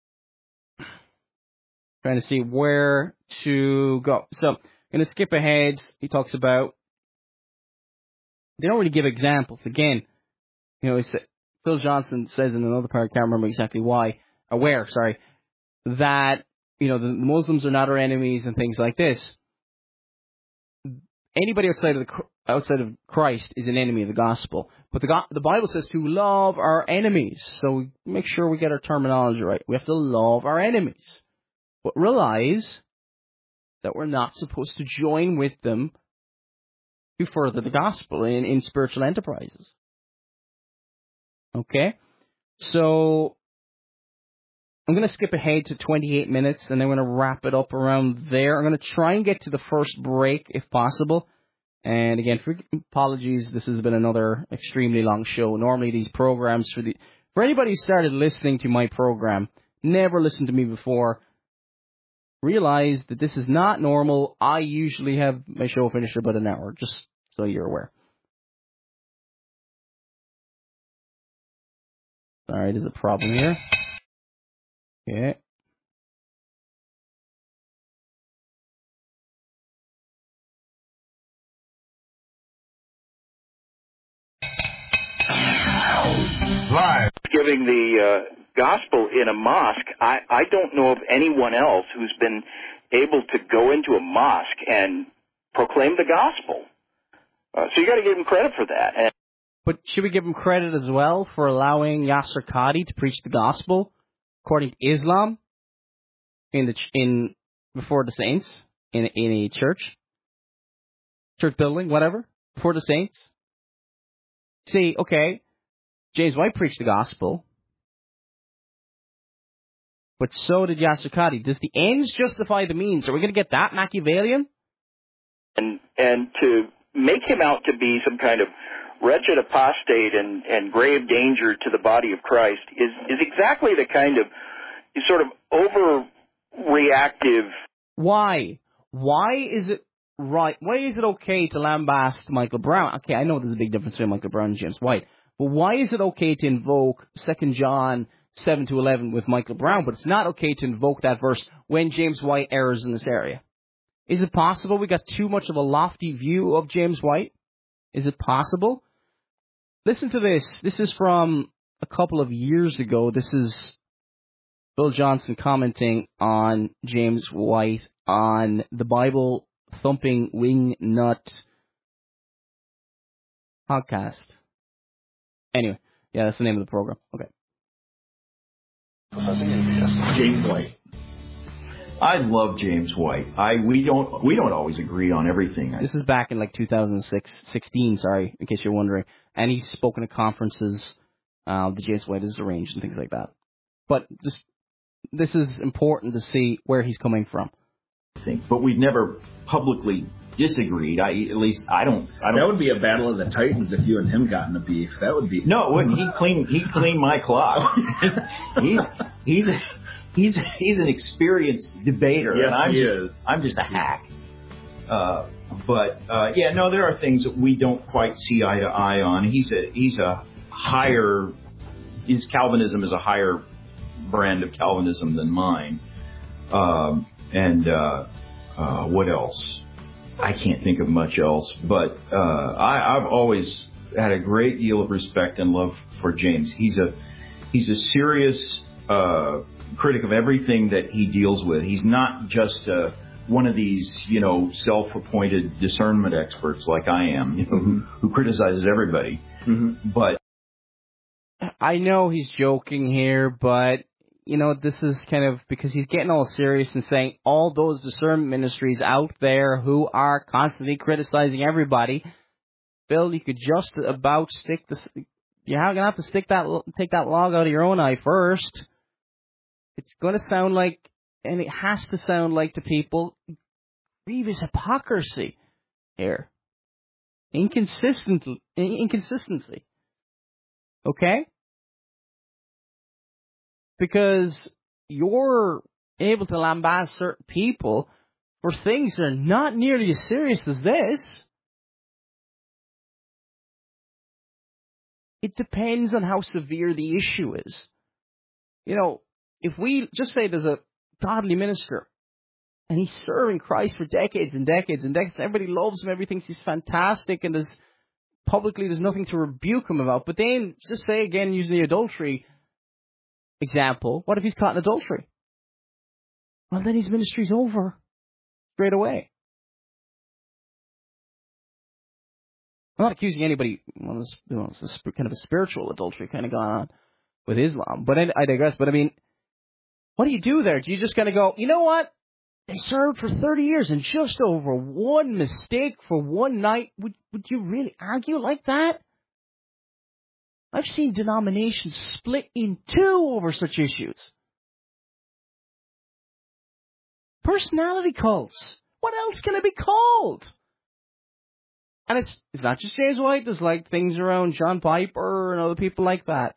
Trying to see where to go. So, I'm going to skip ahead. He talks about... They don't really give examples. Again, you know, it's, Phil Johnson says in another part, I can't remember exactly why, or where, sorry, that, you know, the Muslims are not our enemies and things like this. Anybody outside of the outside of Christ is an enemy of the gospel. But the the Bible says to love our enemies. So make sure we get our terminology right. We have to love our enemies. But realize that we're not supposed to join with them to further the gospel in, in spiritual enterprises. Okay? So, I'm going to skip ahead to twenty-eight minutes, and then we're going to wrap it up around there. I'm going to try and get to the first break, if possible. And again, for apologies, this has been another extremely long show. Normally, these programs, for the for anybody who started listening to my program, never listened to me before, realize that this is not normal. I usually have my show finished about an hour, just so you're aware. Sorry, there's a problem here. Okay. Live. Giving the uh, gospel in a mosque, I, I don't know of anyone else who's been able to go into a mosque and proclaim the gospel. Uh, so you got to give him credit for that. And but should we give him credit as well for allowing Yasser Qadhi to preach the gospel according to Islam in the in before the saints in in a church, church building, whatever, before the saints? See, okay, James White preached the gospel, but so did Yasser Qadhi. Does the ends justify the means? Are we going to get that Machiavellian? And and to make him out to be some kind of wretched apostate and, and grave danger to the body of Christ is, is exactly the kind of sort of overreactive. Why? Why is it right? Why is it okay to lambaste Michael Brown? Okay, I know there's a big difference between Michael Brown and James White, but why is it okay to invoke Second John seven to eleven with Michael Brown, but it's not okay to invoke that verse when James White errs in this area? Is it possible we got too much of a lofty view of James White? Is it possible? Listen to this. This is from a couple of years ago. This is Phil Johnson commenting on James White on the Bible Thumping Wing Nut podcast. Anyway, yeah, that's the name of the program. Okay. Professing atheist, James White. I love James White. I we don't we don't always agree on everything. This is back in like two thousand sixteen, sorry, in case you're wondering. And he's spoken at conferences uh, that James White has arranged and things like that. But this this is important to see where he's coming from. Think, but we've never publicly disagreed. I at least I don't. I don't. That would be a battle of the Titans if you and him got in a beef. That would be. No, it wouldn't. He clean. He clean my clock. he's he's a, he's he's an experienced debater, yes, and I'm he just is. I'm just a hack. Uh, but uh, yeah, no, there are things that we don't quite see eye to eye on. He's a he's a higher. His Calvinism is a higher brand of Calvinism than mine. Um, and uh, uh, what else? I can't think of much else. But uh, I, I've always had a great deal of respect and love for James. He's a he's a serious uh, critic of everything that he deals with. He's not just uh, one of these, you know, self-appointed discernment experts like I am, you know, mm-hmm. who, who criticizes everybody. Mm-hmm. But I know he's joking here, but you know, this is kind of because he's getting all serious and saying all those discernment ministries out there who are constantly criticizing everybody. Bill, you could just about stick the. You're gonna have to stick that, take that log out of your own eye first. It's gonna sound like, and it has to sound like to people, grievous hypocrisy here, inconsistent, inconsistency. Okay. Because you're able to lambast certain people for things that are not nearly as serious as this. It depends on how severe the issue is. You know, if we just say there's a godly minister and he's serving Christ for decades and decades and decades, everybody loves him, everybody thinks he's fantastic, and there's publicly there's nothing to rebuke him about. But then, just say again, using the adultery example, what if he's caught in adultery? Well, then his ministry's over straight away. I'm not accusing anybody. Well, this, you know, it's a, kind of a spiritual adultery kind of going on with Islam. But I, I digress. But I mean, what do you do there? Do you just kind of go, you know what? They served for thirty years and just over one mistake for one night. Would would you really argue like that? I've seen denominations split in two over such issues. Personality cults. What else can it be called? And it's it's not just James White. There's like things around John Piper and other people like that.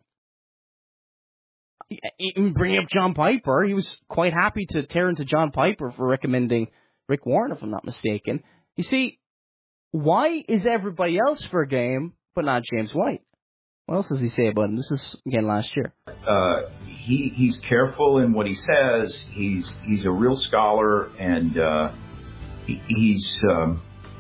Even bringing up John Piper, he was quite happy to tear into John Piper for recommending Rick Warren, if I'm not mistaken. You see, why is everybody else for a game but not James White? What else does he say about him? This is, again, last year. Uh, he he's careful in what he says. He's he's a real scholar, and uh, he, he's... Um,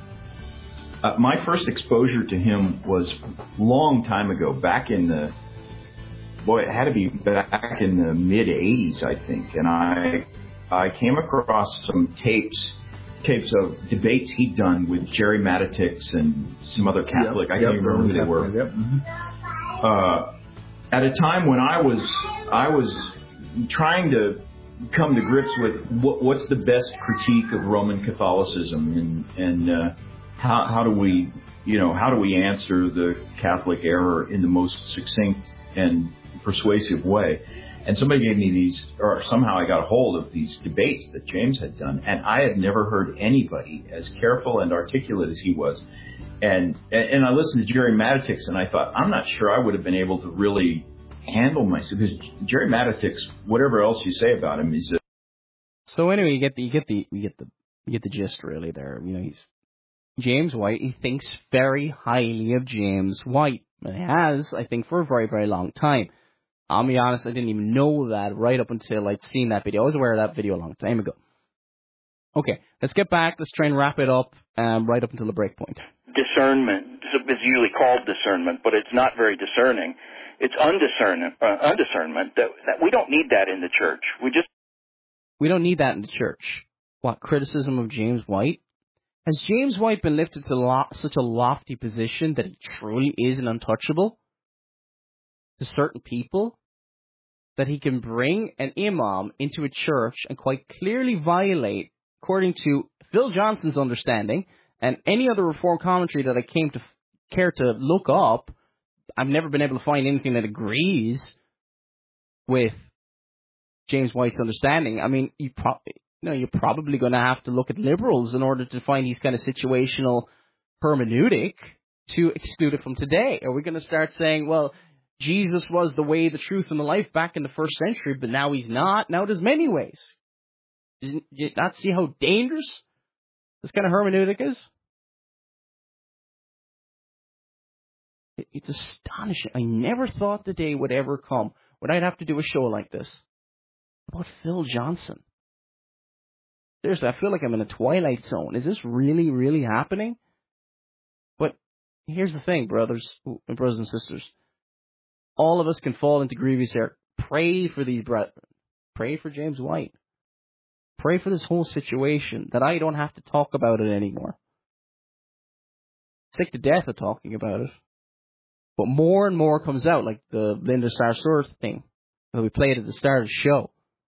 uh, my first exposure to him was a long time ago, back in the... Boy, it had to be back in the mid-eighties, I think. And I I came across some tapes tapes of debates he'd done with Jerry Matitix and some other Catholic. Yep, I can't yep, remember who they were. Yep. Mm-hmm. Uh, at a time when I was I was trying to come to grips with what, what's the best critique of Roman Catholicism, and and uh, how how do we you know how do we answer the Catholic error in the most succinct and persuasive way. And somebody gave me these, or somehow I got a hold of these debates that James had done, and I had never heard anybody as careful and articulate as he was. And and I listened to Jerry Matitix, and I thought, I'm not sure I would have been able to really handle myself, because Jerry Matitix, whatever else you say about him, is. A so anyway, you get the you get the you get the you get the gist really there. You know, he's James White. He thinks very highly of James White, and he has, I think, for a very very long time. I'll be honest, I didn't even know that right up until I'd seen that video. I was aware of that video a long time ago. Okay, let's get back. Let's try and wrap it up um, right up until the break point. Discernment is usually called discernment, but it's not very discerning. It's undiscernment. Uh, undiscernment. That, that we don't need that in the church. We just we don't need that in the church. What, criticism of James White? Has James White been lifted to lo- such a lofty position that he truly is an untouchable to certain people? that he can bring an imam into a church and quite clearly violate, according to Phil Johnson's understanding and any other Reform commentary that I came to care to look up. I've never been able to find anything that agrees with James White's understanding. I mean, you probably, you know, you're probably going to have to look at liberals in order to find these kind of situational hermeneutic to exclude it from today. Are we going to start saying, well, Jesus was the way, the truth, and the life back in the first century, but now he's not? Now there's many ways. Did you not see how dangerous this kind of hermeneutic is? It's astonishing. I never thought the day would ever come when I'd have to do a show like this about Phil Johnson. Seriously, I feel like I'm in a twilight zone. Is this really, really happening? But here's the thing, brothers and brothers and sisters. All of us can fall into grievous error. Pray for these brethren. Pray for James White. Pray for this whole situation that I don't have to talk about it anymore. Sick to death of talking about it. But more and more comes out, like the Linda Sarsour thing that we played at the start of the show.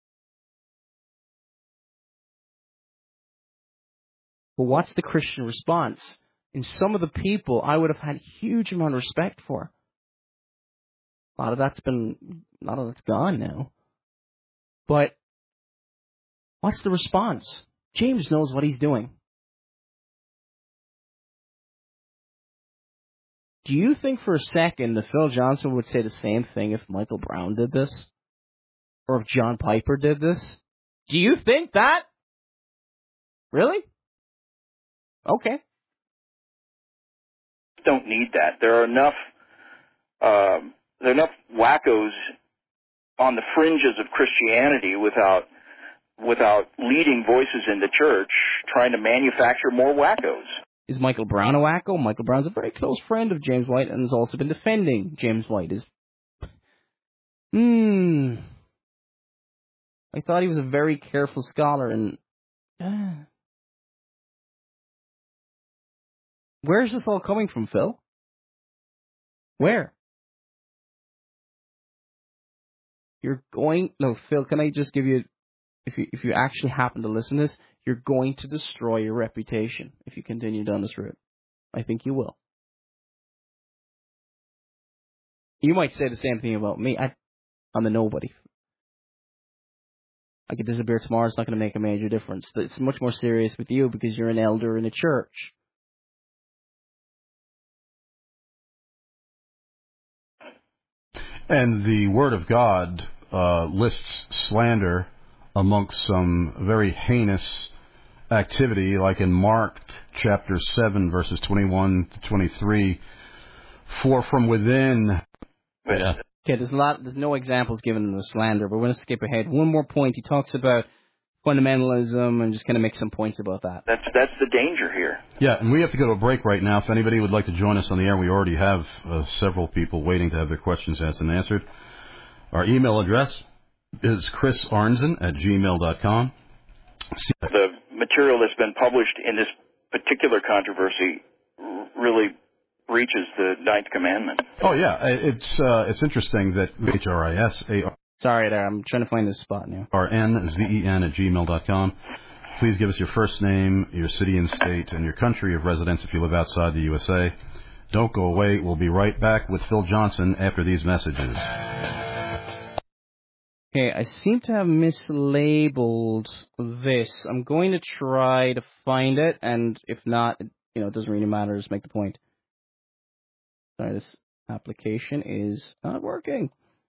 But what's the Christian response? In some of the people I would have had huge amount of respect for. A lot of that's been, a lot of that's gone now. But what's the response? James knows what he's doing. Do you think for a second that Phil Johnson would say the same thing if Michael Brown did this? Or if John Piper did this? Do you think that? Really? Okay. Don't need that. There are enough, um, there are enough wackos on the fringes of Christianity without, without leading voices in the church trying to manufacture more wackos. Is Michael Brown a wacko? Michael Brown's a very close friend of James White and has also been defending James White. Is Hmm. I thought he was a very careful scholar, and uh, where's this all coming from, Phil? Where? You're going... No, Phil, can I just give you... If you, if you actually happen to listen to this, you're going to destroy your reputation if you continue down this route. I think you will. You might say the same thing about me. I, I'm a nobody. I could disappear tomorrow. It's not going to make a major difference. It's much more serious with you because you're an elder in a church. And the Word of God uh, lists slander amongst some very heinous activity, like in Mark chapter seven, verses twenty-one to twenty-three. For from within... Yeah. Okay, there's a lot. There's no examples given in the slander, but we're going to skip ahead. One more point. He talks about fundamentalism and just kind of make some points about that. That's that's the danger here. Yeah, and we have to go to a break right now. If anybody would like to join us on the air, we already have uh, several people waiting to have their questions asked and answered. Our email address is chris arnzen at gmail dot com. The material that's been published in this particular controversy really breaches the Ninth Commandment. Oh, yeah. It's uh, it's interesting that H R I S A R... Sorry there, I'm trying to find this spot now. R N Z E N at gmail dot com. Please give us your first name, your city and state, and your country of residence if you live outside the U S A. Don't go away. We'll be right back with Phil Johnson after these messages. Okay, I seem to have mislabeled this. I'm going to try to find it, and if not, you know, it doesn't really matter. Just make the point. Sorry, this application is not working.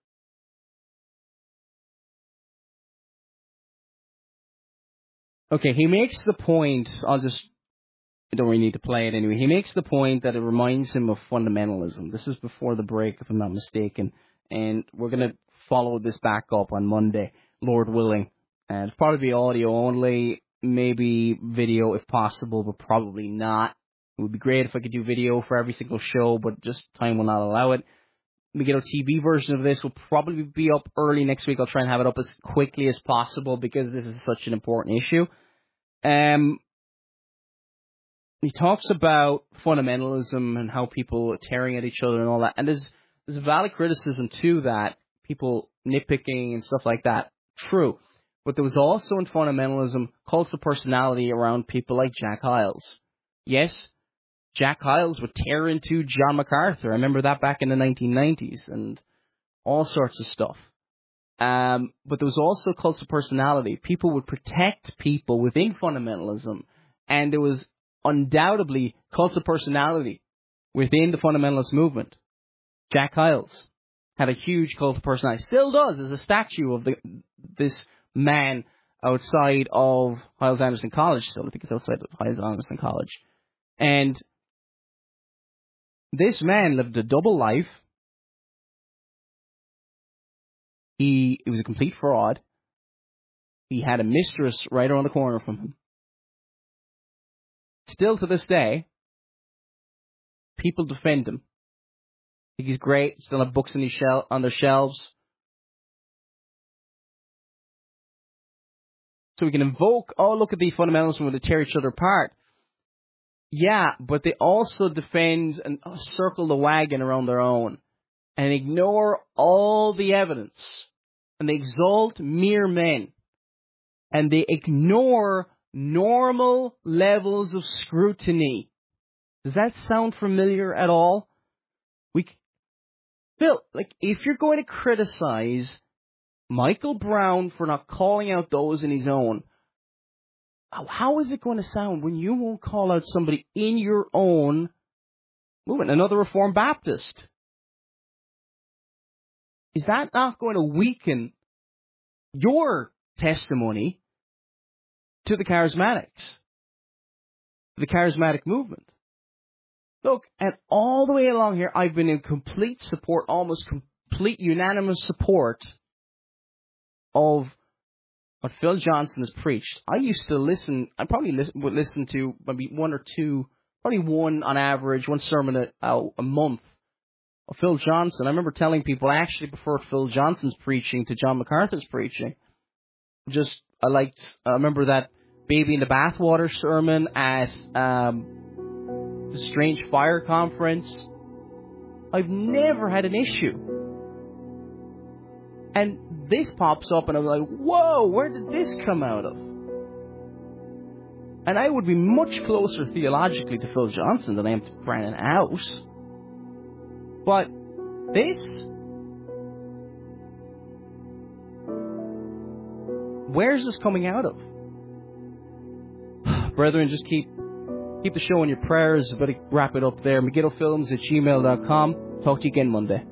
Okay, he makes the point, I'll just, I don't really need to play it anyway. He makes the point that it reminds him of fundamentalism. This is before the break, if I'm not mistaken. And we're going to follow this back up on Monday, Lord willing. And it'll probably be audio only, maybe video if possible, but probably not. It would be great if I could do video for every single show, but just time will not allow it. We get a T V version of this will probably be up early next week. I'll try and have it up as quickly as possible because this is such an important issue. Um, he talks about fundamentalism and how people are tearing at each other and all that. And there's there's a valid criticism to that. People nitpicking and stuff like that. True. But there was also in fundamentalism cults of personality around people like Jack Hyles. Yes, Jack Hyles would tear into John MacArthur. I remember that back in the nineteen nineties and all sorts of stuff. Um, but there was also cults of personality. People would protect people within fundamentalism, and there was undoubtedly cults of personality within the fundamentalist movement. Jack Hyles had a huge cult of personality. Still does. There's a statue of the this man outside of Hyles Anderson College. Still, I think it's outside of Hyles Anderson College. And this man lived a double life. He, he was a complete fraud. He had a mistress right around the corner from him. Still to this day, people defend him. I think he's great. Still have books on, his shel- on their shelves. So we can invoke, oh, look at the fundamentalists when they tear each other apart. Yeah, but they also defend and circle the wagon around their own and ignore all the evidence. And they exalt mere men. And they ignore normal levels of scrutiny. Does that sound familiar at all? We, Phil, like, if you're going to criticize Michael Brown for not calling out those in his own, how is it going to sound when you won't call out somebody in your own movement, another Reformed Baptist? Is that not going to weaken your testimony to the charismatics, the charismatic movement? Look, and all the way along here, I've been in complete support, almost complete unanimous support of what Phil Johnson has preached. I used to listen, I probably listen, would listen to maybe one or two, probably one on average, one sermon a, a, a month of Phil Johnson. I remember telling people I actually preferred Phil Johnson's preaching to John MacArthur's preaching. Just, I liked, I remember that Baby in the Bathwater sermon at um, the Strange Fire Conference. I've never had an issue. And this pops up and I'm like, whoa, where did this come out of? And I would be much closer theologically to Phil Johnson than I am to Brandon House. But this, where's this coming out of? Brethren, just keep keep the show in your prayers. Better wrap it up there. McGiddlefilms at gmail dot com. Talk to you again Monday.